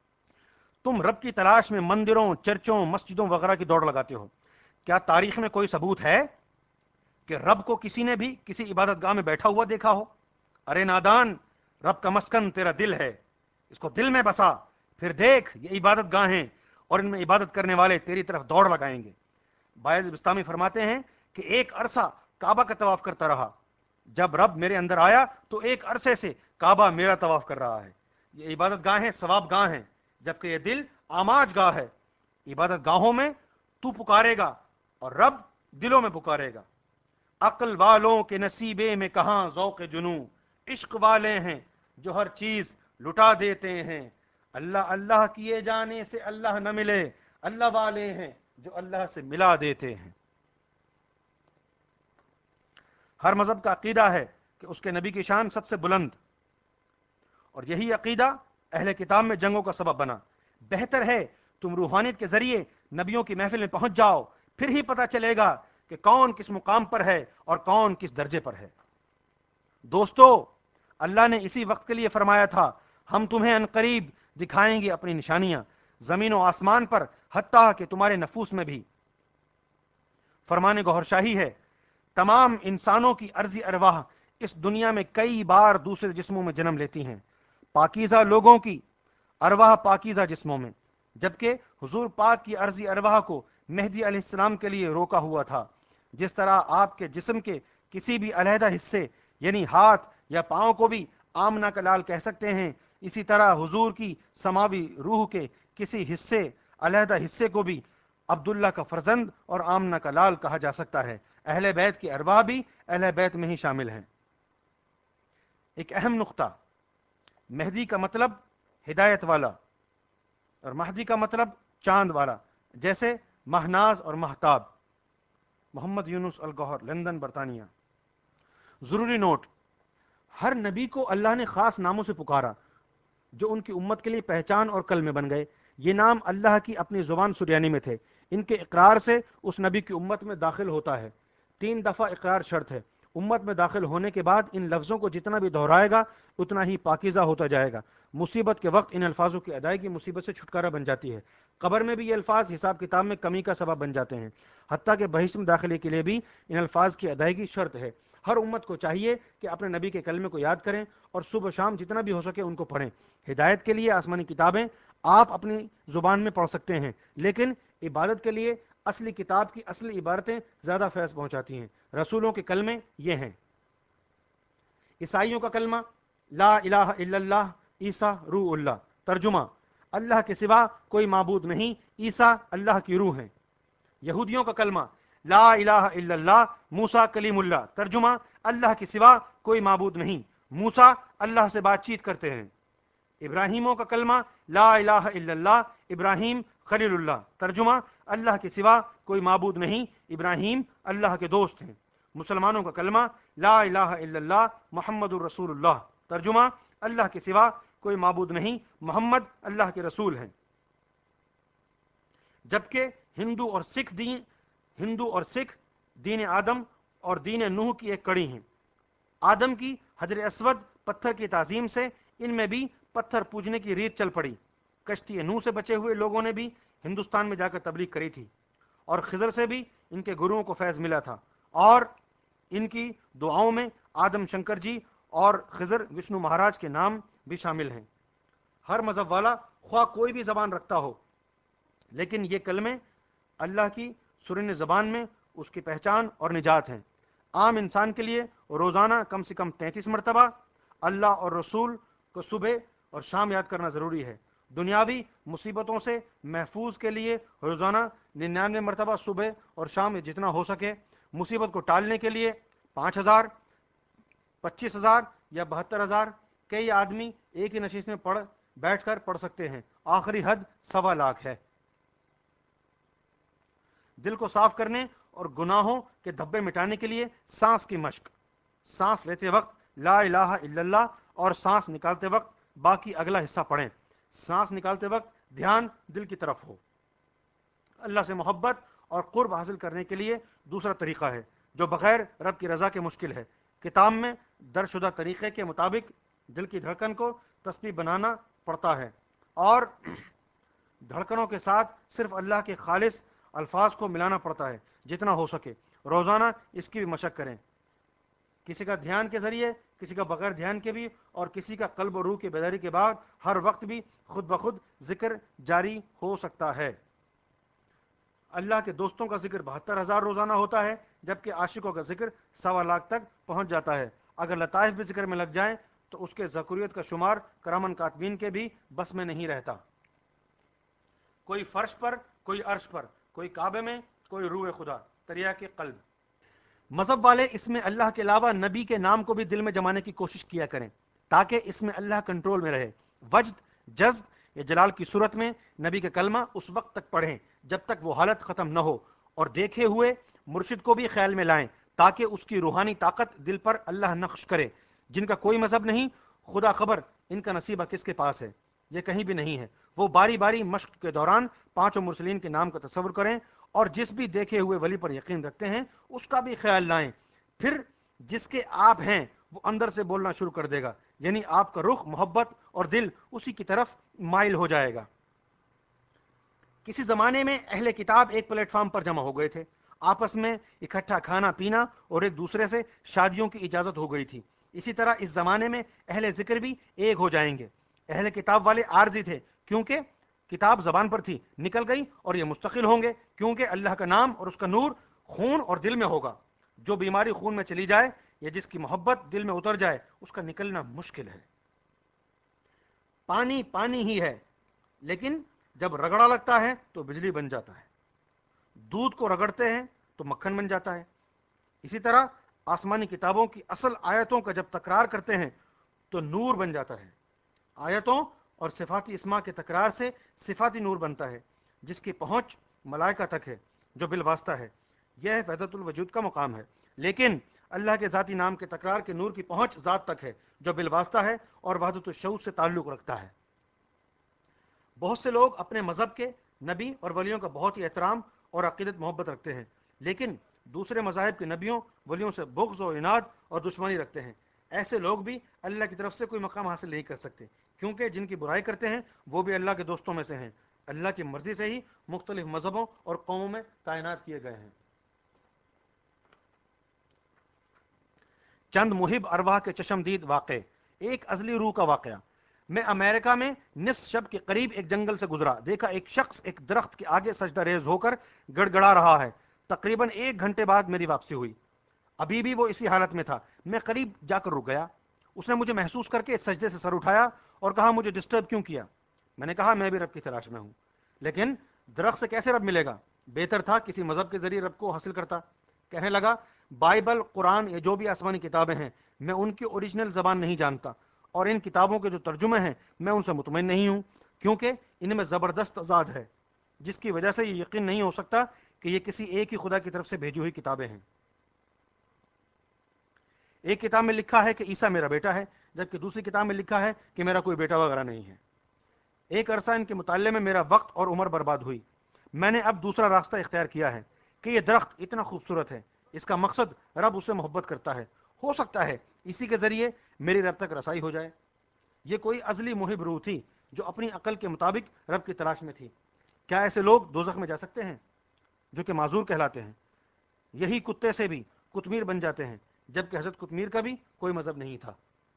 تم رب کی تلاش میں مندروں، چرچوں، مسجدوں وغیرہ کی دوڑ لگاتے ہو۔ کیا تاریخ میں کوئی ثبوت ہے کہ رب کو کسی نے بھی کسی عبادت گاہ میں بیٹھا ہوا دیکھا ہو؟ ارے نادان، رب کا مسکن تیرا دل ہے، اس کو دل میں بسا، پھر دیکھ یہ عبادت گاہیں اور ان میں عبادت کرنے والے تیری طرف دوڑ لگائیں گے۔ باعث بستامی فرماتے ہیں کہ ایک عرصہ کعبہ کا طواف کرتا رہا، جب رب میرے اندر آیا تو ایک عرصے سے کعبہ میرا طواف کر رہا ہے۔ یہ عبادت گاہیں ثواب گاہ ہیں، جبکہ یہ دل آماج گاہ ہے۔ عبادت گاہوں میں تو پکارے گا اور رب دلوں میں پکارے گا۔ عقل والوں کے نصیبے میں کہاں ذوق جنوں، عشق والے ہیں جو ہر چیز لٹا دیتے ہیں۔ اللہ اللہ کیے جانے سے اللہ نہ ملے، اللہ والے ہیں جو اللہ سے ملا دیتے ہیں۔ ہر مذہب کا عقیدہ ہے کہ اس کے نبی کی شان سب سے بلند، اور یہی عقیدہ اہل کتاب میں جنگوں کا سبب بنا۔ بہتر ہے تم روحانیت کے ذریعے نبیوں کی محفل میں پہنچ جاؤ، پھر ہی پتہ چلے گا کہ کون کس مقام پر ہے اور کون کس درجے پر ہے۔ دوستو، اللہ نے اسی وقت کے لیے فرمایا تھا، ہم تمہیں عنقریب دکھائیں گے اپنی نشانیاں زمین و آسمان پر، حتیٰ کہ تمہارے نفوس میں بھی۔ فرمان گوھر شاہی ہے، تمام انسانوں کی ارضی ارواح اس دنیا میں کئی بار دوسرے جسموں میں جنم لیتی ہیں، پاکیزہ لوگوں کی ارواح پاکیزہ جسموں میں، جبکہ حضور پاک کی ارضی ارواح کو مہدی علیہ السلام کے لیے روکا ہوا تھا۔ جس طرح آپ کے جسم کے کسی بھی علیحدہ حصے یعنی ہاتھ یا پاؤں کو بھی آمنہ کا لال کہہ سکتے ہیں، اسی طرح حضور کی سماوی روح کے کسی حصے علیحدہ حصے کو بھی عبداللہ کا فرزند اور آمنہ کا لال کہا جا سکتا ہے۔ اہل بیت کی ارواح بھی اہل بیت میں ہی شامل ہیں۔ ایک اہم نقطہ، مہدی کا مطلب ہدایت والا اور مہدی کا مطلب چاند والا، جیسے ماہناز اور مہتاب۔ محمد یونس الگوہر، لندن، برطانیہ۔ ضروری نوٹ، ہر نبی کو اللہ نے خاص ناموں سے پکارا جو ان کی امت کے لیے پہچان اور کلمے بن گئے۔ یہ نام اللہ کی اپنی زبان سریانی میں تھے، ان کے اقرار سے اس نبی کی امت میں داخل ہوتا ہے۔ تین دفعہ اقرار شرط ہے۔ امت میں داخل ہونے کے بعد ان لفظوں کو جتنا بھی دہرائے گا اتنا ہی پاکیزہ ہوتا جائے گا۔ مصیبت کے وقت ان الفاظوں کی ادائیگی مصیبت سے چھٹکارا بن جاتی ہے۔ قبر میں بھی یہ الفاظ حساب کتاب میں کمی کا سبب بن جاتے ہیں، حتیٰ کہ بہشت میں داخلے کے لیے بھی ان الفاظ کی ادائیگی شرط ہے۔ ہر امت کو چاہیے کہ اپنے نبی کے کلمے کو یاد کریں اور صبح و شام جتنا بھی ہو سکے ان کو پڑھیں۔ ہدایت کے لیے آسمانی کتابیں آپ اپنی زبان میں پڑھ سکتے ہیں، لیکن عبادت کے لیے اصلی کتاب کی اصلی عبارتیں زیادہ فیض پہنچاتی ہیں۔ رسولوں کے کلمے یہ ہیں: عیسائیوں کا کلمہ لا الہ الا اللہ عیسیٰ روح اللہ، ترجمہ اللہ کے سوا کوئی معبود نہیں، عیسیٰ اللہ کی روح ہیں۔ یہودیوں کا کلمہ لا الہ الا اللہ موسیٰ کلیم اللہ، ترجمہ اللہ کے سوا کوئی معبود نہیں، موسیٰ اللہ سے بات چیت کرتے ہیں۔ ابراہیموں کا کلمہ لا الہ الا اللہ ابراہیم خلیل اللہ، ترجمہ اللہ کے سوا کوئی معبود نہیں، ابراہیم اللہ کے دوست ہیں۔ مسلمانوں کا کلمہ لا الہ الا اللہ محمد الرسول اللہ، ترجمہ اللہ کے سوا کوئی معبود نہیں، محمد اللہ کے رسول ہیں۔ جبکہ ہندو اور سکھ دین ہندو اور سکھ دین آدم اور دین نوح کی ایک کڑی ہیں۔ آدم کی حجر اسود پتھر کی تعظیم سے ان میں بھی پتھر پوجنے کی ریت چل پڑی۔ کشتی نوح سے بچے ہوئے لوگوں نے بھی ہندوستان میں جا کر تبلیغ کری تھی، اور خضر سے بھی ان کے گروؤں کو فیض ملا تھا، اور ان کی دعاؤں میں آدم شنکر جی اور خضر وشنو مہاراج کے نام بھی شامل ہیں۔ ہر مذہب والا خواہ کوئی بھی زبان رکھتا ہو، لیکن یہ کلمے اللہ کی سرن زبان میں اس کی پہچان اور نجات ہیں۔ عام انسان کے لیے روزانہ کم سے کم تینتیس مرتبہ اللہ اور رسول کو صبح اور شام یاد کرنا ضروری ہے۔ دنیاوی مصیبتوں سے محفوظ کے لیے روزانہ ننانوے مرتبہ صبح اور شام جتنا ہو سکے، مصیبت کو ٹالنے کے لیے پانچ ہزار، پچیس ہزار یا بہتر ہزار، کئی آدمی ایک ہی نشست میں پڑھ بیٹھ کر پڑھ سکتے ہیں، آخری حد سوا لاکھ ہے۔ دل کو صاف کرنے اور گناہوں کے دھبے مٹانے کے لیے سانس کی مشق، سانس لیتے وقت لا الہ الا اللہ اور سانس نکالتے وقت باقی اگلا حصہ پڑھیں۔ سانس نکالتے وقت دھیان دل کی طرف ہو۔ اللہ سے محبت اور قرب حاصل کرنے کے لیے دوسرا طریقہ ہے جو بغیر رب کی رضا کے مشکل ہے۔ کتاب میں درج شدہ طریقے کے مطابق دل کی دھڑکن کو تسبیح بنانا پڑتا ہے، اور دھڑکنوں کے ساتھ صرف اللہ کے خالص الفاظ کو ملانا پڑتا ہے جتنا ہو سکے۔ روزانہ اس کی بھی مشق کریں، کسی کا دھیان کے ذریعے، کسی کا بغیر دھیان کے بھی، اور کسی کا قلب و روح کی بیداری کے بعد ہر وقت بھی خود بخود ذکر جاری ہو سکتا ہے۔ اللہ کے دوستوں کا ذکر بہتر ہزار روزانہ ہوتا ہے، جبکہ عاشقوں کا ذکر سوا لاکھ تک پہنچ جاتا ہے۔ اگر لطائف بھی ذکر میں لگ جائیں تو اس کے ذکوریت کا شمار کرامن کاتبین کے بھی بس میں نہیں رہتا۔ کوئی فرش پر، کوئی عرش پر، کوئی کعبے میں، کوئی روح خدا، تریاق قلب۔ مذہب والے اس میں اللہ کے علاوہ نبی کے نام کو بھی دل میں جمانے کی کوشش کیا کریں تاکہ اس میں اللہ کنٹرول میں رہے۔ وجد، جذب یا جلال کی صورت میں نبی کا کلمہ اس وقت تک پڑھیں جب تک وہ حالت ختم نہ ہو، اور دیکھے ہوئے مرشد کو بھی خیال میں لائیں تاکہ اس کی روحانی طاقت دل پر اللہ نقش کرے۔ جن کا کوئی مذہب نہیں، خدا خبر ان کا نصیبہ کس کے پاس ہے، یہ کہیں بھی نہیں ہے۔ وہ باری باری مشق کے دوران پانچوں مرسلین کے نام کا تصور کریں اور جس بھی دیکھے ہوئے ولی پر یقین رکھتے ہیں اس کا بھی خیال لائیں، پھر جس کے آپ ہیں وہ اندر سے بولنا شروع کر دے گا، یعنی آپ کا رخ، محبت اور دل اسی کی طرف مائل ہو جائے گا۔ کسی زمانے میں اہل کتاب ایک پلیٹ فارم پر جمع ہو گئے تھے، آپس میں اکٹھا کھانا پینا اور ایک دوسرے سے شادیوں کی اجازت ہو گئی تھی۔ اسی طرح اس زمانے میں اہل ذکر بھی ایک ہو جائیں گے۔ اہل کتاب والے عارضی تھے کیونکہ کتاب زبان پر تھی، نکل گئی، اور یہ مستقل ہوں گے کیونکہ اللہ کا نام اور اس کا نور خون اور دل میں ہوگا۔ جو بیماری خون میں چلی جائے یا جس کی محبت دل میں اتر جائے اس کا نکلنا مشکل ہے۔ پانی پانی ہی ہے، لیکن جب رگڑا لگتا ہے تو بجلی بن جاتا ہے۔ دودھ کو رگڑتے ہیں تو مکھن بن جاتا ہے۔ اسی طرح آسمانی کتابوں کی اصل آیتوں کا جب تکرار کرتے ہیں تو نور بن جاتا ہے۔ آیتوں اور صفاتی اسماء کے تکرار سے صفاتی نور بنتا ہے جس کی پہنچ ملائکہ تک ہے جو بالواسطہ ہے۔ یہ وحدت الوجود کا مقام ہے، لیکن اللہ کے ذاتی نام کے تکرار کے نور کی پہنچ ذات تک ہے جو بالواسطہ ہے اور وحدت الشعور سے تعلق رکھتا ہے۔ بہت سے لوگ اپنے مذہب کے نبی اور ولیوں کا بہت ہی احترام اور عقیدت محبت رکھتے ہیں، لیکن دوسرے مذاہب کے نبیوں ولیوں سے بغض و عناد اور دشمنی رکھتے ہیں۔ ایسے لوگ بھی اللہ کی طرف سے کوئی مقام حاصل نہیں کر سکتے، کیونکہ جن کی برائی کرتے ہیں وہ بھی اللہ کے دوستوں میں سے ہیں۔ اللہ کی مرضی سے ہی مختلف مذہبوں اور قوموں میں تعینات کیے گئے ہیں۔ چند محب ارواح کے چشمدید واقعے۔ ایک ازلی روح کا واقعہ۔ میں امریکہ میں نصف شب کے قریب ایک جنگل سے گزرا، دیکھا ایک شخص ایک درخت کے آگے سجدہ ریز ہو کر گڑ گڑا رہا ہے۔ تقریباً ایک گھنٹے بعد میری واپسی ہوئی، ابھی بھی وہ اسی حالت میں تھا۔ میں قریب جا کر رک گیا۔ اس نے مجھے محسوس کر کے اس سجدے سے سر اٹھایا اور کہا مجھے ڈسٹرب کیوں کیا؟ میں نے کہا میں بھی رب کی تلاش میں ہوں، لیکن درخت سے کیسے رب ملے گا؟ بہتر تھا کسی مذہب کے ذریعے رب کو حاصل کرتا۔ کہنے لگا بائبل، قرآن یا جو بھی آسمانی کتابیں ہیں، میں ان کی اوریجنل زبان نہیں جانتا، اور ان کتابوں کے جو ترجمے ہیں میں ان سے مطمئن نہیں ہوں، کیونکہ ان میں زبردست تضاد ہے جس کی وجہ سے یہ یقین نہیں ہو سکتا کہ یہ کسی ایک ہی خدا کی طرف سے بھیجی ہوئی کتابیں ہیں۔ ایک کتاب میں لکھا ہے کہ عیسیٰ میرا بیٹا ہے، جبکہ دوسری کتاب میں لکھا ہے کہ میرا کوئی بیٹا وغیرہ نہیں ہے۔ ایک عرصہ ان کے مطالعے میں میرا وقت اور عمر برباد ہوئی۔ میں نے اب دوسرا راستہ اختیار کیا ہے کہ یہ درخت اتنا خوبصورت ہے، اس کا مقصد رب اس سے محبت کرتا ہے، ہو سکتا ہے اسی کے ذریعے میری رب تک رسائی ہو جائے۔ یہ کوئی ازلی محب روح تھی جو اپنی عقل کے مطابق رب کی تلاش میں تھی۔ کیا ایسے لوگ دوزخ میں جا سکتے ہیں جو کہ معذور کہلاتے ہیں؟ یہی کتے سے بھی قطمیر بن جاتے ہیں، جبکہ حضرت قطمیر کا بھی کوئی مذہب نہیں تھا۔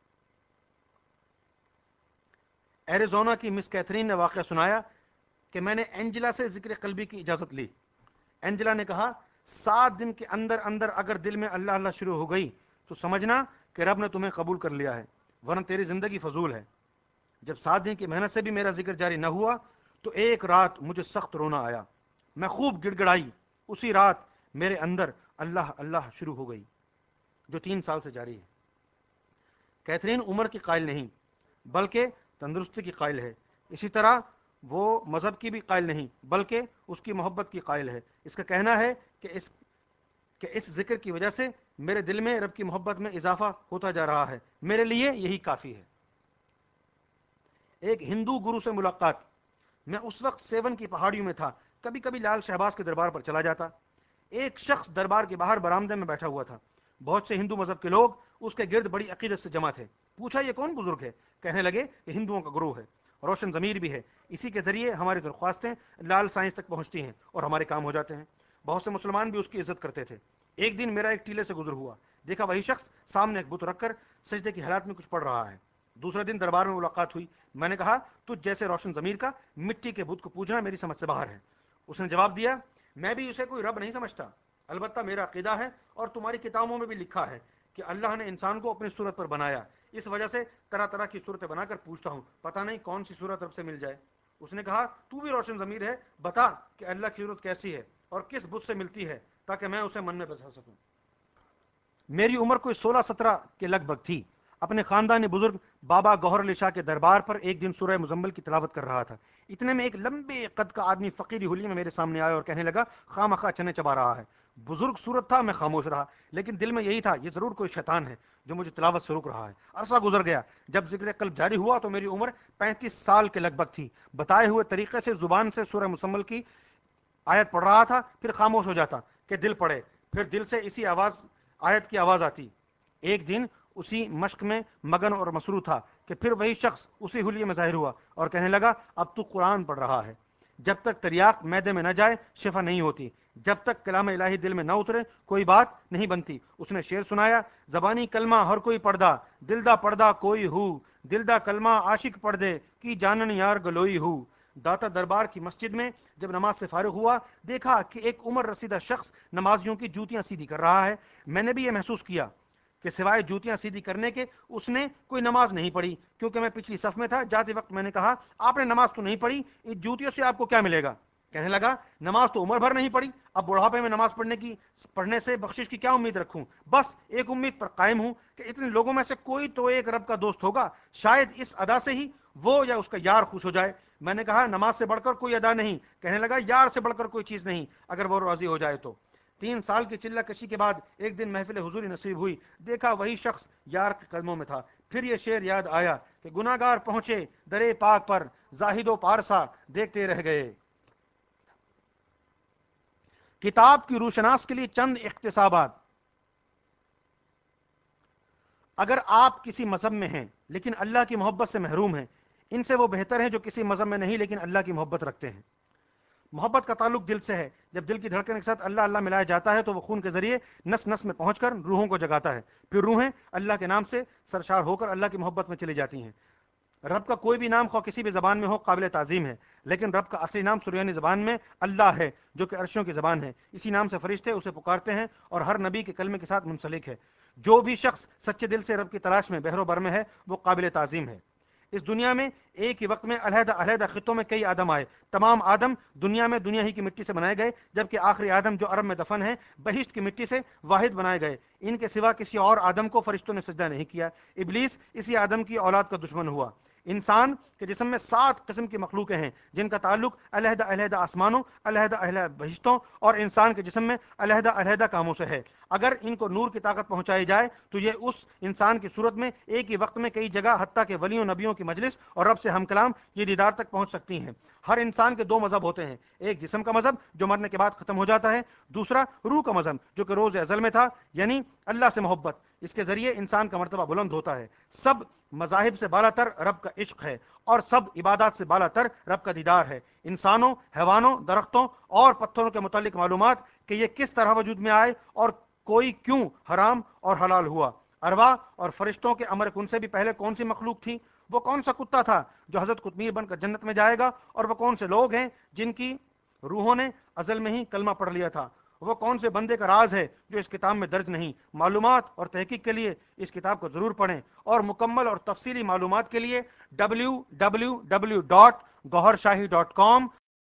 ایریزونا کی مس کیتھرین نے واقعہ سنایا کہ میں نے اینجلا سے ذکر قلبی کی اجازت لی۔ اینجلا نے کہا سات دن کے اندر اندر اگر دل میں اللہ اللہ شروع ہو گئی تو سمجھنا کہ رب نے تمہیں قبول کر لیا ہے، ورنہ تیری زندگی فضول ہے۔ جب سات دن کی محنت سے بھی میرا ذکر جاری نہ ہوا تو ایک رات مجھے سخت رونا آیا، میں خوب گڑ گڑائی۔ اسی رات میرے اندر اللہ اللہ شروع ہو گئی جو تین سال سے جاری ہے۔ کیتھرین عمر کی قائل نہیں بلکہ تندرستی کی قائل ہے، اسی طرح وہ مذہب کی بھی قائل نہیں بلکہ اس کی محبت کی قائل ہے۔ اس کا کہنا ہے کہ اس کہ اس ذکر کی وجہ سے میرے دل میں رب کی محبت میں اضافہ ہوتا جا رہا ہے، میرے لیے یہی کافی ہے۔ ایک ہندو گرو سے ملاقات۔ میں اس وقت سیون کی پہاڑیوں میں تھا، کبھی کبھی لال شہباز کے دربار پر چلا جاتا۔ ایک شخص دربار کے باہر برآمدے میں بیٹھا ہوا تھا، بہت سے ہندو مذہب کے لوگ اس کے گرد بڑی عقیدت سے جمع تھے۔ پوچھا یہ کون بزرگ ہے؟ کہنے لگے کہ ہندوؤں کا گروہ ہے، روشن ضمیر بھی ہے، اسی کے ذریعے ہماری درخواستیں لال سائنس تک پہنچتی ہیں اور ہمارے کام ہو جاتے ہیں۔ بہت سے مسلمان بھی اس کی عزت کرتے تھے۔ ایک دن میرا ایک ٹیلے سے گزر ہوا، دیکھا وہی شخص سامنے ایک بت رکھ کر سجدے کی حالت میں کچھ پڑھ رہا ہے۔ دوسرے دن دربار میں ملاقات ہوئی، میں نے کہا تجھ جیسے روشن ضمیر کا مٹی کے بت کو پوجنا میری سمجھ سے باہر ہے۔ اس نے جواب دیا میں بھی اسے کوئی رب نہیں سمجھتا، البتہ میرا عقیدہ ہے اور تمہاری کتابوں میں بھی لکھا ہے کہ اللہ نے انسان کو اپنی صورت پر بنایا، اس وجہ سے طرح طرح کی صورتیں بنا کر پوچھتا ہوں، پتہ نہیں کون سی صورت رب سے مل جائے۔ اس نے کہا تو بھی روشن ضمیر ہے، بتا کہ اللہ کی صورت کیسی ہے اور کس بت سے ملتی ہے تاکہ میں اسے من میں بسا سکوں۔ میری عمر کوئی سولہ سترہ کے لگ بھگ تھی۔ اپنے خاندانی بزرگ بابا گوہر علی شاہ کے دربار پر ایک دن سورہ مزمل کی تلاوت کر رہا تھا. اتنے میں ایک لمبے قد کا آدمی فقیری حلیے میں میرے سامنے آیا اور کہنے لگا خواہ مخواہ چنے چبا رہا ہے. بزرگ صورت تھا, میں خاموش رہا, لیکن دل میں یہی تھا یہ ضرور کوئی شیطان ہے جو مجھے تلاوت سے روک رہا ہے. عرصہ گزر گیا. جب ذکر قلب جاری ہوا تو میری عمر پینتیس سال کے لگ بھگ تھی. بتائے ہوئے طریقے سے زبان سے سورہ مزمل کی آیت پڑھ رہا تھا, پھر خاموش ہو جاتا کہ دل پڑھے, پھر دل سے اسی آواز آیت کی آواز آتی. ایک دن اسی مشق میں مگن اور مسرور تھا کہ پھر وہی شخص اسی حلیے میں ظاہر ہوا اور کہنے لگا اب تو قرآن پڑھ رہا ہے. جب تک تریاق معدے میں نہ جائے شفا نہیں ہوتی, جب تک کلام الہی دل میں نہ اترے کوئی بات نہیں بنتی. اس نے شعر سنایا, زبانی کلمہ ہر کوئی پڑھدا, دل دا پڑھدا کوئی ہو, دل دا کلمہ عاشق پڑھ دے کی جانن یار گلوئی ہو. داتا دربار کی مسجد میں جب نماز سے فارغ ہوا دیکھا کہ ایک عمر رسیدہ شخص نمازیوں کی جوتیاں سیدھی کر رہا ہے. میں نے بھی یہ محسوس کیا کہ سوائے جوتیاں سیدھی کرنے کے اس نے کوئی نماز نہیں پڑھی. کیونکہ میں پچھلی صف میں تھا, جاتے وقت میں نے کہا آپ نے نماز تو نہیں پڑھی, ان جوتیوں سے آپ کو کیا ملے گا؟ کہنے لگا نماز تو عمر بھر نہیں پڑھی, اب بڑھاپے میں نماز پڑھنے کی پڑھنے سے بخشش کی کیا امید رکھوں؟ بس ایک امید پر قائم ہوں کہ اتنے لوگوں میں سے کوئی تو ایک رب کا دوست ہوگا, شاید اس ادا سے ہی وہ یا اس کا یار خوش ہو جائے. میں نے کہا نماز سے بڑھ کر کوئی ادا نہیں. کہنے لگا یار سے بڑھ کر کوئی چیز نہیں, اگر وہ راضی ہو جائے تو. تین سال کی چلہ کشی کے بعد ایک دن محفل حضوری نصیب ہوئی, دیکھا وہی شخص یار کے قدموں میں تھا. پھر یہ شعر یاد آیا کہ گناہگار پہنچے درے پاک پر, زاہد و پارسا دیکھتے رہ گئے. کتاب کی روشناس کے لیے چند اقتصابات. اگر آپ کسی مذہب میں ہیں لیکن اللہ کی محبت سے محروم ہیں, ان سے وہ بہتر ہیں جو کسی مذہب میں نہیں لیکن اللہ کی محبت رکھتے ہیں. محبت کا تعلق دل سے ہے. جب دل کی دھڑکن کے ساتھ اللہ اللہ ملایا جاتا ہے تو وہ خون کے ذریعے نس نس میں پہنچ کر روحوں کو جگاتا ہے. پھر روحیں اللہ کے نام سے سرشار ہو کر اللہ کی محبت میں چلی جاتی ہیں. رب کا کوئی بھی نام خواہ کسی بھی زبان میں ہو قابل تعظیم ہے, لیکن رب کا اصلی نام سریانی زبان میں اللہ ہے جو کہ عرشوں کی زبان ہے. اسی نام سے فرشتے اسے پکارتے ہیں اور ہر نبی کے کلمے کے ساتھ منسلک ہے. جو بھی شخص سچے دل سے رب کی تلاش میں بحر و بر میں ہے وہ قابل تعظیم ہے. اس دنیا میں ایک ہی وقت میں علیحدہ علیحدہ خطوں میں کئی آدم آئے. تمام آدم دنیا میں دنیا ہی کی مٹی سے بنائے گئے, جبکہ آخری آدم جو عرب میں دفن ہے بہشت کی مٹی سے واحد بنائے گئے. ان کے سوا کسی اور آدم کو فرشتوں نے سجدہ نہیں کیا. ابلیس اسی آدم کی اولاد کا دشمن ہوا. انسان کے جسم میں سات قسم کی مخلوقیں ہیں جن کا تعلق علیحدہ علیحدہ آسمانوں, علیحدہ علیحدہ بہشتوں اور انسان کے جسم میں علیحدہ علیحدہ کاموں سے ہے. اگر ان کو نور کی طاقت پہنچائی جائے تو یہ اس انسان کی صورت میں ایک ہی وقت میں کئی جگہ حتیٰ کہ ولیوں نبیوں کی مجلس اور رب سے ہم کلام یہ دیدار تک پہنچ سکتی ہیں. ہر انسان کے دو مذہب ہوتے ہیں, ایک جسم کا مذہب جو مرنے کے بعد ختم ہو جاتا ہے, دوسرا روح کا مذہب جو کہ روز ازل میں تھا, یعنی اللہ سے محبت. اس کے ذریعے انسان کا مرتبہ بلند ہوتا ہے. سب مذاہب سے بالا تر رب کا عشق ہے اور سب عبادات سے بالا تر رب کا دیدار ہے. انسانوں, حیوانوں, درختوں اور پتھروں کے متعلق معلومات کہ یہ کس طرح وجود میں آئے اور کوئی کیوں حرام اور حلال ہوا. ارواح اور فرشتوں کے امر کن سے بھی پہلے کون سی مخلوق تھی؟ وہ کون سا کتا تھا جو حضرت قطمیر بن کر جنت میں جائے گا؟ اور وہ کون سے لوگ ہیں جن کی روحوں نے ازل میں ہی کلمہ پڑھ لیا تھا؟ وہ کون سے بندے کا راز ہے جو اس کتاب میں درج نہیں؟ معلومات اور تحقیق کے لیے اس کتاب کو ضرور پڑھیں, اور مکمل اور تفصیلی معلومات کے لیے W W W dot Gohar Shahi dot کام